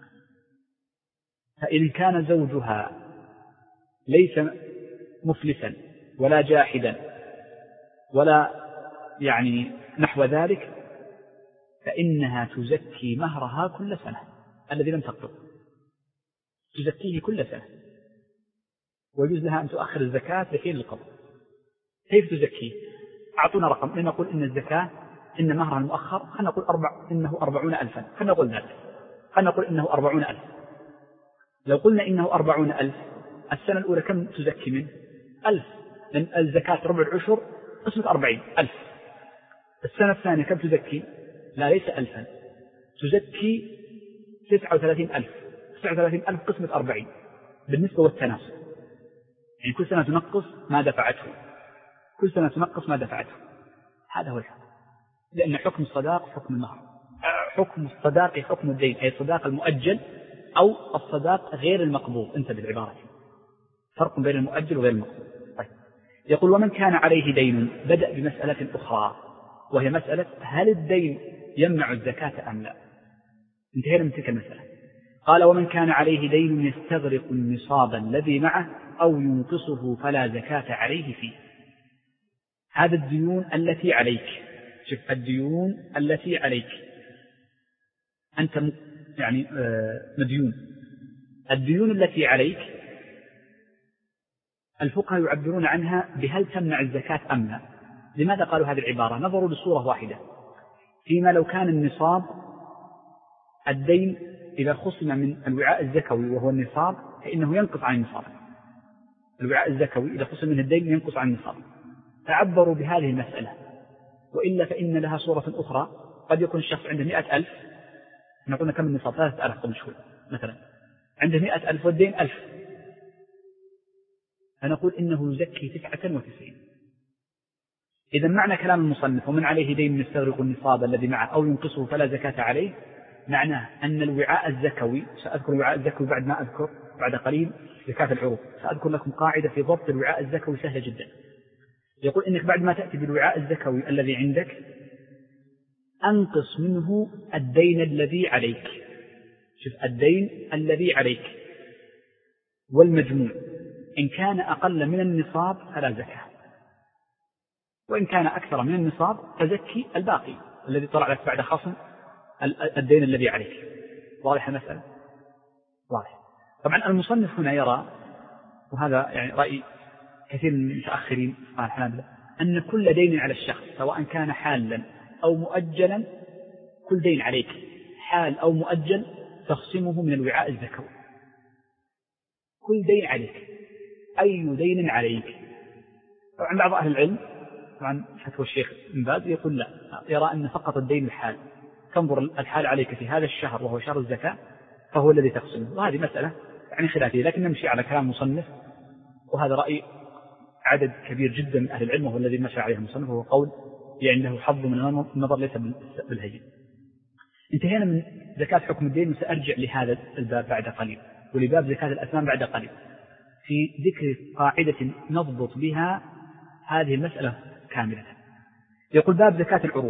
فإن كان زوجها ليس مفلسا ولا جاحدا ولا يعني نحو ذلك، فإنها تزكي مهرها كل سنة الذي لم تقبض، تزكيه كل سنة، ويجوز لها أن تؤخر الزكاة لحين القبض. كيف تزكيه؟ أعطونا رقم، لنقول إن الزكاة إن مهرها المؤخر خلينا نقول إنه 40,000، خلينا نقول ذلك، خلينا نقول إنه 40,000. لو قلنا إنه 40,000 السنة الأولى كم تزكي منه؟ 1000، لأن الزكاة ربع العشر قسمة 40,000. السنة الثانية كم تزكي؟ لا ليس 1000، تزكي 39,000. 39,000 قسمة 40 بالنسبة والتناسب، يعني كل سنة تنقص ما دفعته، كل سنة تنقص ما دفعته. هذا هو الحكم، لأن حكم الصداق حكم المهر، حكم الصداق حكم الدين، أي الصداق المؤجل أو الصداق غير المقبوض. انتبه بالعبارة، فرق بين المؤجل وغير المقبوض. طيب. يقول ومن كان عليه دين، بدأ بمسألة أخرى وهي مسألة هل الدين يمنع الزكاة أم لا. انتهينا من تلك المسألة. قال ومن كان عليه دين يستغرق النصاب الذي معه أو ينقصه فلا زكاة عليه فيه. هذا الديون التي عليك، شوف الديون التي عليك، أنت يعني مديون. الديون التي عليك الفقهاء يعبرون عنها بهل تمنع الزكاة أم لا. لماذا قالوا هذه العبارة؟ نظروا لصورة واحدة، فيما لو كان النصاب الدين إذا خصم من الوعاء الزكوي وهو النصاب فإنه ينقص عن النصاب. الوعاء الزكوي إذا خصم منه الدين ينقص عن النصاب، تعبروا بهذه المسألة. وإلا فإن لها صورة أخرى، قد يكون الشخص عنده 100,000، نقول كم النصاب 3,000 قبل شوي مثلا، عنده 100,000 والدين 1000، فنقول إنه يزكي 99. إذا معنى كلام المصنف ومن عليه دين يستغرق النصاب الذي معه أو ينقصه فلا زكاة عليه، معناه أن الوعاء الزكوي، سأذكر الوعاء الزكوي بعد ما أذكر بعد قليل زكاة العروض، سأذكر لكم قاعدة في ضبط الوعاء الزكوي سهلة جدا. يقول إنك بعد ما تأتي بالوعاء الزكوي الذي عندك أنقص منه الدين الذي عليك. شوف الدين الذي عليك والمجموع، إن كان أقل من النصاب فلا زكاة، وإن كان أكثر من النصاب فزكي الباقي الذي طلع لك بعد خصم الدين الذي عليك. واضح المسألة؟ واضح. طبعا المصنف هنا يرى، وهذا يعني رأي كثير من المتأخرين قال الحنابلة، أن كل دين على الشخص سواء كان حالا أو مؤجلا، كل دين عليك حال أو مؤجل تخصمه من الوعاء الزكوي. كل دين عليك، أي دين عليك. طبعا بعض أهل العلم، طبعا فتوى الشيخ بن باز يقول لا، يرى أن فقط الدين الحال، تنظر الحال عليك في هذا الشهر وهو شهر الزكاة فهو الذي تقسمه. وهذه مسألة يعني خلافية، لكن نمشي على كلام مصنف، وهذا رأي عدد كبير جدا من أهل العلم وهو الذي مشى عليه المصنف، وهو قول عنده حظ من النظر ليس بالهين. انتهينا من زكاة حكم الدين، وسأرجع لهذا الباب بعد قليل ولباب زكاة الأثمان بعد قليل في ذكر قاعدة نضبط بها هذه المسألة كاملة. يقول باب زكاة العروض.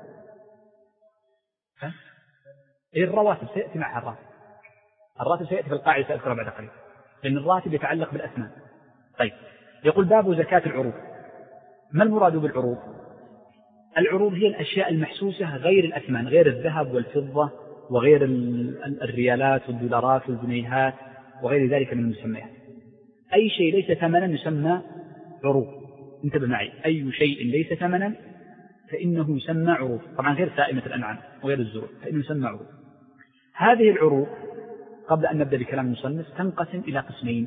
الرواتب سيأتي معها الراتب سيأتي في القاعدة سأذكرها بعد قليل، لأن الراتب يتعلق بالأثمان. طيب. يقول باب زكاة العروض. ما المراد بالعروض؟ العروض هي الأشياء المحسوسة غير الأثمان، غير الذهب والفضة وغير الريالات والدولارات والجنيهات وغير ذلك من المسميات. أي شيء ليس ثمنا يسمى عروض. انتبه معي، أي شيء ليس ثمنا فإنه يسمى عروض، طبعا غير سائمة الأنعام وغير الزروع، فإنه يسمى عروض. هذه العروض قبل أن نبدأ بكلام المصنف تنقسم إلى قسمين.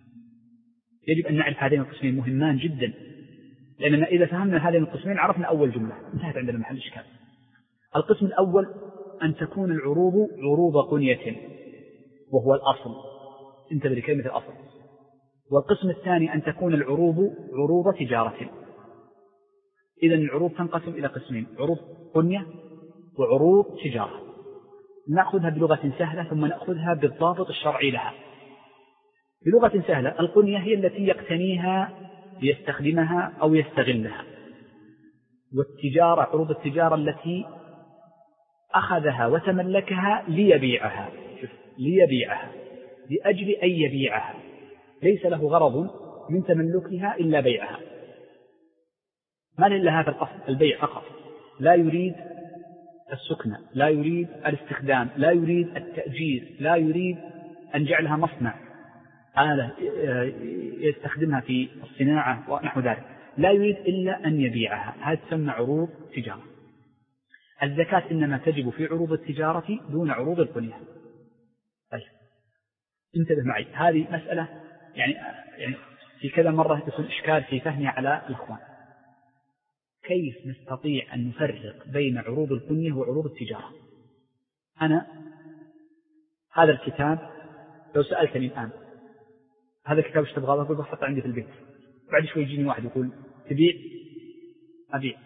يجب أن نعرف هذين القسمين، مهمان جدا، لأننا إذا فهمنا هذين القسمين عرفنا أول جملة، انتهت عندنا محل إشكال. القسم الأول أن تكون العروض عروض قنية وهو الأصل، انتبه لكلمة الأصل. والقسم الثاني أن تكون العروض عروض تجارة. إذن العروض تنقسم إلى قسمين: عروض قنية وعروض تجارة. نأخذها بلغة سهلة ثم نأخذها بالضابط الشرعي لها. بلغة سهلة: القنية هي التي يقتنيها ليستخدمها أو يستغلها، والتجارة عروض التجارة التي أخذها وتملكها ليبيعها، ليبيعها لأجل أن يبيعها، ليس له غرض من تملكها إلا بيعها. ما لله هذا القصد البيع فقط، لا يريد السكنة، لا يريد الاستخدام، لا يريد التأجير، لا يريد أن جعلها مصنع آلة يستخدمها في الصناعة ونحو ذلك، لا يريد إلا أن يبيعها. هذه تسمى عروض تجارة. الزكاة إنما تجب في عروض التجارة دون عروض القنية. طيب انتبه معي، هذه مسألة يعني في كذا مرة يكون إشكال في فهمها على الإخوان. كيف نستطيع أن نفرق بين عروض القنية وعروض التجارة؟ أنا هذا الكتاب لو سألتني الآن هذا الكتاب ايش تبغى؟ أقول بحطه عندي في البيت. بعد شوي يجيني واحد يقول تبيع؟ أبيع.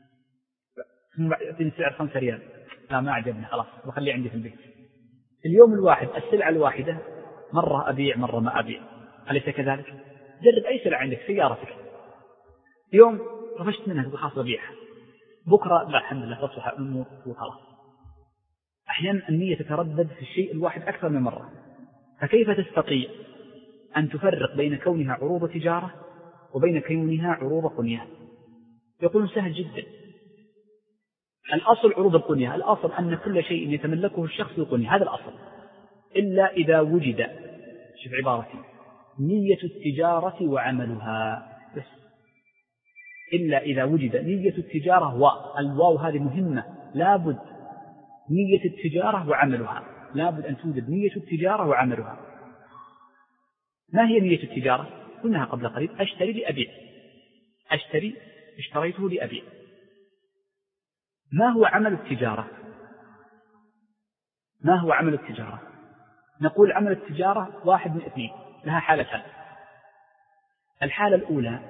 ثم يعطيني سعر 5 ريال، لا ما عجبني خلاص بخليه عندي في البيت. اليوم الواحد السلعة الواحدة مرة أبيع مرة ما أبيع، أليس كذلك؟ جرب أي سلعة عندك، سيارتك يوم رفشت منها تقول خلاص أبيعها، بكرة لا الحمد لله تصلح الأمور وخلاص. أحيانا النية تتردد في الشيء الواحد أكثر من مرة، فكيف تستطيع أن تفرق بين كونها عروض تجارة وبين كونها عروض قنية؟ يقولون سهل جدا. الأصل عروض القنية، الأصل أن كل شيء يتملكه الشخص القنية، هذا الأصل، إلا إذا وجد، شوف عبارتي، نية التجارة وعملها بس. إلا إذا وجد نية التجارة والواو هذه مهمة، لابد نية التجارة وعملها، لابد أن توجد نية التجارة وعملها. ما هي نية التجارة؟ قلناها قبل قليل: أشتري لأبيع، اشتريته لأبيع. ما هو عمل التجارة؟ ما هو عمل التجارة؟ نقول عمل التجارة واحد من اثنين، لها حالتان. الحالة الأولى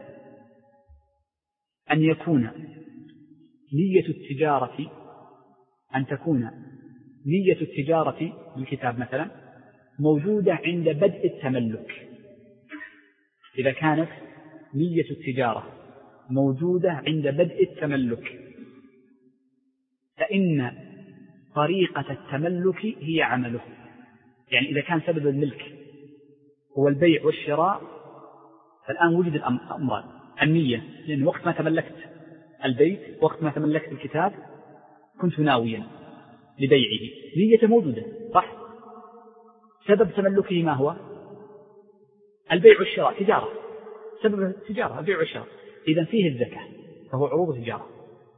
أن يكون نية التجارة، أن تكون نية التجارة بالكتاب مثلا موجودة عند بدء التملك. إذا كانت نية التجارة موجودة عند بدء التملك فإن طريقة التملك هي عمله. يعني إذا كان سبب الملك هو البيع والشراء، فالآن وجد الأمران: النية، لأن وقت ما تملكت البيت، وقت ما تملكت الكتاب كنت ناويا لبيعه، نية موجودة صح؟ سبب تملكه ما هو؟ البيع والشراء، تجارة، سبب التجارة البيع والشراء، إذن فيه الزكاة فهو عروض تجارة.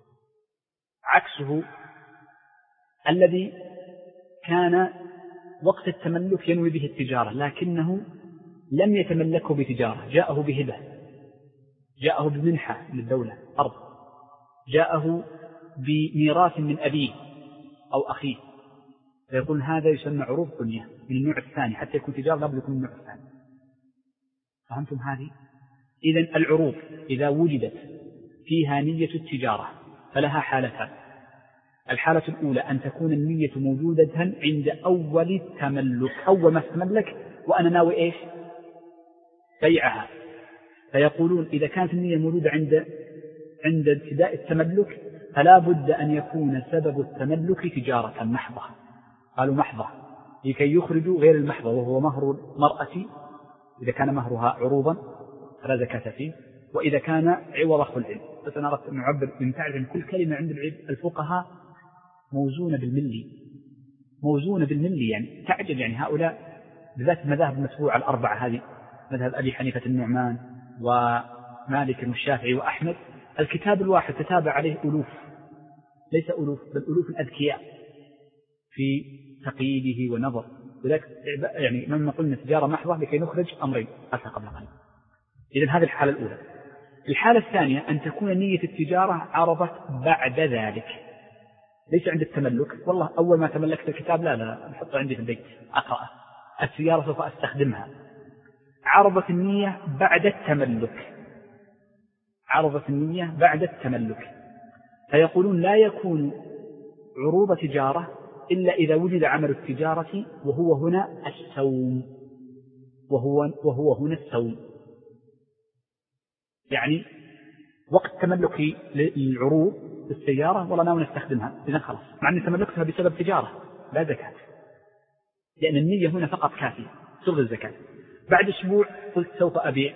عكسه الذي كان وقت التملك ينوي به التجارة لكنه لم يتملكه بتجارة، جاءه بهبة، جاءه بمنحة من الدولة أرض، جاءه بميراث من أبيه أو أخيه، فيقول هذا يسمى عروض قنية من النوع الثاني، حتى يكون تجارة لابد يكون من النوع الثاني. فهمتم هذه؟ إذن العروض إذا وجدت فيها نية التجارة فلها حالتان: الحالة الأولى أن تكون النية موجودة عند أول التملك، أول ما تتملك وأنا ناوي إيش؟ بيعها. فيقولون إذا كانت النية موجودة عند ابتداء التملك فلا بد أن يكون سبب التملك تجارة محضة. قالوا محضة لكي يخرجوا غير المحضة وهو مهر المرأة، إذا كان مهرها عروضا فلا زكاة فيه، وإذا كان عوض خلع. بس أنا أردت أن أعبر من تعرف أن كل كلمة عند الفقهاء موزونة بالملي، موزونة بالملي، يعني تعجب، يعني هؤلاء بذات المذاهب المتبوعة الأربعة هذه، مذهب أبي حنيفة النعمان ومالك والشافعي وأحمد، الكتاب الواحد تتابع عليه ألوف، ليس ألوف بل ألوف الأذكياء في تقييده ونظر وذلك يعني مما قلنا تجارة محضة لكي نخرج أمرين أتى قبل قليل. إذن هذه الحالة الأولى. الحالة الثانية أن تكون نية التجارة عرضت بعد ذلك، ليس عند التملك. والله أول ما تملكت الكتاب لا نحطه عندي في البيت أقرأه، السيارة سوف أستخدمها. عرضت النية بعد التملك، عرضت النية بعد التملك. فيقولون لا يكون عروض تجارة إلا إذا وجد عمل التجارة وهو هنا السوم، وهو هنا السوم. يعني وقت تملكي للعروض بالسيارة والله ناوي نستخدمها، إذا خلاص مع أني تملكتها بسبب تجارة لا زكاة، لأن النية هنا فقط كافية تلغي الزكاة. بعد أسبوع قلت سوف أبيع،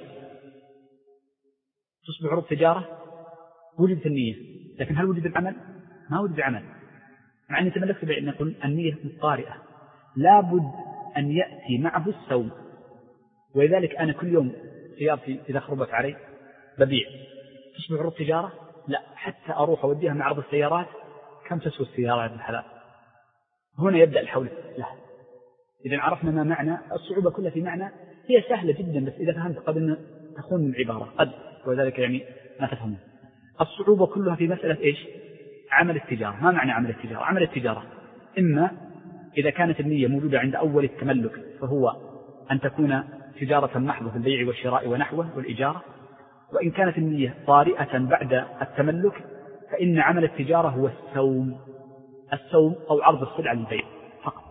تصبح عروض تجارة، وجدت النية، لكن هل وجد العمل؟ ما وجد عمل، مع أني تملكت بأن نقول النية طارئة، لابد أن يأتي معه السوم. ولذلك أنا كل يوم سيارتي إذا خربت علي ببيع، تصبح عروض تجارة؟ لا، حتى أروح أوديها معرض السيارات، كم تسوى السيارة يا ابن الحلال؟ هنا يبدأ الحول له. إذا عرفنا ما معنى الصعوبة كلها في معنى هي سهلة جدا، بس إذا فهمت قد أن تخون العبارة قد، وذلك يعني ما تفهمون. الصعوبة كلها في مسألة إيش؟ عمل التجارة. ما معنى عمل التجارة؟ عمل التجارة إما إذا كانت النية موجودة عند أول التملك فهو أن تكون تجارة محضة في البيع والشراء ونحوه والإجارة، وإن كانت النية طارئة بعد التملك فإن عمل التجارة هو السوم أو عرض السلعة للبيع فقط.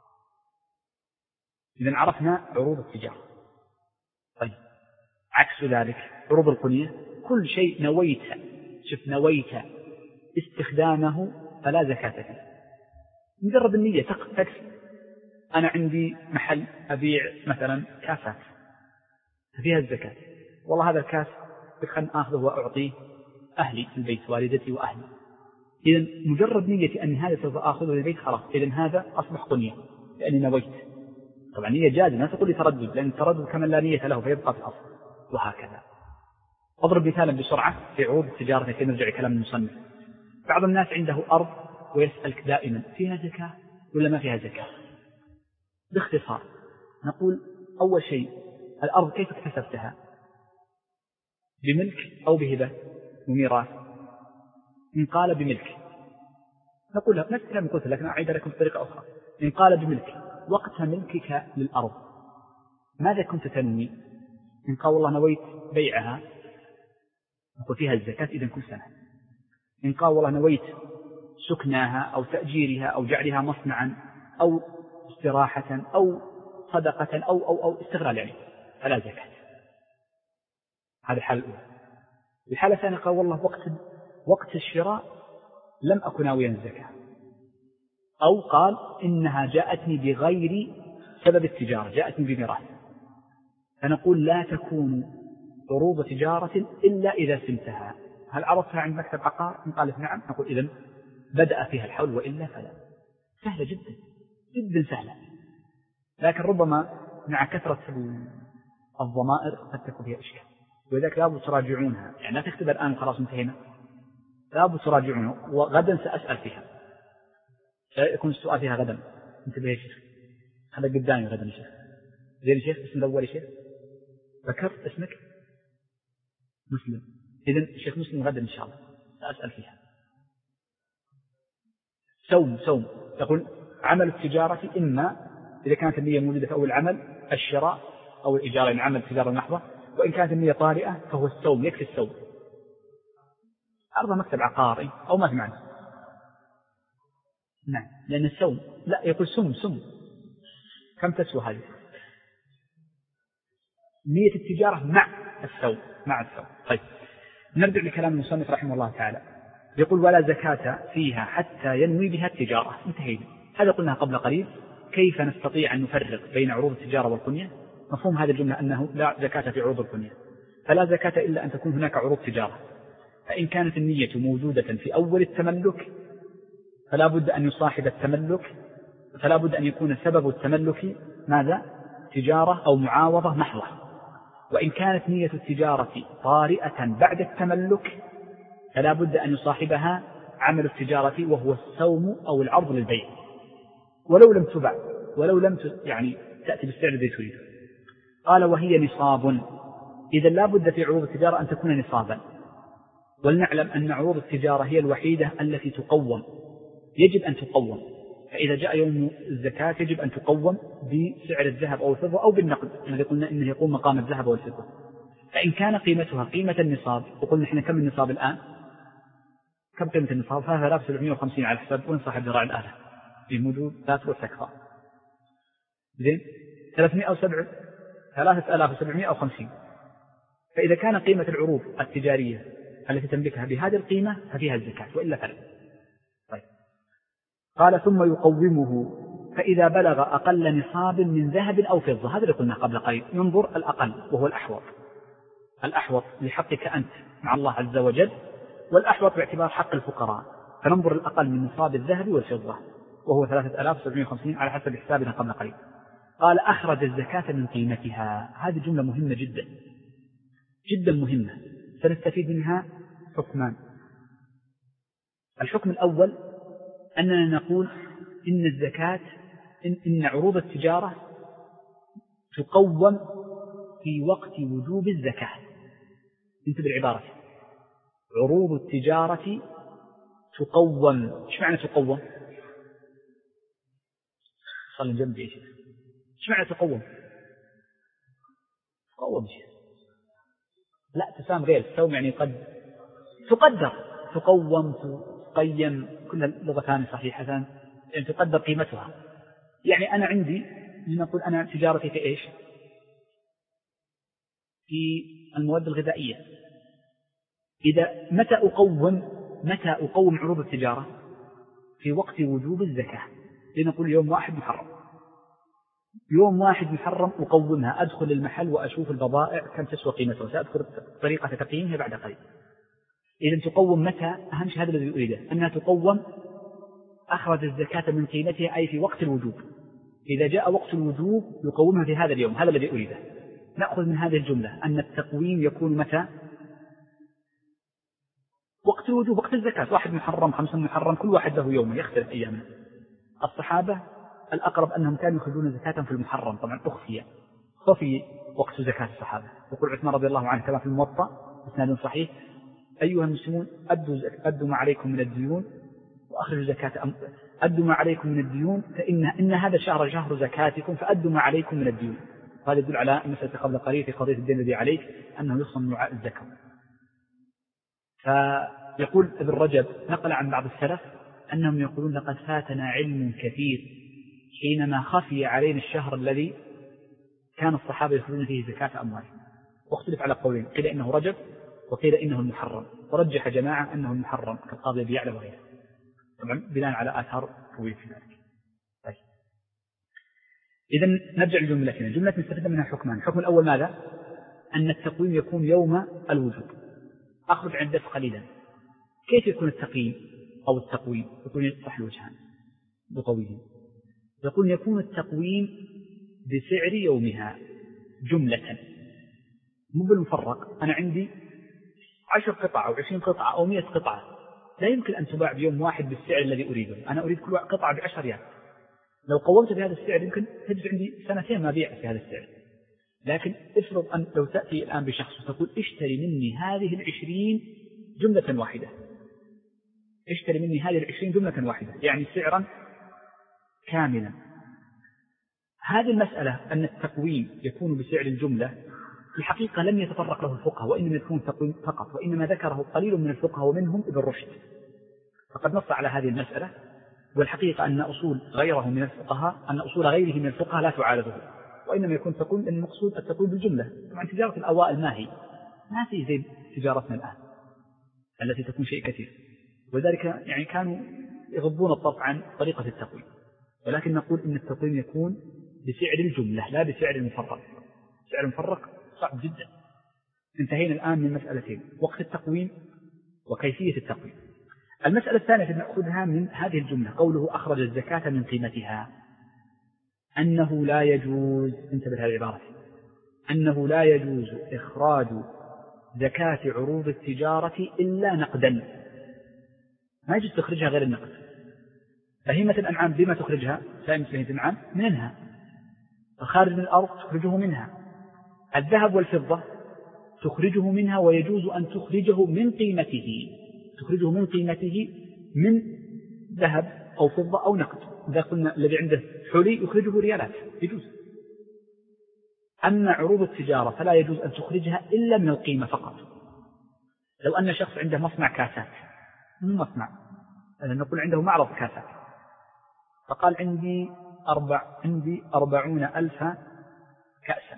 إذن عرفنا عروض التجارة. طيب عكس ذلك عروض القنية، كل شيء نويت استخدامه فلا زكاة فيه، مجرد النية تكفي. أنا عندي محل أبيع مثلا كاسات فيها الزكاة، والله هذا الكاس بخن أخذه وأعطيه أهلي في البيت، والدتي وأهلي. إذن مجرد نية أن هذا سوف أخذه للبيت خلاص، إذن هذا أصبح قنية لأني نويت. طبعا نية جازمة، لا تقول لي تردد، لأن التردد كمن لا نية له فيبقى في الأصل، وهكذا. أضرب مثالا بسرعة في عروض التجارة لكي نرجع كلام المصنف. بعض الناس عنده أرض ويسألك دائما فيها زكاة ولا ما فيها زكاة؟ باختصار نقول أول شيء الأرض كيف اكتسبتها؟ بملك أو بهبة وميراث؟ إن قال بملك نقول له نفس الكلام قلت، لكن أعيد لكم بطريقة أخرى. إن قال بملك، وقت ملكك للأرض ماذا كنت تنوي؟ إن قال والله نويت بيعها نقول فيها الزكاة إذن كل سنة. إن قال والله نويت سكناها أو تأجيرها أو جعلها مصنعا أو استراحة أو صدقة أو استغلال يعني فلا زكاة. هذه الحالة الأولى. الحالة الثانية قال والله وقت الشراء لم أكن ناويا الزكاة، أو قال إنها جاءتني بغير سبب التجارة، جاءتني بميراث، فنقول لا تكون عروض تجارة إلا إذا سمتها. هل عرضتها عند مكتب عقار؟ إن قالت نعم نقول إذن بدأ فيها الحول، وإلا فلا. سهلة جدا جدا سهلة، لكن ربما مع كثرة الضمائر قد تكون فيها إشكال، ولذلك لابد تراجعونها. يعني لا تكتب الآن خلاص انتهينا، لابد تراجعونها، وغدا سأسأل فيها، سيكون السؤال فيها غدا. انتبه يا شيخ، هذا قدامي غدا يا شيخ. زين يا شيخ، اسم الأول يا شيخ بكر، اسمك مسلم، إذن الشيخ مسلم غدا إن شاء الله سأسأل فيها. سوم يقول عمل التجارة إما إذا كانت النية موجودة في أول عمل الشراء أو الإجارة، يعني عمل التجارة المحضة، وإن كانت النية طارئة فهو السوم، يكفي السوم. عرض مكتب عقاري أو ما في معنى. نعم، لأن السوم لا يقول سم كم تسوى هذه؟ نية التجارة مع السوم. طيب نرجع لكلام المصنف رحمه الله تعالى، يقول ولا زكاة فيها حتى ينوي بها التجارة. انتهينا. هذا قلنا قبل قليل. كيف نستطيع أن نفرق بين عروض التجارة والقنية؟ مفهوم هذه الجملة أنه لا زكاة في عروض القنية، فلا زكاة إلا أن تكون هناك عروض تجارة. فإن كانت النية موجودة في أول التملك فلا بد أن يصاحب التملك، فلا بد أن يكون سبب التملك ماذا؟ تجارة أو معاوضة محضة. وإن كانت نية التجارة طارئة بعد التملك فلا بد أن يصاحبها عمل التجارة وهو السوم أو العرض للبيع. ولو لم تبع ولو لم يعني تأتي بالسعر الذي تريده. قال وهي نصاب، إذا لا بد في عروض التجارة أن تكون نصابا. ولنعلم أن عروض التجارة هي الوحيدة التي تقوم، يجب أن تقوم. فإذا جاء يوم الزكاة يجب أن تقوم بسعر الذهب أو الفضة أو بالنقد الذي قلنا إنه يقوم مقام الذهب والفضة. فإن كان قيمتها قيمة النصاب، وقلنا إحنا كم النصاب الآن؟ كم قيمة النصاب؟ 3750 على حسب ونصح ذراع الآلة في موجود لا تروح تكفى. زين 3750. فإذا كان قيمة العروض التجارية التي تملكها بهذه القيمة ففيها الزكاة، وإلا فلا. طيب. قال ثم يقومه، فإذا بلغ أقل نصاب من ذهب أو فضة، هذا اللي قلنا قبل قليل، ينظر الأقل وهو الأحوط لحقك أنت مع الله عز وجل، والأحوط باعتبار حق الفقراء، فننظر الأقل من نصاب الذهب والفضة وهو 3750 على حسب حسابنا قبل قليل. قال أخرج الزكاة من قيمتها. هذه جملة مهمة جدا جدا مهمة، سنستفيد منها حكمان. الحكم الأول أننا نقول إن الزكاة إن عروض التجارة تقوم في وقت وجوب الزكاة. انتبه بالعبارة، عروض التجارة تقوم. ايش معنى تقوم؟ صلي جنبي ايش معنى تقوم؟ تقوم شيء لا تسام غير تسوم، يعني قد تقدر، تقوم تقيم، كل اللغتان صحيحتان، يعني تقدر قيمتها. يعني أنا عندي نقول أنا تجارتي في إيش؟ في المواد الغذائية. إذا متى أقوم عروض التجارة؟ في وقت وجوب الزكاة. لنقول يوم 1 محرم، يوم 1 محرم أقومها، أدخل المحل وأشوف البضائع كم تسوى قيمتها، سأذكر طريقة تقييمها بعد قليل. إذا تقوم متى؟ أهم شيء هذا الذي أريده، أنها تقوم أخرج الزكاة من قيمتها، أي في وقت الوجوب. إذا جاء وقت الوجوب يقومها في هذا اليوم، هذا الذي أريده. نأخذ من هذه الجملة أن التقويم يكون متى؟ وقت الوجوب، وقت الزكاة. 1 محرم 5 محرم، كل واحد له يوم يختلف أيامه. الصحابة الأقرب أنهم كانوا يخرجون زكاة في المحرم، طبعا خفي وقت زكاة الصحابة. يقول عثمان رضي الله عنه كما في الموطأ بإسناد صحيح: أيها المسلمون أدوا ما عليكم من الديون وأخرجوا زكاة أدوا ما عليكم من الديون فإن هذا شهر زكاتكم فأدوا ما عليكم من الديون. هذا يدل على مسألة قبل قليل في قضية الدين الذي عليك أنه يخصم من وعاء الزكاة. فيقول ابن رجب نقل عن بعض السلف أنهم يقولون: لقد فاتنا علم كثير حينما خفي علينا الشهر الذي كان الصحابة يخرجون فيه زكاة أموالهم. واختلف على قولين، قيل إنه رجب وقيل إنه المحرم، ورجح جماعة أنه المحرم كالقاضي أبي يعلى وغيره، طبعا بناء على آثار طويلة في ذلك. طيب. إذا نرجع لجملتنا. جملة نستفيد منها حكمان. الحكم الأول ماذا؟ أن التقويم يكون يوم الوجوب. أخرج عن الدرس قليلا. كيف يكون التقييم أو التقويم؟ يكون يصح الوجهان بقويهم. يكون التقويم بسعر يومها جملة، مو بالمفرق. أنا عندي 10 قطعة أو 20 قطعة أو 100 قطعة، لا يمكن أن تباع بيوم واحد بالسعر الذي أريده. أنا أريد كل قطعة ب10 ريال. لو قومت بهذا السعر يمكن تجد عندي سنتين ما بيع في هذا السعر. لكن افرض أن لو تأتي الآن بشخص وتقول: اشتري مني هذه 20 جملة واحدة، اشتري مني هذه 20 جملة واحدة، يعني سعرا كاملا. هذه المسألة أن التقويم يكون بسعر الجملة في الحقيقة لم يتطرق له الفقهاء، وإنما يكون تقويم فقط، وإنما ذكره قليل من الفقهاء ومنهم ابن رشد، فقد نص على هذه المسألة. والحقيقة أن أصول غيره من الفقهاء، أن أصول غيره من الفقهاء لا تعارضه، وإنما يكون تقويم، أن المقصود التقويم بالجملة. طبعا تجارة الأوائل ما في زي تجارتنا الآن التي تكون شيء كثير، وذلك يعني كانوا يغضون الطرف عن طريقة التقويم. ولكن نقول إن التقويم يكون بسعر الجملة لا بسعر المفرق. سعر المفرق صعب جدا. انتهينا الآن من مسألتين: وقت التقويم وكيفية التقويم. المسألة الثانية التي نأخذها من هذه الجملة قوله: أخرج الزكاة من قيمتها، أنه لا يجوز، انتبه هذه العبارة، أنه لا يجوز إخراج زكاة عروض التجارة إلا نقدا. ما يجوز تخرجها غير النقد. بهيمة الأنعام بما تخرجها سائمة بهيمة الأنعام منها، الخارج من الأرض تخرجه منها. الذهب والفضة تخرجه منها ويجوز أن تخرجه من قيمته، تخرجه من قيمته من ذهب أو فضة أو نقد. إذا قلنا الذي عنده حلي يخرجه ريالات يجوز. أما عروض التجارة فلا يجوز أن تخرجها إلا من القيمة فقط. لو أن شخص عنده مصنع كاسات، مو مصنع، نقول عنده معرض كاسات، فقال عندي 40,000 كأسا،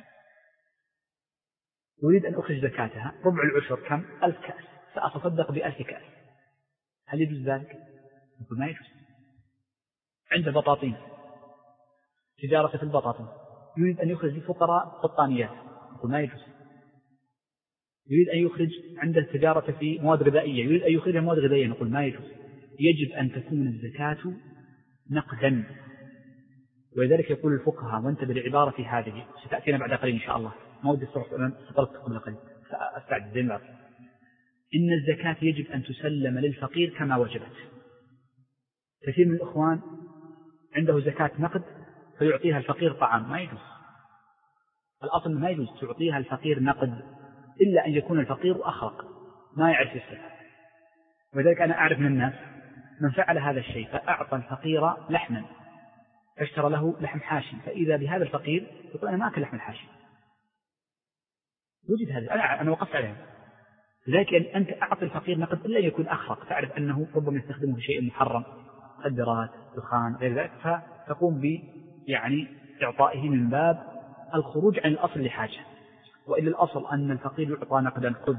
أريد أن أخرج زكاتها، ربع العشر كم؟ 1000 كأس، سأتصدق ب1000 كأس، هل يجوز ذلك؟ نقول ما يجوز. عنده بطاطين، تجارة في البطاطين، يريد أن يخرج للفقراء قطانيات، نقول ما يجوز. يريد أن يخرج عنده تجارة في مواد غذائية، يريد أن يخرج مواد غذائية، نقول ما يجوز. يجب أن تكون الزكاة نقدا. ولذلك يقول الفقهاء، وانتبه لعبارة هذه ستأتينا بعد قليل إن شاء الله، ما ودي استطرقت قبل قليل فأستعد زين العرض. إن الزكاة يجب أن تسلم للفقير كما وجبت. كثير من الإخوان عنده زكاة نقد فيعطيها الفقير طعام، ما يجوز. الأصل ما يجوز تعطيها الفقير نقد إلا أن يكون الفقير أخرق ما يعرف السلف. ولذلك أنا أعرف من الناس من فعل هذا الشيء، فأعطى الفقير لحما فاشترى له لحم حاشي، فإذا بهذا الفقير يقول أنا ما أكل لحم الحاشي. وجد هذا، أنا وقفت عليه. لذلك أنت أعطي الفقير نقد إلا يكون أخرق، تعرف أنه ربما يستخدمه في شيء محرم، مخدرات، دخان، غير ذلك، فتقوم يعني إعطائه من باب الخروج عن الأصل لحاجة. وإلا الأصل أن الفقير يعطى نقدا خذ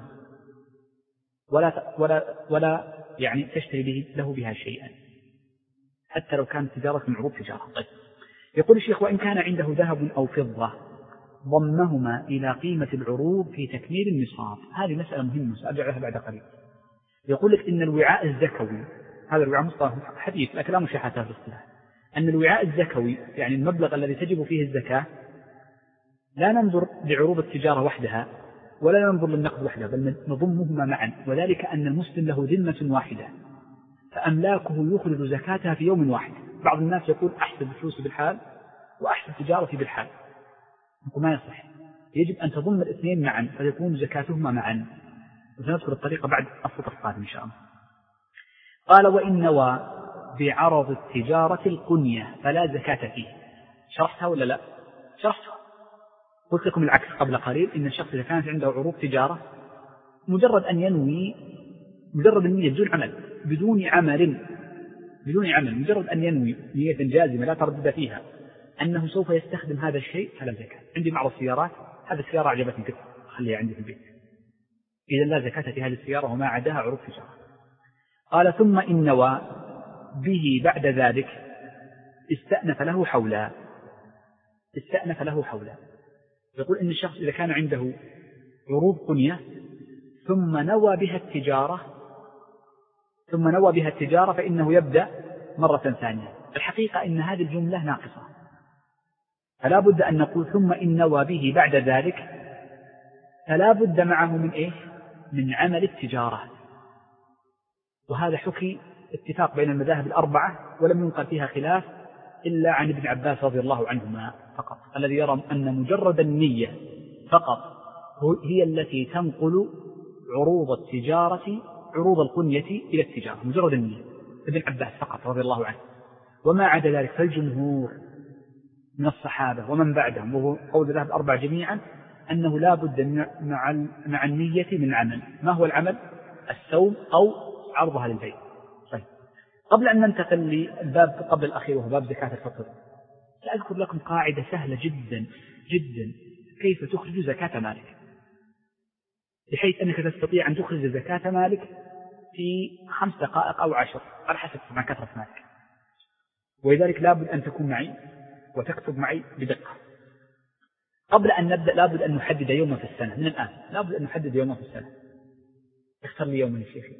ولا يعني تشتري له بها شيئا، حتى لو كانت تجارة من عروض تجارة. طيب. يقول الشيخ وإن كان عنده ذهب أو فضة ضمهما إلى قيمة العروض في تكميل النصاب. هذه مسألة مهمة سأرجع لها بعد قليل. يقول لك إن الوعاء الزكوي، هذا الوعاء مصطلح حديث لكن لا مشاحة في الاصطلاح، أن الوعاء الزكوي يعني المبلغ الذي تجب فيه الزكاة لا ننظر لعروض التجارة وحدها ولا ننظر للنقد وحده، بل نضمهما معا، وذلك أن المسلم له ذمة واحدة فأملاكه يخرج زكاتها في يوم واحد. بعض الناس يقول أحسب فلوسي بالحال وأحسب تجارتي بالحال، نقول ما يصح. يجب أن تضم الاثنين معا فيكون زكاتهما معا، وسنذكر الطريقة بعد السطر القادم إن شاء الله. قال وإن نوى بعرض التجارة القنية فلا زكاة فيه. شرحتها ولا لا؟ شرحتها. قلت لكم العكس قبل قليل، إن الشخص إذا كانت عنده عروض تجارة مجرد أن ينوي، مجرد النية بدون عمل مجرد أن ينوي نية جازمة لا تردد فيها أنه سوف يستخدم هذا الشيء فلا زكاة. عندي معرض سيارات، هذه السيارة عجبتني كثير خليها عندي في البيت، إذا لا زكاة في هذه السيارة وما عداها عروض تجارة. قال ثم إن نوى به بعد ذلك استأنف له حولا. يقول إن الشخص إذا كان عنده عروض قنية ثم نوى بها التجارة فإنه يبدأ مرة ثانية. الحقيقة إن هذه الجملة ناقصة، فلا بد أن نقول ثم إن نوى به بعد ذلك، فلا بد معه من إيه؟ من عمل التجارة. وهذا حكي اتفاق بين المذاهب الأربعة ولم ينقل فيها خلاف إلا عن ابن عباس رضي الله عنهما فقط، الذي يرى أن مجرد النية فقط هي التي تنقل عروض القنية إلى التجارة، مجرد النية، ابن عباس فقط رضي الله عنه. وما عدا ذلك فالجمهور من الصحابة ومن بعدهم، وهو قول الذهب الأربعة جميعا، أنه لا بد مع النية من عمل. ما هو العمل؟ السوم أو عرضها للبيع. طيب. قبل أن ننتقل للباب قبل الأخير وهو باب زكاة الفطر، سأذكر لكم قاعدة سهلة جدا جدا كيف تخرج زكاة مالك، بحيث أنك تستطيع أن تخرج زكاة مالك في 5 دقائق أو 10 على حسب مع كثرة مالك. ولذلك لابد أن تكون معي وتكتب معي بدقة. قبل أن نبدأ لابد أن نحدد يوما في السنة من الآن، لابد أن نحدد يوما في السنة. اختر لي يوم يا شيخي.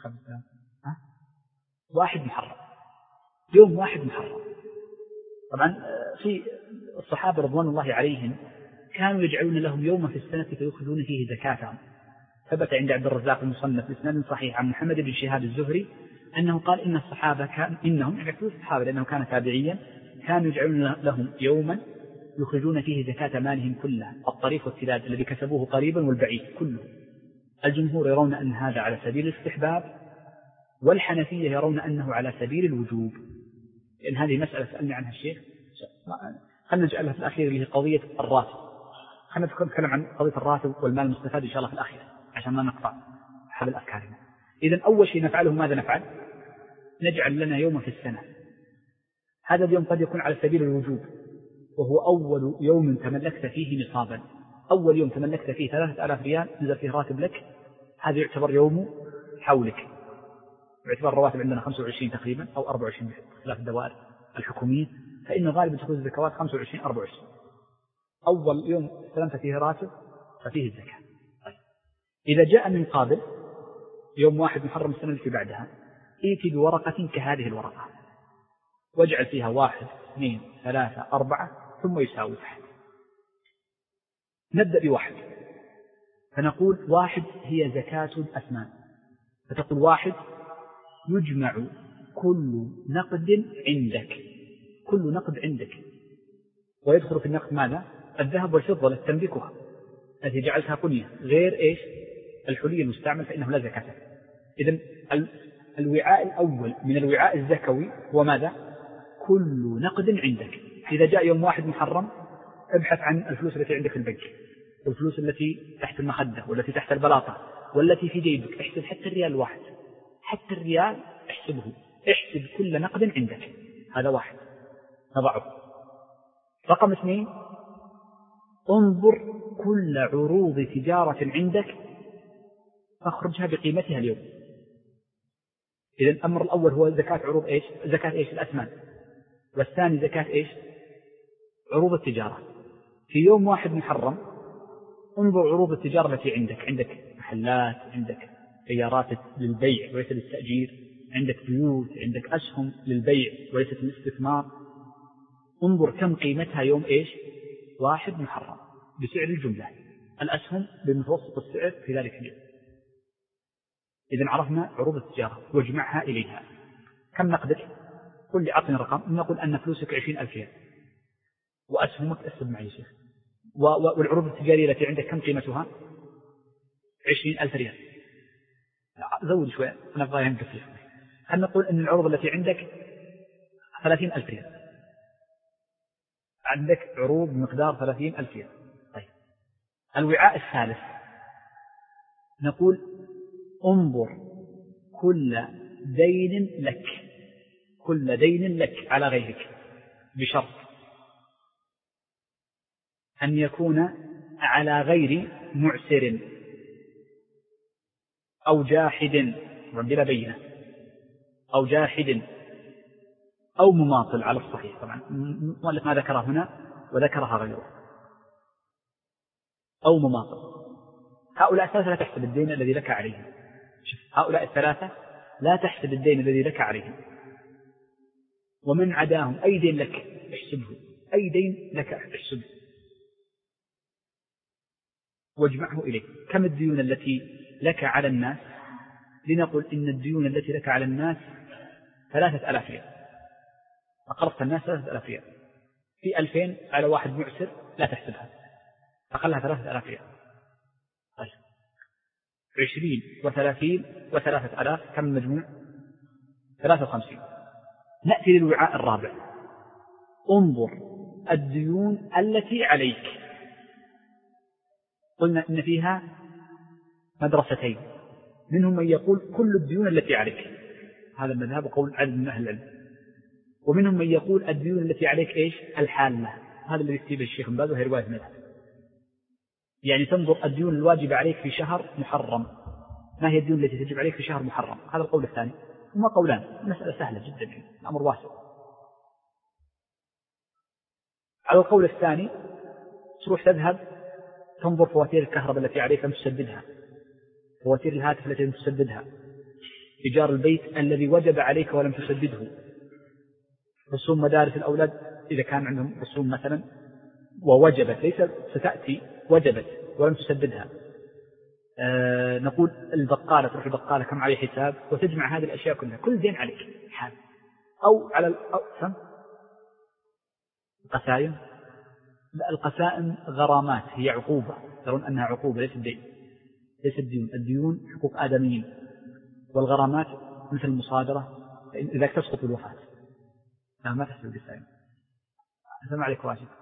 1 محرم، يوم 1 محرم. طبعا في الصحابة رضوان الله عليهم كانوا يجعلون لهم يوما في السنة فيخرجون فيه زكاتهم. ثبت عند عبد الرزاق المصنف بإسناد صحيح عن محمد بن شهاب الزهري أنه قال إن الصحابة إنهم يعرفون الصحابة لأنه كان تابعيا كانوا يجعلون لهم يوما يخرجون فيه زكاة مالهم كله، الطريف والتلاد الذي كسبوه قريبا والبعيد كله. الجمهور يرون أن هذا على سبيل الاستحباب، والحنفية يرون أنه على سبيل الوجوب. لأن هذه مسألة سألني عنها الشيخ، خلنا نجعلها في الأخير اللي هي قضية الراتب. خلنا نتكلم عن قضية الراتب والمال المستفاد إن شاء الله في الأخير عشان ما نقطع حبل أفكارنا. إذن أول شيء نفعله ماذا نفعل؟ نجعل لنا يوم في السنة، هذا اليوم قد يكون على سبيل الوجوب وهو أول يوم تملكت فيه نصابا. أول يوم تملكت فيه 3000 ريال نزل فيه راتب لك، هذا يعتبر يوم حولك. باعتبار الرواتب عندنا 25 تقريبا أو 24 بخلاف الدوائر الحكومية، فإنه غالبا تكون الزكوات 25-24. أول يوم استلمت فيه راتب ففيه الزكاة. طيب. إذا جاء من قابل يوم 1 محرم السنة التي بعدها، ائتي بورقة كهذه الورقة واجعل فيها 1 2 3 4 ثم يساوي تحت. نبدأ ب1، فنقول 1 هي زكاة الأثمان، فتقول 1 يجمع كل نقد عندك، كل نقد عندك، ويدخل في النقد ماذا؟ الذهب والفضة التي تملكها التي جعلتها قنية، غير إيش؟ الحلي المستعمل فإنه لا زكاة. إذن الوعاء الأول من الوعاء الزكوي هو ماذا؟ كل نقد عندك. إذا جاء يوم 1 محرم ابحث عن الفلوس التي عندك في البنك، والفلوس التي تحت المخدة والتي تحت البلاطة والتي في جيبك، احسب حتى الريال الواحد، حتى الريال احسبه، احسب كل نقد عندك. هذا 1 نضعه. رقم 2 انظر كل عروض تجارة عندك فاخرجها بقيمتها اليوم. إذن الأمر الأول هو زكاة عروض إيش؟ زكاة إيش؟ الأثمان. والثاني زكاة إيش؟ عروض التجارة. في يوم 1 محرم انظر عروض التجارة التي عندك محلات، عندك سيارات للبيع وليس للتأجير، عندك بيوت، عندك أسهم للبيع وليست للاستثمار. انظر كم قيمتها يوم إيش؟ 1 محرم بسعر الجملة، الأسهم بمتوسط السعر في ذلك اليوم. إذن عرفنا عروض التجارة واجمعها إليها. كم نقدك؟ قل لي أعطني رقم. نقول أن فلوسك 20,000 ريال وأسهمك أسهب معي شيخ، والعروض التجارية التي عندك كم قيمتها؟ 20,000 ريال. زود شوية أنا أبغى ينقص شوي. خلينا نقول أن العروض التي عندك 30,000 ريال، عندك عروض بمقدار 30,000 ريال. طيب. الوعاء الثالث نقول انظر كل دين لك، كل دين لك على غيرك، بشرط أن يكون على غير معسر أو جاحد بلا بينة، أو جاحد أو مماطل على الصحيح. طبعا مؤلف ما ذكرها هنا وذكرها غيره. أو مماطل. هؤلاء الثلاثة لا تحسب الدين الذي لك عليهم. هؤلاء الثلاثة لا تحسب الدين الذي لك عليهم. ومن عداهم أي دين لك احسبه، أي دين لك احسبه واجمعه إليك. كم الديون التي لك على الناس؟ لنقل إن الديون التي لك على الناس 3,000 ريال، أقرضت الناس 3,000 ريال، في 2,000 على واحد معسر لا تحسبها، أقلها 3,000 ريال. طيب 20 و30 و3,000 كم المجموع؟ 53. نأتي للوعاء الرابع. انظر الديون التي عليك. قلنا إن فيها مدرستين، منهم من يقول كل الديون التي عليك، هذا المذهب وقول عدد من أهل العلم، ومنهم من يقول الديون التي عليك إيش؟ الحالة، هذا الذي يكتبه الشيخ بن باز وهي رواية مذهب. يعني تنظر الديون الواجبة عليك في شهر محرم، ما هي الديون التي تجب عليك في شهر محرم؟ هذا القول الثاني. هما قولان، مسألة سهلة جدا، الأمر واسع. على القول الثاني تروح تذهب تنظر فواتير الكهرباء التي عليك لم تسددها، فواتير الهاتف التي لم تسددها، إيجار البيت الذي وجب عليك ولم تسدده، رسوم مدارس الأولاد إذا كان عندهم رسوم مثلا ووجبت، ليس ستأتي، وجبت ولم تسددها، نقول البقالة، تروح البقالة كم عليه حساب، وتجمع هذه الأشياء كلها، كل دين عليك حال. أو على القسائم. لا، القسائم غرامات، هي عقوبة، ترون أنها عقوبة ليست دين، ليست ديون. الديون حقوق آدميين، والغرامات مثل المصادرة إذا تسقط بالوفاة. لا، ما تحسب القسائم، هذا ما عليك واجب.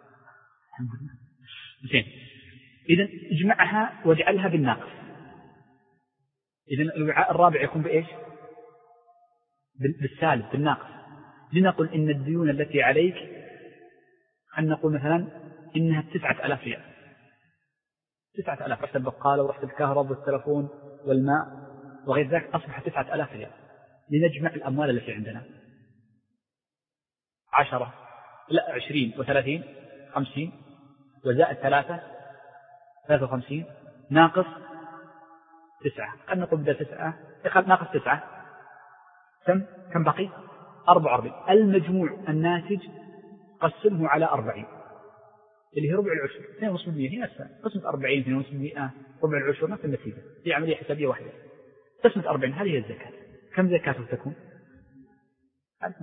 زين، إذن اجمعها واجعلها بالناقص. إذن الوعاء الرابع يكون بإيش؟ بالسالب، بالناقص. لنقل إن الديون التي عليك، أن نقول مثلا إنها 9000 ريال، 9000، رحت البقالة ورحت الكهرباء والتلفون والماء وغير ذلك، أصبح 9000 ريال. لنجمع الأموال التي عندنا 10 لا 20 و30 50 وزائد 3 53 ناقص 9. قد نقول بدأ 9 ناقص 9 كم بقي؟ 44. المجموع الناتج قسمه على 40 اللي هي ربع العشر، 2.5%. هي نفسها قسمة 40 2.5%، ربع العشر نفس النتيجة، هي عملية حسابية واحدة. قسمة 40 هذه هي الزكاة. كم زكاة تكون؟ 1000.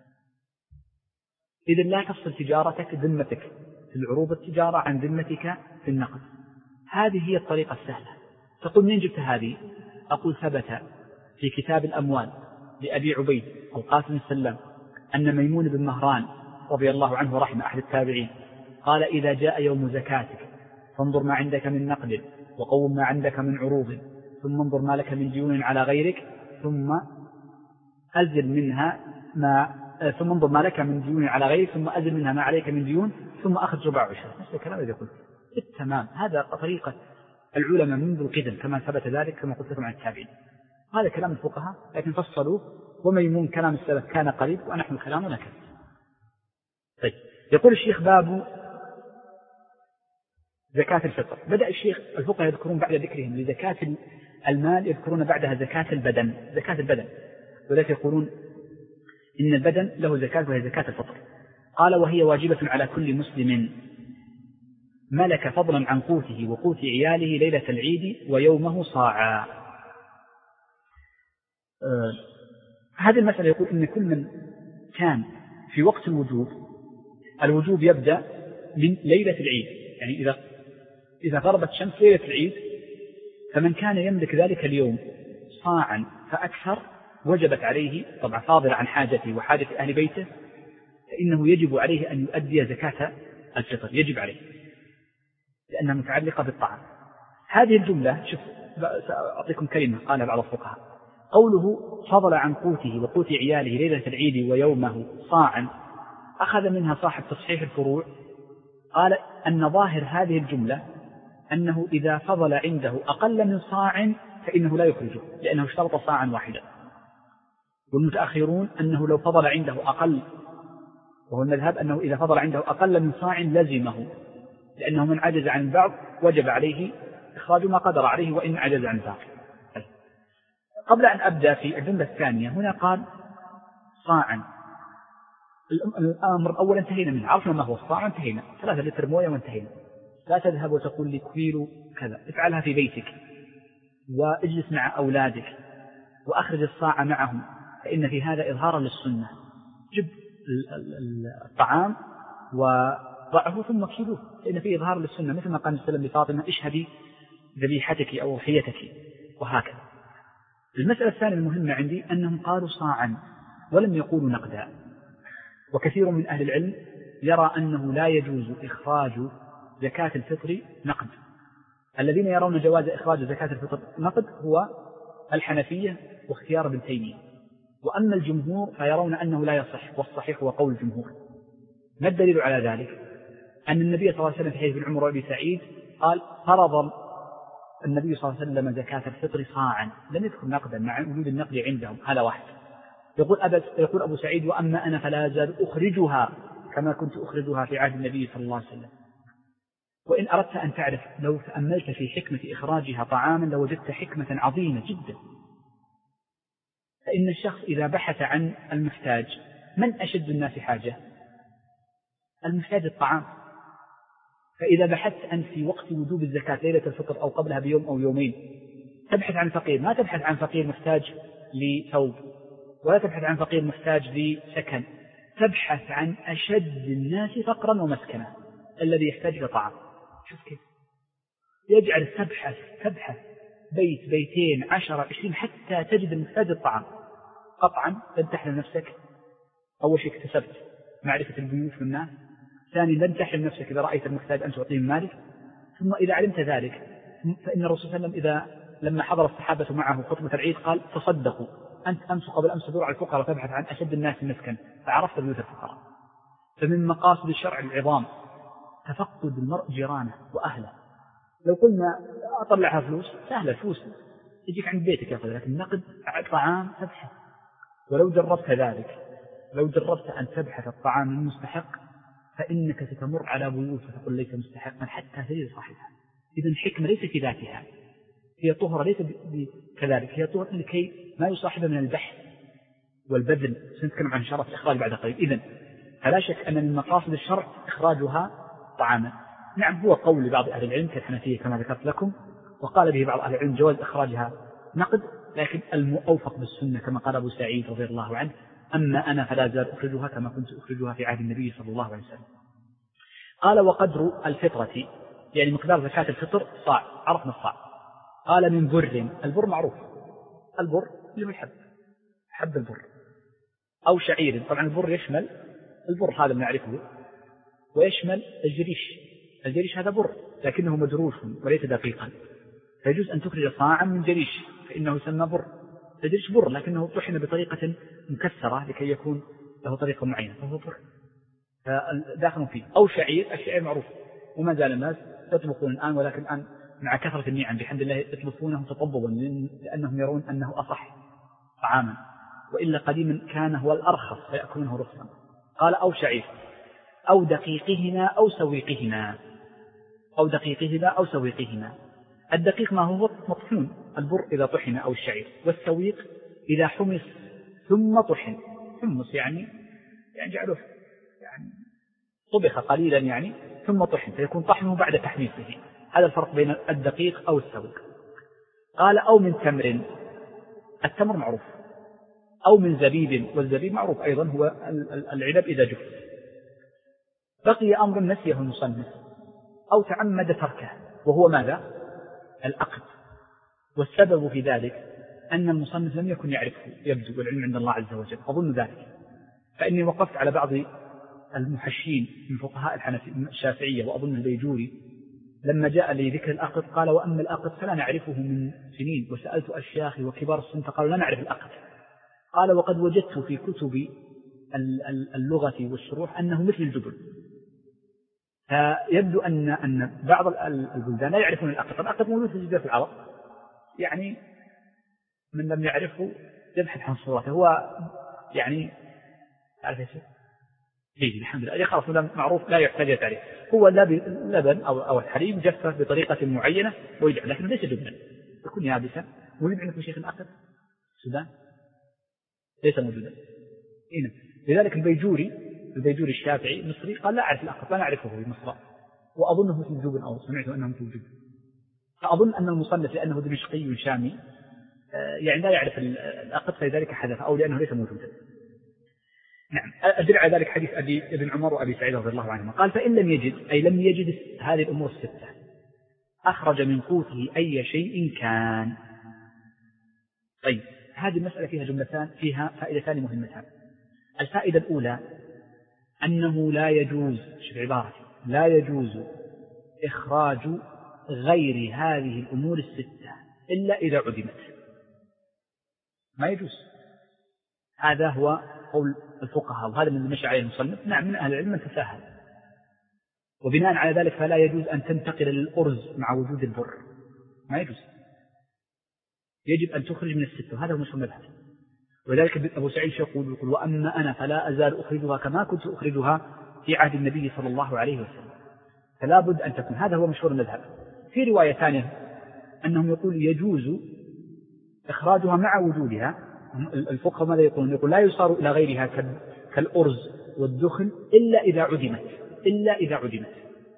إذن لا تفصل تجارتك ذمتك في العروض التجارة عن ذمتك في النقد. هذه هي الطريقة السهلة. تقول من جبت هذه؟ أقول ثبت في كتاب الأموال لأبي عبيد القاسم السلام أن ميمون بن مهران رضي الله عنه ورحمه أحد التابعين قال: إذا جاء يوم زكاتك فانظر ما عندك من نقد وقوم ما عندك من عروض، ثم انظر ما لك من ديون على غيرك، ثم أزل منها ثم انظر ما لك من ديون على غيرك، ثم أزل منها ما عليك من ديون، ثم أخذ ربع عشر. نفس الكلام الذي قلت بالتمام. هذا طريقة العلماء منذ القدم كما ثبت ذلك كما قلت لكم عن التابعين. هذا كلام الفقهاء لكن فصلوه، وميمون كلام السلف كان قريب ونحن كلامنا كذب. طيب، يقول الشيخ: باب زكاة الفطر. بدأ الشيخ الفقهاء يذكرون بعد ذكرهم لزكاة المال يذكرون بعدها زكاة البدن، زكاة البدن، ولذلك يقولون إن البدن له زكاة وهي زكاة الفطر. قال: وهي واجبة على كل مسلم ملك فضلا عن قوته وقوت عياله ليلة العيد ويومه صاعا. هذه المسألة يقول إن كل من كان في وقت الوجوب يبدأ من ليلة العيد، يعني إذا غربت الشمس ليلة العيد، فمن كان يملك ذلك اليوم صاعا فأكثر وجبت عليه، طبعا فاضل عن حاجته وحاجة أهل بيته، فإنه يجب عليه أن يؤدي زكاة الفطر، يجب عليه لأنها متعلقة بالطعام. هذه الجملة، شوف سأعطيكم كلمة قالها بعض الفقهاء: قوله فضل عن قوته وقوت عياله ليلة العيد ويومه صاعا، أخذ منها صاحب تصحيح الفروع، قال أن ظاهر هذه الجملة أنه إذا فضل عنده أقل من صاع فإنه لا يخرجه، لأنه اشترط صاعا واحدا. والمتأخرون أنه لو فضل عنده أقل، وهو المذهب أنه إذا فضل عنده أقل من صاع لزمه، لأنه من عجز عن البعض وجب عليه إخراج ما قدر عليه وإن عجز عن ذلك. قبل أن أبدأ في الجملة الثانية، هنا قال صاعا. الأمر الأول انتهينا منه، عرفنا ما هو الصاع، انتهينا 3 لتر موية وانتهينا. لا تذهب وتقول لي كيلو كذا، افعلها في بيتك واجلس مع أولادك وأخرج الصاع معهم، فإن في هذا إظهارا للسنة. جب الطعام وضعه ثم كيلوه، لأن فيه إظهار للسنة، مثل ما قال السلام لفاطمة: اشهدي ذبيحتك أو ضحيتك، وهكذا. المسألة الثانية المهمة عندي أنهم قالوا صاعا ولم يقولوا نقدا، وكثير من أهل العلم يرى أنه لا يجوز إخراج زكاة الفطر نقد. الذين يرون جواز إخراج زكاة الفطر نقد هو الحنفية واختيار ابن تيمية، وأما الجمهور فيرون أنه لا يصح، والصحيح هو قول الجمهور. ما الدليل على ذلك؟ أن النبي صلى الله عليه وسلم في حديث ابن عمر وأبي سعيد قال: فرض النبي صلى الله عليه وسلم زكاة الفطر صاعا، لم يذكر نقدا مع وجود النقد عندهم. هذا واحد. يقول أبو سعيد: وأما أنا فلا أزال أخرجها كما كنت أخرجها في عهد النبي صلى الله عليه وسلم. وإن أردت أن تعرف، لو تأملت في حكمة إخراجها طعاما لوجدت حكمة عظيمة جدا. فإن الشخص إذا بحث عن المحتاج، من أشد الناس حاجة؟ المحتاج الطعام. فإذا بحثت أنت في وقت وجوب الزكاة ليلة الفطر أو قبلها بيوم أو يومين تبحث عن فقير، ما تبحث عن فقير محتاج لثوب، ولا تبحث عن فقير محتاج لسكن، تبحث عن أشد الناس فقرا ومسكنا الذي يحتاج إلى طعام. شوف كيف يجعل تبحث بيت بيتين 10 20 حتى تجد المحتاج الطعام. قطعا لن تحرم نفسك، أول شيء اكتسبت معرفة البيوت والناس، ثانيا لن تحرم نفسك إذا رأيت المحتاج أن تعطيه من مالك، ثم إذا علمت ذلك فإن الرسول صلى الله عليه وسلم لما حضر الصحابة معه خطبة العيد قال تصدقوا، أنت أمس قبل أمس تدور على الفقراء وتبحث عن أشد الناس مسكن فعرفت بيوت الفقراء. فمن مقاصد الشرع العظام تفقد المرء جيرانه وأهله. لو قلنا أطلعها فلوس سهلة، فلوس يجيك عند بيتك يا أخي، لكن نقد طعام تبحث. ولو جربت ذلك، لو جربت أن تبحث الطعام المستحق فإنك ستمر على بيوت فتقول ليس مستحقا حتى تجد صاحبها. إذن الحكمة ليس في ذاتها، هي طهرة ليس كذلك، هي طهرة لكي ما يصاحب من البحث والبذل. سنتكلم عن شرط الإخراج بعد قليل. إذن فلا شك أن من مقاصد الشرع إخراجها طعاما. نعم هو قول لبعض أهل العلم كالحنفية كما ذكرت لكم، وقال به بعض أهل العلم جواز إخراجها نقد، لكن المؤوفق بالسنة كما قال أبو سعيد رضي الله عنه أما أنا فلا زال أخرجها كما كنت أخرجها في عهد النبي صلى الله عليه وسلم. قال وقدر الفطرة يعني مقدار زكاة الفطر صاع، عرفنا الصاع. قال من بر، البر معروف، البر اللي هو الحب، حب البر، أو شعير. طبعا البر يشمل البر هذا نعرفه، ويشمل الجريش، الجريش هذا بر لكنه مجروش وليس دقيقا، فيجوز أن تخرج صاعا من جريش فإنه يسمى بر. الجريش بر لكنه طحن بطريقة مكسرة لكي يكون له طريقة معينة فهو بر داخل فيه. أو شعير، الشعير معروف وما زال الناس يطبخون الآن، ولكن الآن مع كثرة النعم بحمد الله يطبخونه تطببا لأنهم يرون أنه أصح طعاما، وإلا قديما كان هو الأرخص فيأكلونه رخصا. قال أو شعير أو دقيقهما أو سويقهما، أو دقيقهما أو سويقهما. الدقيق ما هو مطحون، البر إذا طحن أو الشعير، والسويق إذا حمص ثم طحن. حمص يعني جعله يعني طبخ قليلا يعني ثم طحن فيكون طحنه بعد تحميصه. هذا الفرق بين الدقيق أو السويق. قال أو من تمر، التمر معروف، أو من زبيب، والزبيب معروف أيضا هو العنب إذا جف. بقي أمر نسيه المصنف أو تعمد تركه وهو ماذا؟ الأقد. والسبب في ذلك أن المصنف لم يكن يعرفه يبدو، والعلم عند الله عز وجل، أظن ذلك. فإني وقفت على بعض المحشين من فقهاء الشافعية وأظن البيجوري لما جاء لي ذكر الأقد قال وأما الأقد فلا نعرفه من سنين، وسألت أشياخي وكبار السن فقالوا لا نعرف الأقد. قال وقد وجدت في كتب اللغة والشروح أنه مثل الجبل. فيبدو أن بعض البلدان لا يعرفون الأقد. الأقد موجود في جزيرة العرب، يعني من لم يعرفه يبحث عن صورته. هو يعني تعرف ايش؟ جيد الحمد لله، خلاص معروف لا يحتاج تعريف. هو اللبن أو الحليب جفه بطريقة معينة ويجعل، لكن ليس جبنا، يكون يابسا. موجود عندكم شيخ الأقد السودان؟ ليس موجودا. هنا لذلك البيجوري الشافعي المصري قال لا أعرف الأقد، لا نعرفه في مصر، وأظنه في الجبن أو سمعت أنه في الجبن. فأظن أن المصنف لأنه دمشقي شامي يعني لا يعرف الأقد فلذلك حدث، أو لأنه ليس موجودا. نعم أدل على ذلك حديث ابن عمر وأبي سعيد رضي الله عنهما قال فإن لم يجد، أي لم يجد هذه الأمور الستة، أخرج من قوته أي شيء كان. طيب هذه المسألة فيها جملتان، فيها فائدتان مهمتان. الفائدة الأولى أنه لا يجوز، شوف عبارة، لا يجوز إخراج غير هذه الأمور الستة إلا إذا عدمت، ما يجوز. هذا هو قول الفقهاء، وهذا من مشى عليه المصنف. نعم من أهل العلم من تساهل، وبناء على ذلك فلا يجوز أن تنتقل للأرز مع وجود البر، ما يجوز، يجب أن تخرج من الستة، وهذا هو مشهور المذهب. ولذلك أبو سعيد يقول وأما أنا فلا أزال أخرجها كما كنت أخرجها في عهد النبي صلى الله عليه وسلم، فلا بد أن تكون، هذا هو مشهور المذهب. في رواية ثانية أنهم يقول يجوز إخراجها مع وجودها. الفقهاء ماذا يقولون؟ يقول لا يصار إلى غيرها كالأرز والدخن إلا إذا عدمت،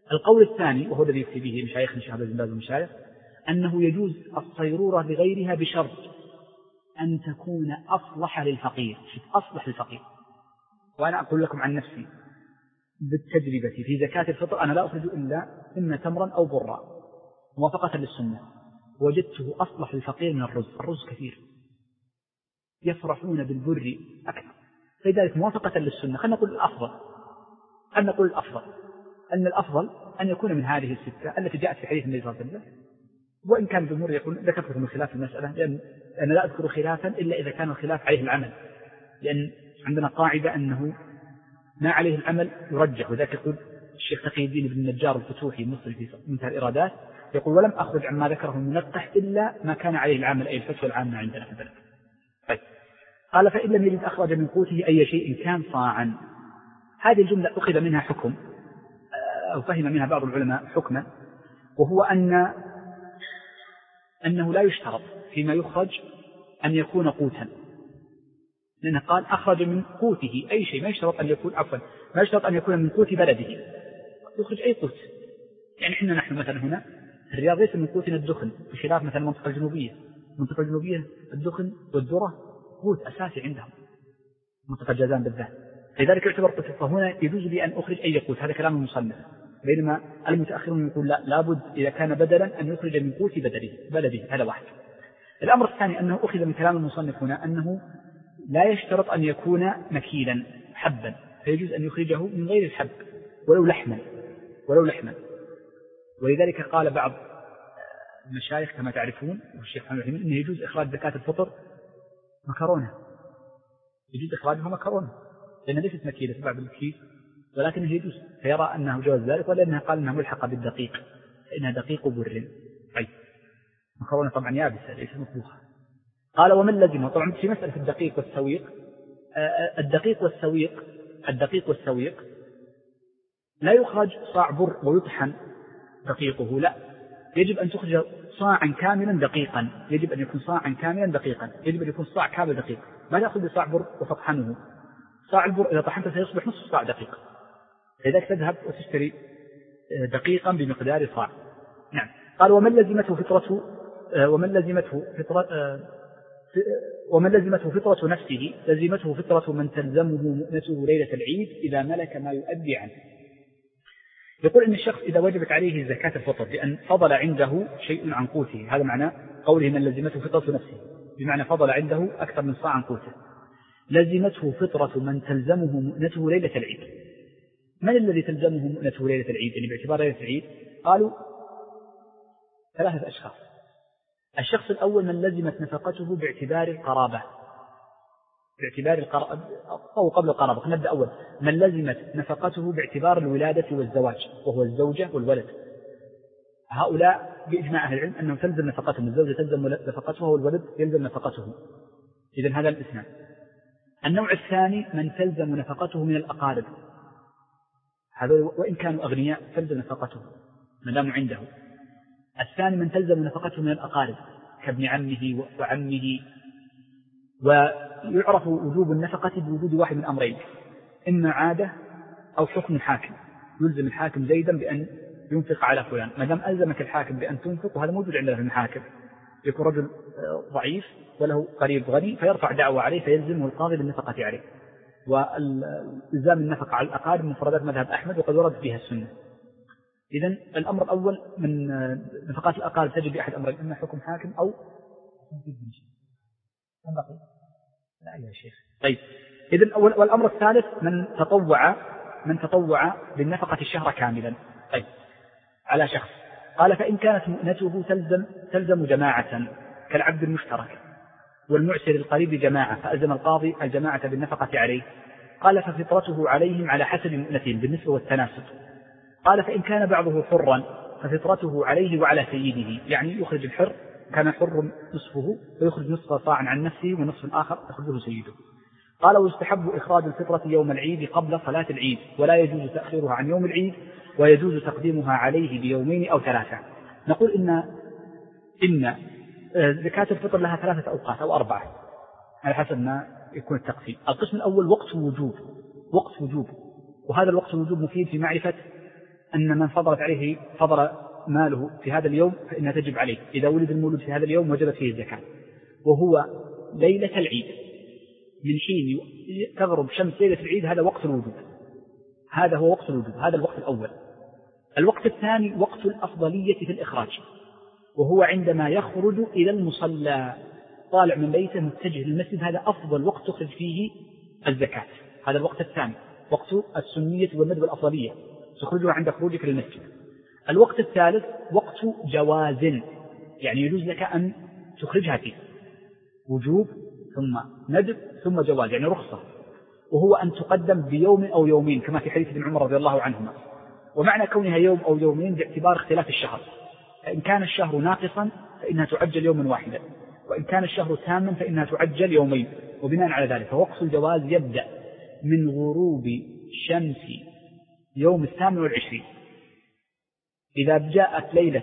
القول الثاني وهو الذي يفتي به مشايخ شهاب بن باز ومشايخ أنه يجوز الصيرورة لغيرها بشرط أن تكون أصلح للفقير، أصلح للفقير. وأنا أقول لكم عن نفسي بالتجربة في زكاة الفطر أنا لا أخرج إلا إما تمرا أو برا موافقة للسنة، وجدته أصلح للفقير من الرز كثير، يفرحون بالبر أكثر، فلذلك موافقة للسنة خلنا نقول الأفضل أن الأفضل أن يكون من هذه الستة التي جاءت في حديث النبي صلى الله عليه وسلم، وإن كان الجمهور يقول ذكرت لكم الخلاف في المسألة، لأن أنا لا أذكر خلافا إلا إذا كان الخلاف عليه العمل، لأن عندنا قاعدة أنه ما عليه العمل يرجح، وذلك يقول الشيخ تقي الدين بن النجار الفتوحي المصري في منتهى الإرادات يقول ولم أخرج عما ذكره المنقح إلا ما كان عليه العمل أي الفتوى العامة عندنا في البلد. طيب. قال فإن لم يجد أخرج من قوته أي شيء كان صاعا. هذه الجملة أخذ منها حكم أو فهم منها بعض العلماء حكما، وهو أنه لا يشترط فيما يخرج أن يكون قوتا، لأنه قال أخرج من قوته أي شيء، ما يشترط أن يكون من قوت بلده، يخرج أي قوت. يعني نحن مثلا هنا الرياض ليس من قوتنا الدخن، بخلاف مثلا المنطقة الجنوبية الدخن والذرة قوت أساسي عندهم، منطقة جازان بالذات، لذلك يعتبر قوت. فهنا يجوز لي أن أخرج أي قوت، هذا كلام المصنف، بينما المتأخرون يقول لا، لابد إذا كان بدلا أن يخرج من قوت بلده. هذا واحد. الأمر الثاني أنه أخذ من كلام المصنف هنا أنه لا يشترط أن يكون مكيلا حبا، فيجوز أن يخرجه من غير الحب ولو لحما. ولذلك قال بعض المشايخ كما تعرفون والشيخ محمد الحميد أنه يجوز إخراج زكاة الفطر مكرونة، يجوز إخراجها مكرونة لأنها ليست مكيلة تباع بالكيس، ولكنه يجوز، فيرى أنه جواز ذلك، ولأنها قال أنها ملحقة بالدقيق فإنها دقيق بر. طيب مكرونة طبعا يابسة ليس مطبوخة. قال ومن لزمه، طبعا في مسألة الدقيق والسويق، الدقيق والسويق لا يخرج صاع بر ويطحن دقيقه، لا، يجب أن تخرج صاعا كاملا دقيقا، يجب أن يكون صاعا كاملا دقيقا، يجب أن يكون صاع كامل دقيق، ما تأخذ صاع بر وتطحنه. صاع البر إذا طحنته سيصبح نصف صاع دقيق، لذلك تذهب وتشتري دقيقا بمقدار صاع. نعم. قال ومن لزمته فطرة نفسه لزمته فطرة من تلزمه مؤنته ليلة العيد إذا ملك ما يؤدي عنه. يقول إن الشخص إذا وجبت عليه زكاة الفطر لأن فضل عنده شيء عن قوته، هذا معنى قوله من لزمته فطرة نفسه، بمعنى فضل عنده أكثر من صاع عن قوته، لزمته فطرة من تلزمه مؤنته ليلة العيد. من الذي تلزمه مؤنته ليلة العيد؟ يعني باعتبار ليلة العيد قالوا 3 أشخاص. الشخص الأول من لزمت نفقته باعتبار القرابة، أو قبل القرابة، نبدأ أول من لزمت نفقته باعتبار الولادة والزواج، وهو الزوجة والولد. هؤلاء بإجماع أهل العلم أنهم تلزم نفقتهم، الزوجة تلزم نفقتها والولد يلزم نفقته. إذن هذا الاثنان. النوع الثاني من تلزم نفقته من الأقارب، هذا وإن كانوا أغنياء تلزم نفقته ما دام عنده. الثاني من تلزم نفقته من الأقارب كابن عمه وعمه. ويعرف وجوب النفقة بوجود واحد من أمرين، إما عادة أو حكم حاكم، يلزم الحاكم زيدا بأن ينفق على فلان، ما دام ألزمك الحاكم بأن تنفق، وهذا موجود عندنا في المحاكم، يكون رجل ضعيف وله قريب غني فيرفع دعوة عليه فيلزمه القاضي بالنفقة عليه. والإلزام النفقة على الأقارب من مفردات مذهب أحمد وقد ورد فيها السنة. إذن الأمر الأول من نفقات الأقارب تجب بأحد أمرين، إما حكم حاكم أو لا يا شيخ. طيب إذن والأمر الثالث من تطوع بالنفقة الشهر كاملا. طيب على شخص. قال فإن كانت مؤنته تلزم جماعة كالعبد المشترك والمعسر القريب جماعة، فألزم القاضي الجماعة بالنفقة عليه. قال ففطرته عليهم على حسب مؤنتهم بالنسبة والتناسب. قال فإن كان بعضه حرا ففطرته عليه وعلى سيده، يعني يخرج الحر كان حر نصفه ويخرج نصف صاعا عن نفسه ونصف الآخر يخرجه سيده. قال ويستحب إخراج الفطرة يوم العيد قبل صلاة العيد، ولا يجوز تأخيرها عن يوم العيد، ويجوز تقديمها عليه بيومين أو 3. نقول إن زكاة الفطر لها 3 أوقات أو 4 على حسب ما يكون التقسيم. القسم الأول وقت وجوب، وهذا الوقت الوجوب مفيد في معرفة أن من فضل ماله في هذا اليوم فإنها تجب عليه، إذا ولد المولود في هذا اليوم وجبت فيه الزكاة، وهو ليلة العيد، من حين تغرب شمس ليلة العيد هذا وقت الوجوب، هذا هو وقت الوجوب، هذا الوقت الأول. الوقت الثاني وقت الأفضلية في الإخراج، وهو عندما يخرج إلى المصلى طالع من بيته متجه للمسجد، هذا أفضل وقت تخرج فيه الزكاة، هذا الوقت الثاني وقت السنية والندب الأفضلية تخرجها عند خروجك للمسجد. الوقت الثالث وقت جواز، يعني يجوز لك أن تخرجها فيه، وجوب ثم ندب ثم جواز، يعني رخصة، وهو أن تقدم بيوم أو يومين كما في حديث ابن عمر رضي الله عنهما. ومعنى كونها يوم أو يومين باعتبار اختلاف الشهر، فإن كان الشهر ناقصا فإنها تعجل يوما واحدا، وإن كان الشهر تاما فإنها تعجل يومين. وبناء على ذلك فوقت الجواز يبدأ من غروب شمس يوم 28، إذا جاءت ليلة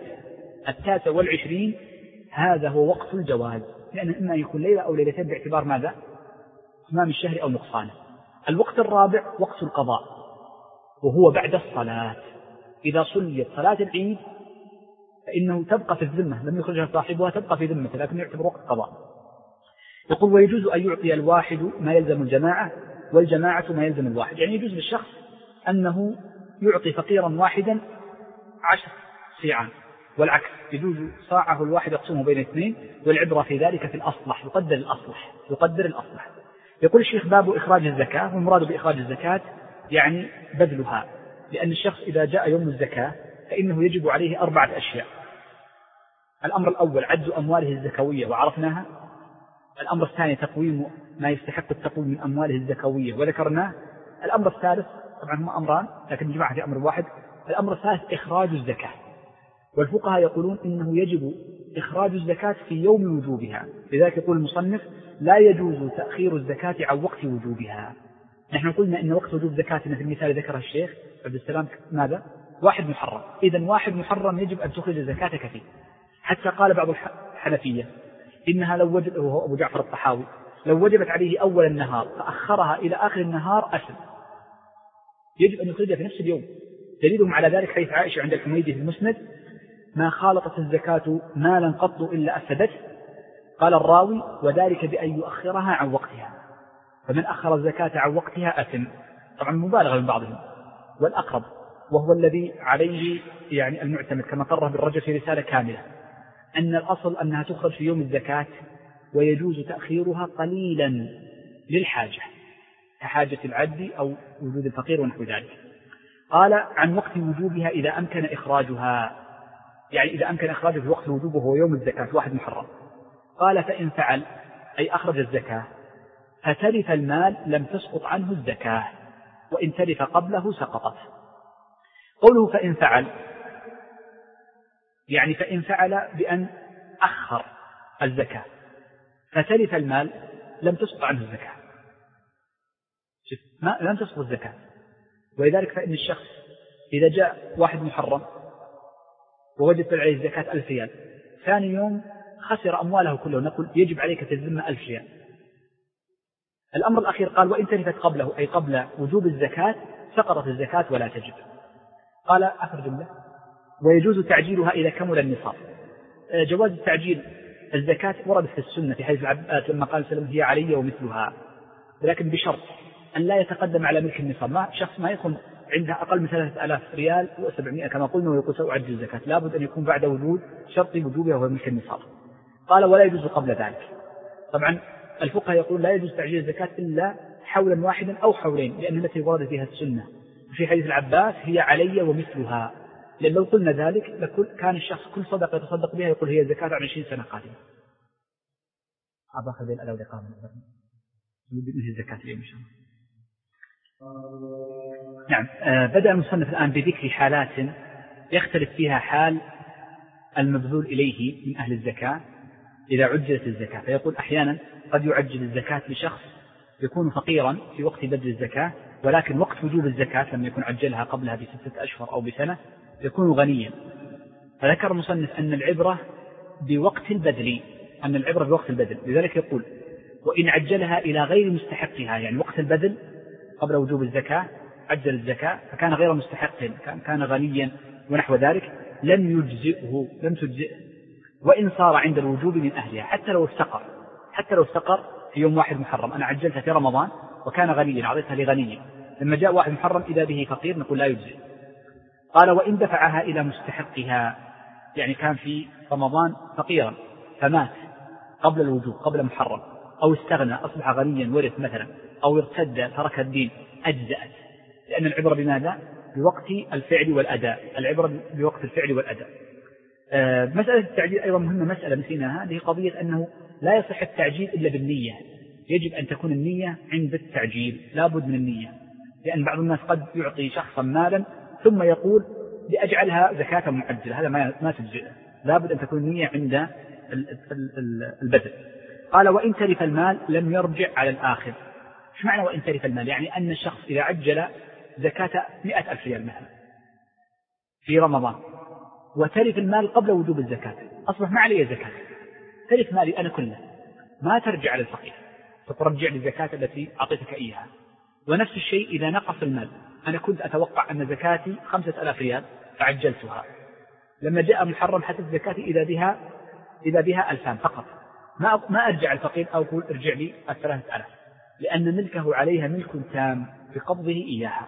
29 هذا هو وقت الجواز، لأنه إما يكون ليلة أو ليلتين باعتبار ماذا؟ إتمام الشهر أو نقصانه. الوقت الرابع وقت القضاء، وهو بعد الصلاة، إذا صليت صلاة العيد فإنه تبقى في الذمة، لم يخرجها صاحبها، تبقى في ذمة، لكن يعتبر وقت قضاء. يقول ويجوز أن يعطي الواحد ما يلزم الجماعة والجماعة ما يلزم الواحد، يعني يجوز للشخص أنه يعطي فقيرا واحدا 10 صيعان، والعكس يجوز صاعه الواحد يقسمه بين اثنين، والعبرة في ذلك في الأصلح، يقدر الأصلح. يقول الشيخ باب إخراج الزكاة، والمراد بإخراج الزكاة يعني بذلها، لأن الشخص إذا جاء يوم الزكاة فإنه يجب عليه 4 أشياء. الأمر الأول عد أمواله الزكوية وعرفناها. الأمر الثاني تقويم ما يستحق التقويم من أمواله الزكوية وذكرناه. الأمر الثالث، طبعا هم أمران لكن نجمعها في أمر واحد، الأمر الثالث إخراج الزكاة. والفقهاء يقولون إنه يجب إخراج الزكاة في يوم وجوبها، لذلك يقول المصنف لا يجوز تأخير الزكاة عن وقت وجوبها. نحن قلنا إن وقت وجوب زكاة في المثال ذكره الشيخ عبد السلام ماذا؟ 1 محرم، إذن 1 محرم يجب أن تخرج زكاتك فيه. حتى قال بعض الحنفية إنها لو وجد، وهو أبو جعفر الطحاوي، لو وجبت عليه أول النهار فأخرها إلى آخر النهار أثم، يجب أن يخرجها في نفس اليوم. دليلهم على ذلك حديث عائشة عند الحميدي في المسند ما خالطت الزكاة مالا قط إلا أفسدته، قال الراوي وذلك بأن يؤخرها عن وقتها، فمن أخر الزكاة عن وقتها أثم. طبعا مبالغة من بعضهم، والأقرب وهو الذي عليه يعني المعتمد كما قرر بالرجل في رسالة كاملة أن الأصل أنها تخرج في يوم الزكاة، ويجوز تأخيرها قليلا للحاجة كحاجة العبد أو وجود الفقير ونحو ذلك. قال عن وقت وجوبها إذا أمكن إخراجها، يعني إذا أمكن إخراجه في وقت الوجوب وهو يوم الزكاة 1 محرم. قال فإن فعل أي أخرج الزكاة فتلف المال لم تسقط عنه الزكاة، وإن تلف قبله سقطت. قوله فإن فعل يعني فإن فعل بأن أخر الزكاة فتلف المال لم تسقط عنه الزكاة، لم تسقط الزكاة. ولذلك فإن الشخص إذا جاء 1 محرم ووجدت عليه الزكاة 1000 ريال، ثاني يوم خسر أمواله كله، نقول يجب عليك في الذمة 1000 ريال. الأمر الأخير قال وإن تلفت قبله أي قبل وجوب الزكاة سقطت الزكاة ولا تجب. قال آخر جملة ويجوز تعجيلها إذا كمل النصاب. جواز تعجيل الزكاة ورد في السنة في حديث العباس لما قال سلم هي علي ومثلها، ولكن بشرط أن لا يتقدم على ملك النصاب، ما شخص ما يكون عنده أقل من 3000 ريال و700 كما قلنا ويقول سأعجل الزكاة، لابد أن يكون بعد وجود شرط وجوبها وهو ملك النصاب. قال ولا يجوز قبل ذلك. طبعا الفقهاء يقول لا يجوز تعجيل الزكاة إلا حولا واحدا أو حولين، لأن التي ورد فيها السنة في حديث العباس هي علي ومثلها، لأن لو قلنا ذلك كان الشخص كل صدقة يتصدق بها يقول هي زكاة عن 20 سنة قادمة. أباخذ الألو لقامة مثل الزكاة اليوم إن شاء الله. نعم. بدأ المصنف الآن بذكر حالات يختلف فيها حال المبذول إليه من أهل الزكاة إذا عجلت الزكاة. فيقول أحيانا قد يعجل الزكاة لشخص يكون فقيرا في وقت بذل الزكاة، ولكن وقت وجوب الزكاة لما يكون عجلها قبلها ب6 أشهر أو بسنة يكون غنيا. فذكر المصنف أن العبرة بوقت البذل، لذلك يقول: وإن عجلها إلى غير مستحقها، يعني وقت البذل قبل وجوب الزكاة، عجل الزكاة فكان غير مستحق، كان غنيا ونحو ذلك، لم تجزئه وإن صار عند الوجوب من أهلها، حتى لو افتقر في يوم 1 محرم. أنا عجلتها في رمضان وكان غنيا، أعطيتها لغني، لما جاء 1 محرم إذا به فقير نقول لا يجزئ. قال وإن دفعها إلى مستحقها، يعني كان في رمضان فقيرا فمات قبل الوجوب قبل محرم، أو استغنى أصبح غنيا ورث مثلا، أو ارتد ترك الدين، أجزأت، لأن العبرة بماذا؟ بوقت الفعل والأداء، العبرة بوقت الفعل والأداء. مسألة التعجيل أيضا مهمة، مسألة نسيناها، هذه قضية أنه لا يصح التعجيل إلا بالنية، يجب أن تكون النية عند التعجيل، لا بد من النية، لأن بعض الناس قد يعطي شخصا مالا ثم يقول لأجعلها زكاة معجلة، هذا ما تجزئ، لا بد أن تكون النية عند البذل. قال وإن تلف المال لم يرجع على الآخر. ايش معنى وإن تلف المال؟ يعني أن الشخص إذا عجل زكاة 100,000 ريال مثلا في رمضان وتلف المال قبل وجوب الزكاة، أصبح ما عليه زكاة، تلف مالي أنا كله، ما ترجع على الفقير، فترجع للزكاة التي أعطيتك إياها. ونفس الشيء إذا نقص المال، أنا كنت أتوقع أن زكاتي 5,000 ريال فعجلتها، لما جاء محرم حتى زكاتي إذا بها 2,000 فقط، ما أرجع الفقير أو أقول ارجع لي 3,000، لأن ملكه عليها ملك تام بقبضه إياها.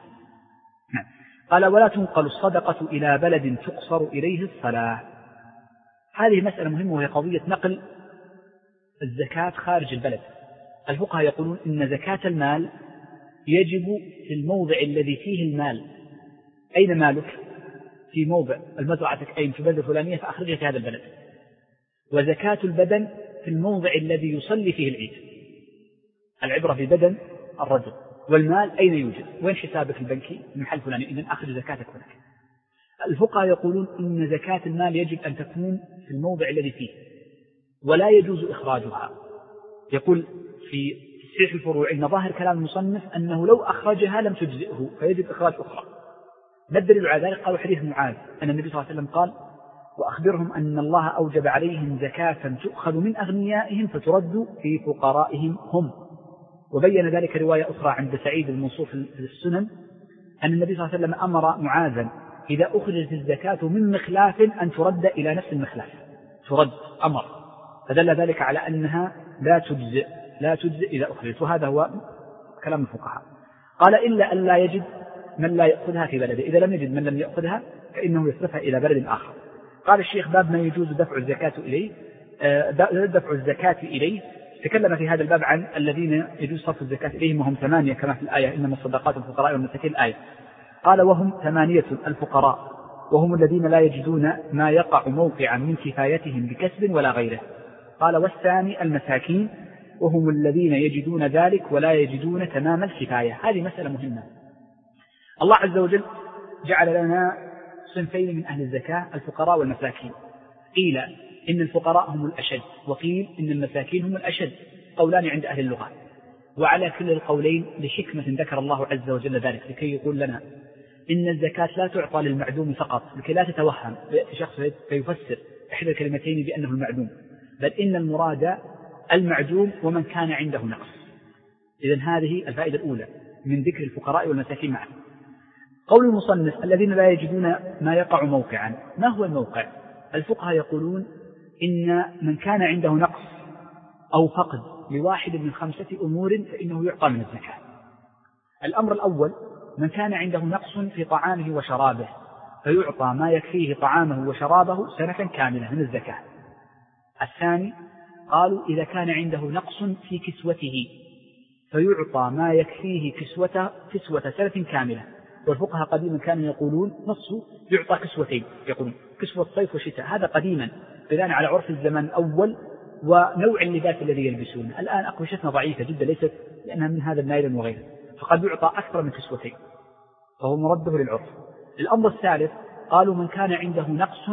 قال ولا تنقل الصدقة إلى بلد تقصر إليه الصلاة. هذه مسألة مهمة، وهي قضية نقل الزكاة خارج البلد. الفقهاء يقولون إن زكاة المال يجب في الموضع الذي فيه المال. أين مالك؟ في موضع المزرعتك أين؟ في البلد الفلانية، فأخرجها في هذا البلد. وزكاة البدن في الموضع الذي يصلي فيه العيد. العبرة في بدن الرجل، والمال أين يوجد؟ وين حسابك البنكي؟ المحل الفلاني، إذن أخرج زكاتك هناك. الفقهاء يقولون إن زكاة المال يجب أن تكون في الموضع الذي فيه، ولا يجوز إخراجها. يقول في تصحيح الفروع إن ظاهر كلام المصنف أنه لو أخرجها لم تجزئه، فيجب إخراج أخرى. ما الدليل على ذلك؟ قالوا حديث معاذ أن النبي صلى الله عليه وسلم قال وأخبرهم أن الله أوجب عليهم زكاة تؤخذ من أغنيائهم فترد في فقرائهم هم. وبين ذلك رواية أخرى عند سعيد المنصور في السنن أن النبي صلى الله عليه وسلم أمر معاذا إذا أخرجت الزكاة من مخلاف أن ترد إلى نفس المخلاف، ترد أمر، فدل ذلك على أنها لا تجزئ إذا أخرجت، وهذا هو كلام الفقهاء. قال إلا أن لا يجد من لا يأخذها في بلده، إذا لم يجد من لم يأخذها فإنه يصرفها إلى بلد آخر. قال الشيخ باب ما يجوز دفع الزكاة إليه، تكلم في هذا الباب عن الذين يجوز صرف الزكاة إليهم، وهم 8 كما في الآية إنما الصدقات الفقراء والمساكين الآية. قال وهم 8 الفقراء، وهم الذين لا يجدون ما يقع موقعا من كفايتهم بكسب ولا غيره. قال والثاني المساكين، وهم الذين يجدون ذلك ولا يجدون تمام الكفاية. هذه مسألة مهمة. الله عز وجل جعل لنا صنفين من أهل الزكاة، الفقراء والمساكين. قيل إن الفقراء هم الأشد، وقيل إن المساكين هم الأشد، قولان عند أهل اللغة. وعلى كل القولين لحكمة ذكر الله عز وجل ذلك، لكي يقول لنا إن الزكاة لا تعطى للمعدوم فقط، لكي لا تتوهم يأتي شخص فيفسر إحدى الكلمتين بأنه المعدوم، بل إن المراد المعدوم ومن كان عنده نقص. إذن هذه الفائدة الأولى من ذكر الفقراء والمساكين معا. قول المصنف الذين لا يجدون ما يقع موقعا، ما هو الموقع؟ الفقهاء يقولون إن من كان عنده نقص أو فقد لواحد من 5 أمور فإنه يعطى من الزكاة. الأمر الأول من كان عنده نقص في طعامه وشرابه فيعطى ما يكفيه طعامه وشرابه سنة كاملة من الزكاة. الثاني قالوا إذا كان عنده نقص في كسوته فيعطى ما يكفيه كسوة سنة كاملة. والفقهاء قديما كانوا يقولون نصه يعطى كسوتين، يقولون كسوة صيف وشتاء، هذا قديما بناء على عرف الزمان الأول ونوع اللباس الذي يلبسونه. الآن أقمشتنا ضعيفة جدا ليست لأنها من هذا النايلون وغيره، فقد يعطى أكثر من كسوتين، فهو مرده للعرف. الأمر الثالث قالوا من كان عنده نقص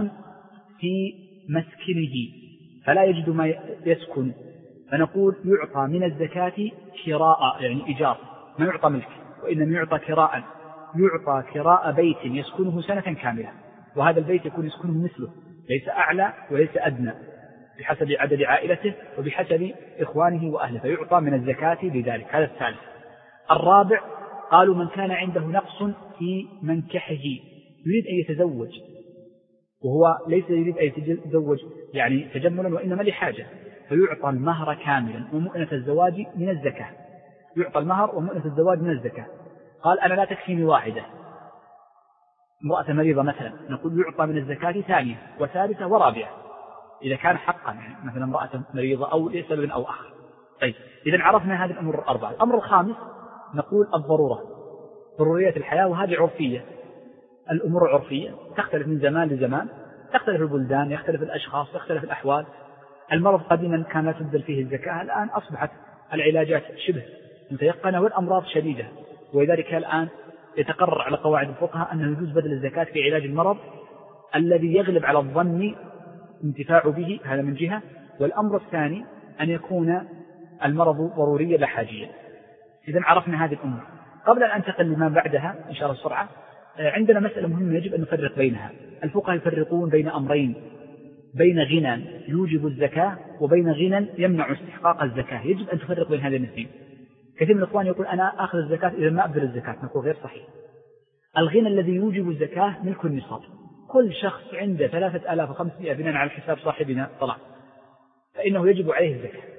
في مسكنه فلا يجد ما يسكن، فنقول يعطى من الزكاة كراء، يعني إيجار، ما يعطى ملك، وإنما يعطى كراء، يعطى كراء بيت يسكنه سنة كاملة، وهذا البيت يكون يسكنه مثله، ليس أعلى وليس أدنى، بحسب عدد عائلته وبحسب إخوانه وأهله، فيعطى من الزكاة لذلك. هذا الثالث. الرابع قالوا من كان عنده نقص في منكحه يريد أن يتزوج وهو ليس يريد أن يتزوج يعني تجملا وإنما لحاجة، فيعطى المهر كاملا ومؤنة الزواج من الزكاة. يعطى المهر ومؤنة الزواج من الزكاة. قال أنا لا تكفيني واحدة، امرأة مريضة مثلا، نقول يعطى من الزكاة ثانية وثالثة ورابعة إذا كان حقا، يعني مثلا امرأة مريضة أو لسبب أو آخر. طيب إذا عرفنا هذه الأمور الأربعة. الأمر الخامس نقول الضرورة، ضرورية الحياة، وهذه عرفية. الأمور عرفية تختلف من زمان لزمان، تختلف البلدان، يختلف الأشخاص، يختلف الأحوال. المرض قديما كان لا تبذل فيه الزكاة، الآن أصبحت العلاجات شبه متيقنة والأمراض شديدة، ولذلك الآن يتقرر على قواعد الفقهاء أنه يجوز بذل الزكاة في علاج المرض الذي يغلب على الظن انتفاع به، هذا من جهة. والأمر الثاني أن يكون المرض ضروريا لا حاجيا. إذا عرفنا هذه الأمور. قبل أن أنتقل لما بعدها إن شاء الله بسرعة، عندنا مسألة مهمة يجب أن نفرق بينها. الفقهاء يفرقون بين أمرين، بين غنى يوجب الزكاة وبين غنى يمنع استحقاق الزكاة. يجب أن تفرق بين هذين الاثنين. كثير من الإخوان يقول أنا أخذ الزكاة إذا ما أبذل الزكاة، نقول غير صحيح. الغنى الذي يوجب الزكاة ملك النصاب. كل شخص عنده 3500 بناء على حساب صاحبنا طلع فإنه يجب عليه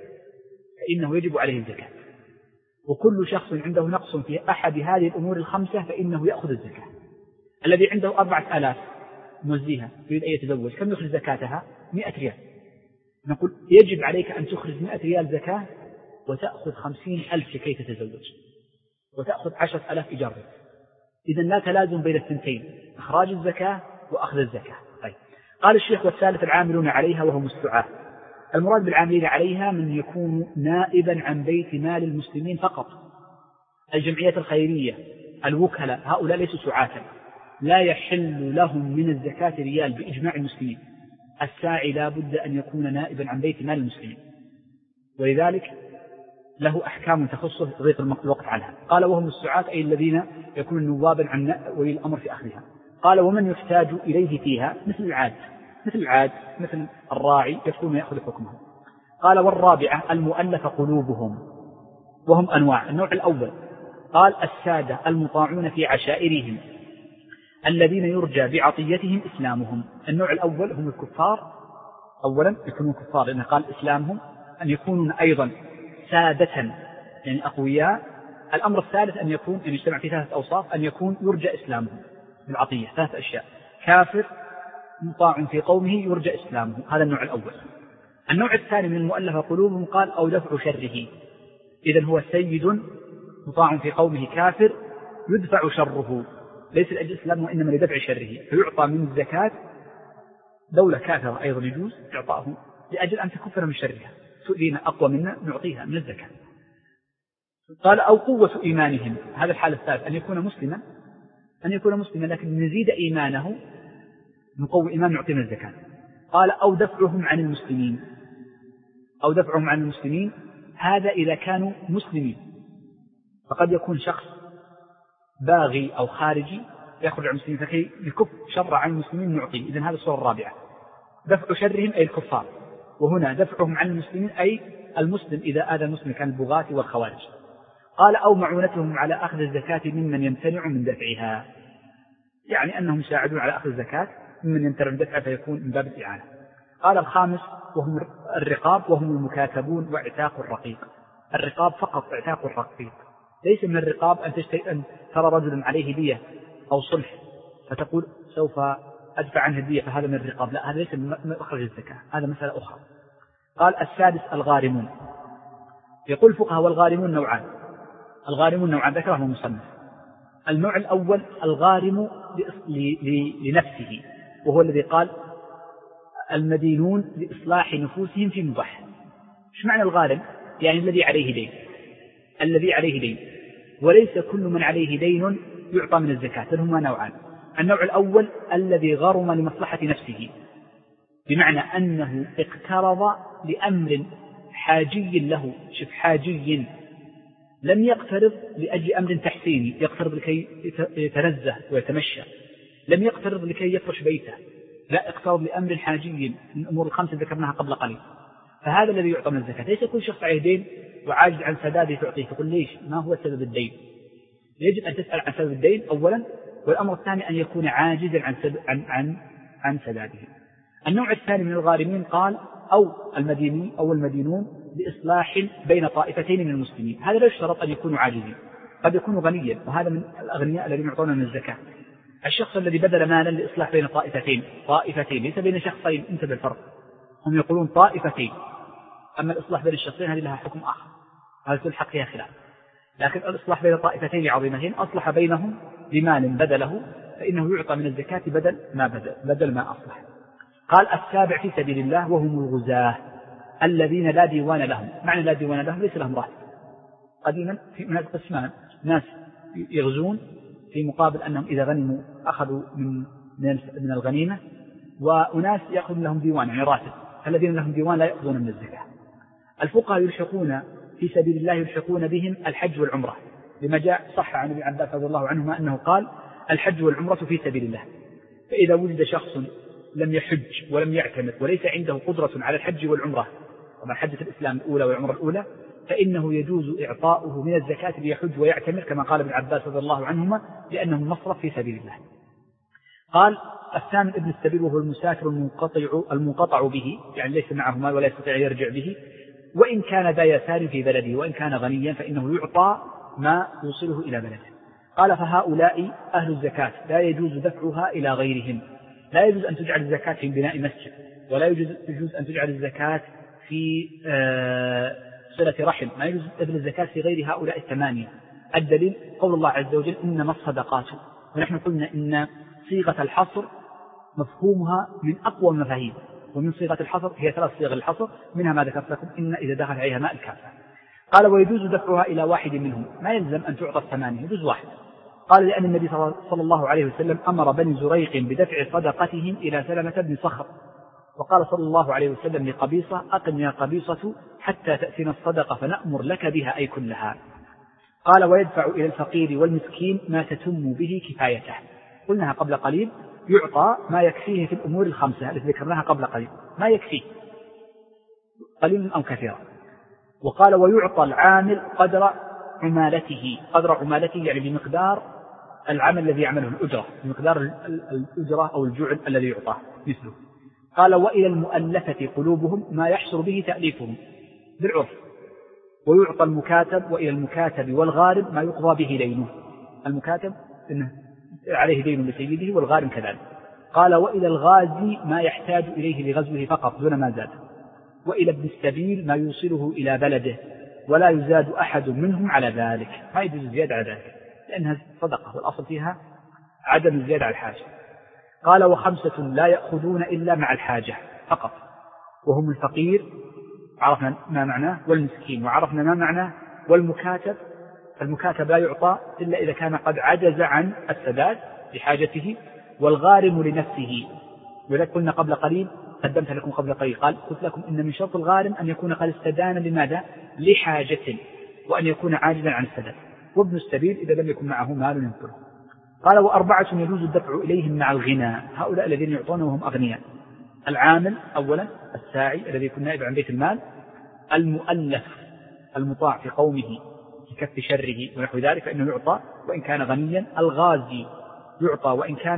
الزكاة. وكل شخص عنده نقص في أحد هذه الأمور الخمسة فإنه يأخذ الزكاة. الذي عنده 4000 نوزيها يريد أن يتزوج، كم يخرج زكاتها؟ 100 ريال. نقول يجب عليك أن تخرج 100 ريال زكاة وتأخذ 50,000 لكي تتزوج، وتأخذ 10,000 إيجار. إذن لا تلازم بين الثنتين، إخراج الزكاة وأخذ الزكاة. طيب. قال الشيخ والثالث العاملون عليها وهم السعاة. المراد بالعاملين عليها من يكون نائبا عن بيت مال المسلمين فقط. الجمعيات الخيرية، الوكلاء، هؤلاء ليسوا سعاة، لا يحل لهم من الزكاة ريال بإجماع المسلمين. الساعي لا بد أن يكون نائبا عن بيت مال المسلمين، ولذلك له أحكام تخصه ضيق الوقت عنها. قال وهم السعاة أي الذين يكونون نوابا عن ولي الأمر في أخذها. قال ومن يحتاج إليه فيها مثل العاد مثل الراعي يكون يأخذ حكمه. قال والرابعة المؤلف قلوبهم، وهم أنواع. النوع الأول قال السادة المطاعون في عشائرهم الذين يرجى بعطيتهم إسلامهم. النوع الأول هم الكفار، أولا يكونون كفار لأنه قال إسلامهم، أن يكونون أيضا سادة يعني أقوياء. الأمر الثالث أن يكون أن يجتمع في 3 أوصاف، أن يكون يرجى إسلامهم بالعطية، 3 أشياء: كافر، مطاع في قومه، يرجى إسلامه. هذا النوع الأول. النوع الثاني من المؤلفة قلوبهم قال أو دفع شره. إذن هو سيد مطاع في قومه كافر يدفع شره، ليس لأجل إسلامه وإنما لدفع شره، فيعطى من الزكاة. دولة كافرة أيضا يجوز إعطاءه لأجل أن تكفر من شرها، تؤذينا أقوى منا نعطيها من الزكاة. قال أو قوة إيمانهم. هذا الحال الثالث، أن يكون مسلما لكن نزيد إيمانه، نقوي إيمان نعطيه من الزكاة. قال أو دفعهم عن المسلمين. هذا إذا كانوا مسلمين، فقد يكون شخص باغي أو خارجي يخرج عن المسلمين فكي يكف شر عن المسلمين نعطيه. إذن هذا الصورة الرابعة، دفع شرهم أي الكفار، وهنا دفعهم عن المسلمين أي المسلم إذا آذى المسلم كان البغاة والخوارج. قال أو معونتهم على أخذ الزكاة ممن يمتنع من دفعها، يعني أنهم يساعدون على أخذ الزكاة ممن يمتنع من دفعها فيكون من باب الإعانة. قال الخامس وهم الرقاب وهم المكاتبون واعتاق الرقيق. الرقاب فقط، اعتاق الرقيق ليس من الرقاب أن ترى رجل عليه دية أو صلح فتقول سوف أدفع عنه الدية فهذا من الرقاب، لا، هذا ليس من أخرج الزكاة، هذا مسألة أخرى. قال السادس الغارمون. يقول الفقهاء والغارمون نوعان ذكرهم المصنف. النوع الأول الغارم لنفسه، وهو الذي قال المدينون لإصلاح نفوسهم في مباح. ايش معنى الغارم؟ يعني الذي عليه دين، وليس كل من عليه دين يعطى من الزكاة، بل هما نوعان. النوع الأول الذي غرم لمصلحة نفسه، بمعنى أنه اقترض لأمر حاجي له، شوف حاجي، لم يقترض لأجل أمر تحسيني يقترض لكي يتنزه ويتمشى، لم يقترض لكي يفرش بيته، لا، اقترض لأمر حاجي من أمور الخمسة ذكرناها قبل قليل، فهذا الذي يعطى من الزكاة. ليس كل شخص عليه دين وعاجز عن سداده تعطيه، تقول ليش؟ ما هو سبب الدين؟ يجب أن تسأل عن سبب الدين أولا، والأمر الثاني أن يكون عاجزا عن سداده. النوع الثاني من الغارمين قال أو المدينون بإصلاح بين طائفتين من المسلمين. هذا لا يشترط أن يكونوا عاجزين، قد يكونوا غنيا، وهذا من الأغنياء الذين يعطون من الزكاة. الشخص الذي بذل مالا لإصلاح بين طائفتين ليس بين شخصين، انتبه الفرق، هم يقولون طائفتين، أما الإصلاح بين الشخصين هذه لها حكم آخر، هذا تلحق فيها خلاف. لكن الإصلاح بين طائفتين عظيمتين أصلح بينهم بمال بذله، فإنه يعطى من الزكاة بدل ما أصلح. قال السابع في سبيل الله وهم الغزاة الذين لا ديوان لهم. معنى لا ديوان لهم ليس لهم راتب. قديما في هناك قسمان، ناس يغزون في مقابل أنهم إذا غنموا أخذوا من الغنيمة، وناس يأخذ لهم ديوان يعني راتب، الذين لهم ديوان لا يأخذون من الزكاة. الفقهاء يلحقون في سبيل الله يلحقون بهم الحج والعمرة، لما جاء صح عن ابن عباس رضي الله عنهما أنه قال الحج والعمرة في سبيل الله. فإذا وجد شخص لم يحج ولم يعتمر وليس عنده قدرة على الحج والعمرة، طبعا حجة الإسلام الأولى والعمرة الأولى، فإنه يجوز إعطاؤه من الزكاة ليحج ويعتمر كما قال ابن عباس رضي الله عنهما، لأنه مصرف في سبيل الله. قال الثامن ابن السبيل وهو المسافر المنقطع به، يعني ليس معه مال ولا يستطيع يرجع به، وإن كان ذا يسار في بلده، وإن كان غنيا فإنه يعطى ما يوصله إلى بلده. قال فهؤلاء أهل الزكاة لا يجوز دفعها إلى غيرهم. لا يجوز أن تجعل الزكاة في بناء مسجد، ولا يجوز أن تجعل الزكاة في صلة رحم، ما يجوز تبذل الزكاة في غير هؤلاء الثمانية. الدليل قول الله عز وجل إنما الصدقات، ونحن قلنا إن صيغة الحصر مفهومها من أقوى المفاهيم، ومن صيغة الحصر هي 3 صيغ الحصر، منها ما ذكرت لكم إن إذا دخل عليها ماء الكافة. قال ويجوز دفعها إلى واحد منهم، ما يلزم أن تعطى الثمانية، يجوز واحد. قال لأن النبي صلى الله عليه وسلم أمر بني زريق بدفع صدقتهم إلى سلمة بن صخر، وقال صلى الله عليه وسلم لقبيصة أقم يا قبيصة حتى تأتينا الصدقة فنأمر لك بها أي كلها. قال ويدفع إلى الفقير والمسكين ما تتم به كفايته. قلناها قبل قليل، يعطى ما يكفيه في الأمور الخمسة التي ذكرناها قبل قليل، ما يكفيه قليل أو كثيرا. وقال ويعطى العامل قدر عمالته يعني بمقدار العمل الذي يعمله، الأجرة بمقدار الأجرة أو الجعل الذي يعطاه مثله. قال وإلى المؤلفة قلوبهم ما يحصر به تأليفهم بالعرف. ويعطى المكاتب وإلى المكاتب والغارم ما يقضى به دينه، المكاتب إنه عليه دين لسيده والغارم كذلك. قال وإلى الغازي ما يحتاج إليه لغزوه فقط دون ما زاد. وإلى ابن السبيل ما يوصله إلى بلده، ولا يزاد أحد منهم على ذلك، ما يجوز الزيادة على ذلك لأنها صدقة والأصل فيها عدم الزيادة على الحاجة. قال وخمسة لا يأخذون إلا مع الحاجة فقط، وهم الفقير عرفنا ما معناه، والمسكين وعرفنا ما معناه، والمكاتب. فالمكاتب لا يعطى إلا إذا كان قد عجز عن السداد لحاجته، والغارم لنفسه. ولذلك قلنا قبل قليل، قدمت لكم قبل قليل، قلت لكم إن من شرط الغارم أن يكون قد استدان لماذا؟ لحاجة، وأن يكون عاجزا عن السداد. وابن السبيل إذا لم يكن معه مال ينفره. قال وأربعة يجوز الدفع إليهم مع الغنى، هؤلاء الذين يعطون وهم أغنياء. العامل أولا، الساعي الذي يكون نائب عن بيت المال، المؤلف المطاع في قومه في كف شره ونحو ذلك فإنه يعطى وإن كان غنيا. الغازي يعطى وإن كان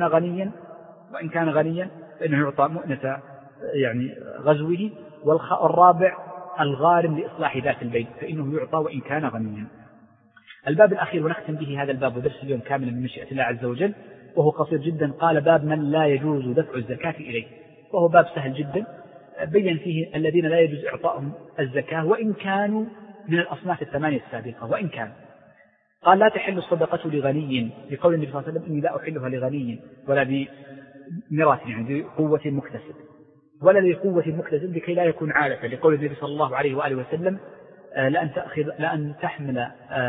غنيا فإنه يعطى مؤنة يعني غزوه. والرابع الغارم لإصلاح ذات البيت فإنه يعطى وإن كان غنيا. الباب الأخير ونختم به هذا الباب ودرس اليوم كاملا من مشيئة الله عز وجل، وهو قصير جدا. قال باب من لا يجوز دفع الزكاة إليه، وهو باب سهل جدا، بين فيه الذين لا يجوز إعطائهم الزكاة وإن كانوا من الأصناف الثمانية السابقة وإن كان. قال لا تحل الصدقة لغني، لقول النبي صلى الله عليه وسلم إني لا أحلها لغني ولا بميراث يعني بقوة مكتسب، ولا لقوة مكتسب لكي لا يكون عالة، لقول النبي صلى الله عليه وآله وسلم لأن تحمل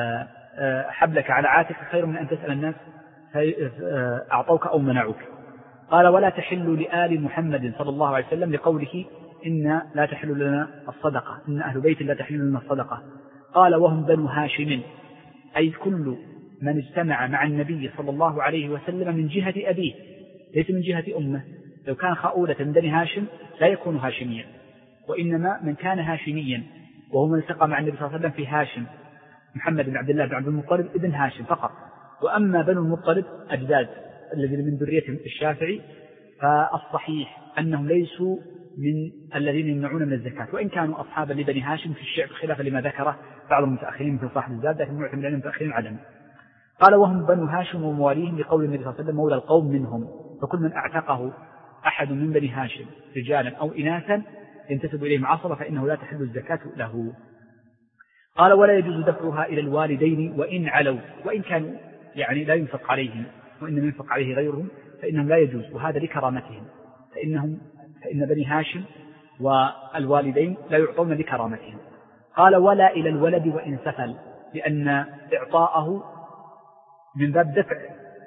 حبلك على عاتق خير من أن تسأل الناس أعطوك أو منعوك. قال ولا تحل لآل محمد صلى الله عليه وسلم لقوله إن لا تحل لنا الصدقة، إن أهل بيت لا تحل لنا الصدقة. قال وهم بنو هاشم، أي كل من اجتمع مع النبي صلى الله عليه وسلم من جهة أبيه ليس من جهة أمه. لو كان خاؤولة من بني هاشم لا يكون هاشميا، وإنما من كان هاشميا وهو من التقى مع النبي صلى الله عليه وسلم في هاشم، محمد بن عبد الله بن عبد المطلب ابن هاشم فقط، وأما بنو المطلب أجداد الذين من ذرية الشافعي فالصحيح أنهم ليسوا من الذين يمنعون من الزكاة، وإن كانوا أصحابا لبني هاشم في الشعب خلافا لما ذكره بعض المتأخرين مثل صاحب الزاد، لكن معتمد عليهم المتأخرين عدم. قال وهم بنو هاشم ومواليهم لقول النبي صلى الله عليه وسلم مولى القوم منهم، فكل من اعتقه أحد من بني هاشم رجالا أو إناثا ينتسب إليهم عصبة فإنه لا تحل الزكاة له. قال ولا يجوز دفعها إلى الوالدين وإن علوا، وإن كانوا يعني لا ينفق عليهم وإنما ينفق عليه غيرهم فإنهم لا يجوز، وهذا لكرامتهم، فإن بني هاشم والوالدين لا يعطون لكرامتهم. قال ولا إلى الولد وإن سفل، لأن إعطاءه من باب دفع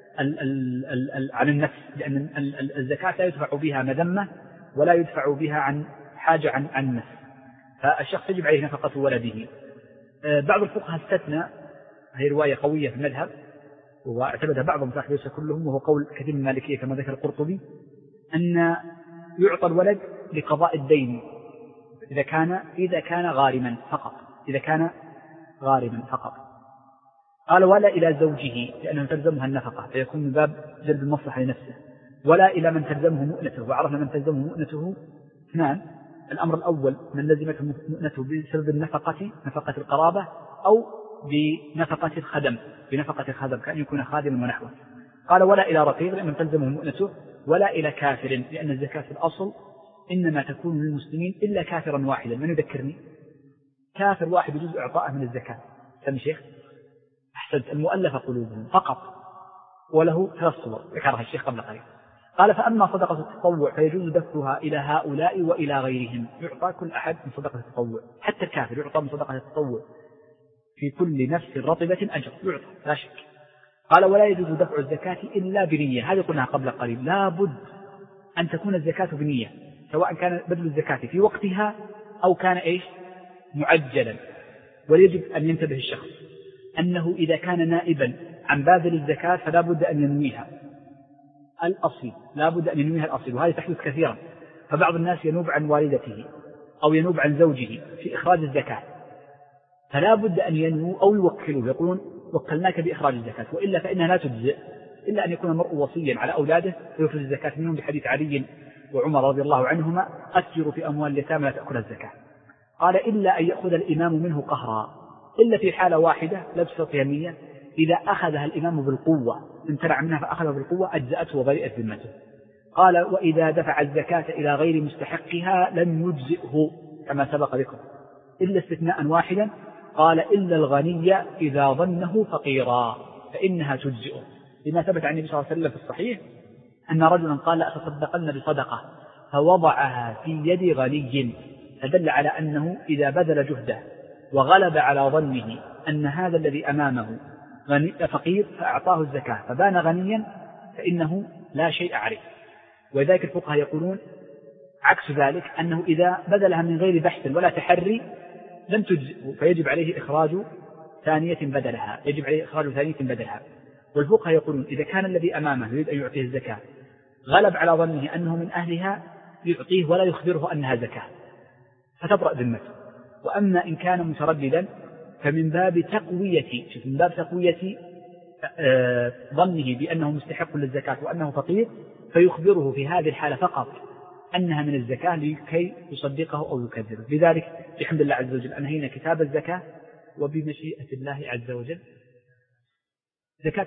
عن النفس، لأن الزكاة لا يدفع بها مذمة ولا يدفع بها عن حاجة عن النفس، فالشخص يجب عليه نفقة ولده. بعض الفقهاء استثنى، هي رواية قوية في المذهب واعتمدها بعض المتأخرين ليس كلهم، وهو قول كثير من المالكية كما ذكر القرطبي، أن يعطى الولد لقضاء الدين إذا كان غارما فقط، إذا كان غارما فقط. قال ولا إلى زوجه لأنه تلزمها النفقة فيكون من باب جلب المصلحة لنفسه، ولا إلى من تلزمه مؤنته، وعرفنا من تلزمه مؤنته اثنان: الأمر الأول من لزمته مؤنته بسبب النفقة، نفقة القرابة، أو بنفقة الخدم كأن يكون خادما ونحوه. قال ولا إلى رقيق لأن تلزمه مؤنته، ولا إلى كافر لأن الزكاة في الأصل إنما تكون للمسلمين إلا كافرا واحدا. من يذكرني؟ كافر واحد يجوز إعطاءه من الزكاة. سمي شيخ أحسنت، المؤلفة قلوبهم فقط، وله 3 صور ذكرها الشيخ قبل قليل. قال فأما صدقة التطوع فيجوز دفعها إلى هؤلاء وإلى غيرهم، يعطى كل أحد من صدقة التطوع، حتى الكافر يعطى من صدقة التطوع، في كل نفس رطبة أجر يعطى لا شك. قال ولا يجوز دفع الزكاة إلا بنية، هذه قلناها قبل قليل، لا بد أن تكون الزكاة بنية، سواء كان بدل الزكاة في وقتها أو كان معجلا. ويجب أن ينتبه الشخص أنه إذا كان نائبا عن باذل الزكاة فلا بد أن ينويها الأصل، وهذه تحدث كثيرا. فبعض الناس ينوب عن والدته أو ينوب عن زوجه في إخراج الزكاة، فلا بد أن ينوو أو يوكله، يقولون وكلناك بإخراج الزكاة، وإلا فإنها لا تجزئ إلا أن يكون المرء وصيا على أولاده ويخرج الزكاة منهم، بحديث علي وعمر رضي الله عنهما: أتجروا في أموال اليتامى لا تأكل الزكاة. قال إلا أن يأخذ الإمام منه قهرا، إلا في حالة واحدة لا تستطيع يمية، إذا أخذها الإمام بالقوة امتنع منها فأخذها بالقوة أجزأته وبرئت ذمته. قال وإذا دفع الزكاة إلى غير مستحقها لم يجزئه كما سبق ذكر، إلا استثناء واحدا، قال إلا الغني إذا ظنه فقيرا فإنها تجزئه، لما ثبت عن النبي صلى الله عليه وسلم في الصحيح أن رجلا قال أتصدقن بصدقة فوضعها في يد غني، فدل على أنه إذا بذل جهده وغلب على ظنه أن هذا الذي أمامه فقير فأعطاه الزكاة فبان غنيا فإنه لا شيء عليه. وذلك الفقهاء يقولون عكس ذلك، أنه إذا بذلها من غير بحث ولا تحري لم تجزئه، فيجب عليه إخراج ثانية بدلها. والفقهاء يقولون إذا كان الذي أمامه يريد أن يعطيه الزكاة غلب على ظنه أنه من أهلها يعطيه ولا يخبره أنها زكاة فتبرأ ذمته. وأما إن كان مترددا فمن باب تقوية ظنه بأنه مستحق للزكاة وأنه فقير، فيخبره في هذه الحالة فقط أنها من الزكاة لكي يصدقه أو يكذبه. لذلك بحمد الله عز وجل أنهينا كتاب الزكاة، وبمشيئة الله عز وجل زكاة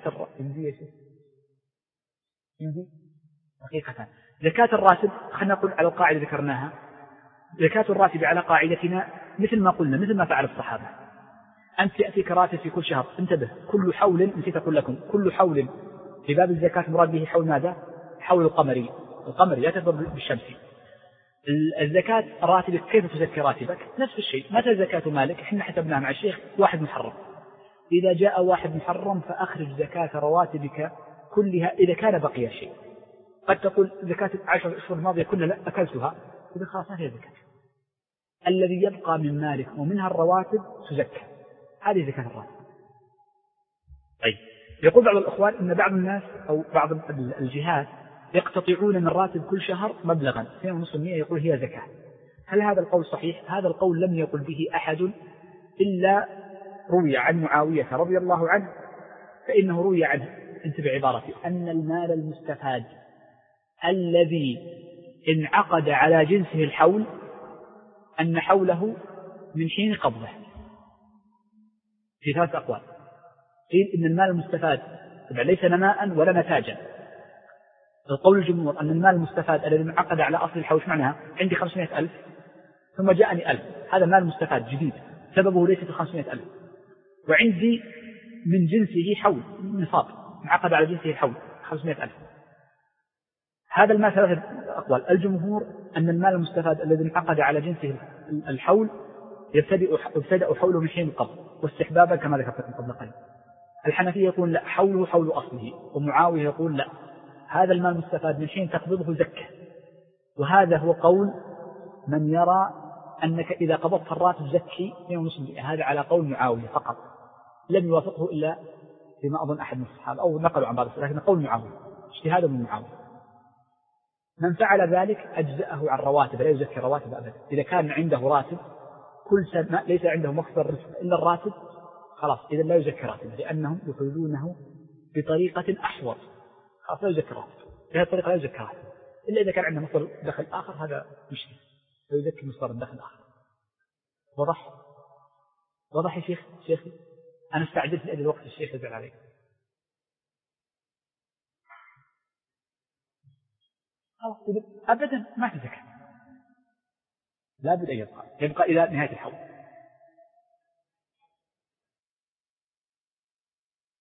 الراتب خلينا نقول على القاعدة ذكرناها، زكاة الراتب على قاعدتنا مثل ما قلنا، مثل ما فعل الصحابة. أنت يأتيك راتب في كل شهر، انتبه، كل حول، نسيت أقول لكم كل حول في باب الزكاة مراد به حول ماذا؟ حول القمري لا تضرب بالشمس. الزكاة راتبك كيف تزكي راتبك؟ نفس الشيء. متى زكاة مالك؟ احنا حسبناها مع الشيخ 1 محرم. إذا جاء 1 محرم فأخرج زكاة رواتبك كلها إذا كان بقي شيء. قد تقول زكاة 10 أشهر الماضية كلها لا أكلتها، إذا خلاص ما فيها زكاة. الذي يبقى من مالك ومنها الرواتب تزكى، هذه زكاة الراتب. طيب، يقول بعض الأخوان إن بعض الناس أو بعض الجهات يقتطعون من راتب كل شهر مبلغا 2.5% يقول هي زكاة. هل هذا القول صحيح؟ هذا القول لم يقل به أحد إلا روي عن معاوية رضي الله عنه فإنه روي عنه، انتبه عبارتي، أن المال المستفاد الذي انعقد على جنسه الحول أن حوله من حين قبضه، في 3 أقوال. قيل إن المال المستفاد طبعا ليس نماء ولا نتاجا. القول الجمهور أن المال المستفاد الذي انعقد على أصل الحول معناها عندي 500,000 ثم جاءني 1000، هذا مال مستفاد جديد سببه ليس في 500,000، وعندي من جنسه حول نصاب انعقد على جنسه الحول 500,000. هذا المال 3 أقوال. الجمهور أن المال المستفاد الذي انعقد على جنسه الحول يبتدأ حوله من حين القبض واستحبابا كما ذكرت من قبل قليل. الحنفية يقول لا، حوله حول أصله، ومعاوية يقول لا، هذا المال المستفاد من حين تقبضه زكة. وهذا هو قول من يرى أنك إذا قبضت الراتب زكي 2.5%، هذا على قول معاوية فقط، لم يوافقه إلا فيما أظن أحد من الصحابة أو نقلوا عن بعض، لكن قول معاوية اجتهاد من معاوية. من فعل ذلك أجزأه عن رواتب، لا يزكي رواتب أبدا. إذا كان عنده راتب كل سنة ليس عنده مصدر رزق إلا الراتب، خلاص إذا لا يزكي راتب، لأنهم يخرجونه بطريقة أحوط، خلاص لا يزكي راتب، بهذه الطريقة لا يزكي راتب إلا إذا كان عنده مصدر دخل آخر، هذا مشكلة، لا يزكي مصدر الدخل آخر. وضح يا شيخي أنا استعجلت لأجل وقت الشيخ يزعل عليك. أبدا ما في زكاة، لا بد أن يبقى إلى نهاية الحول.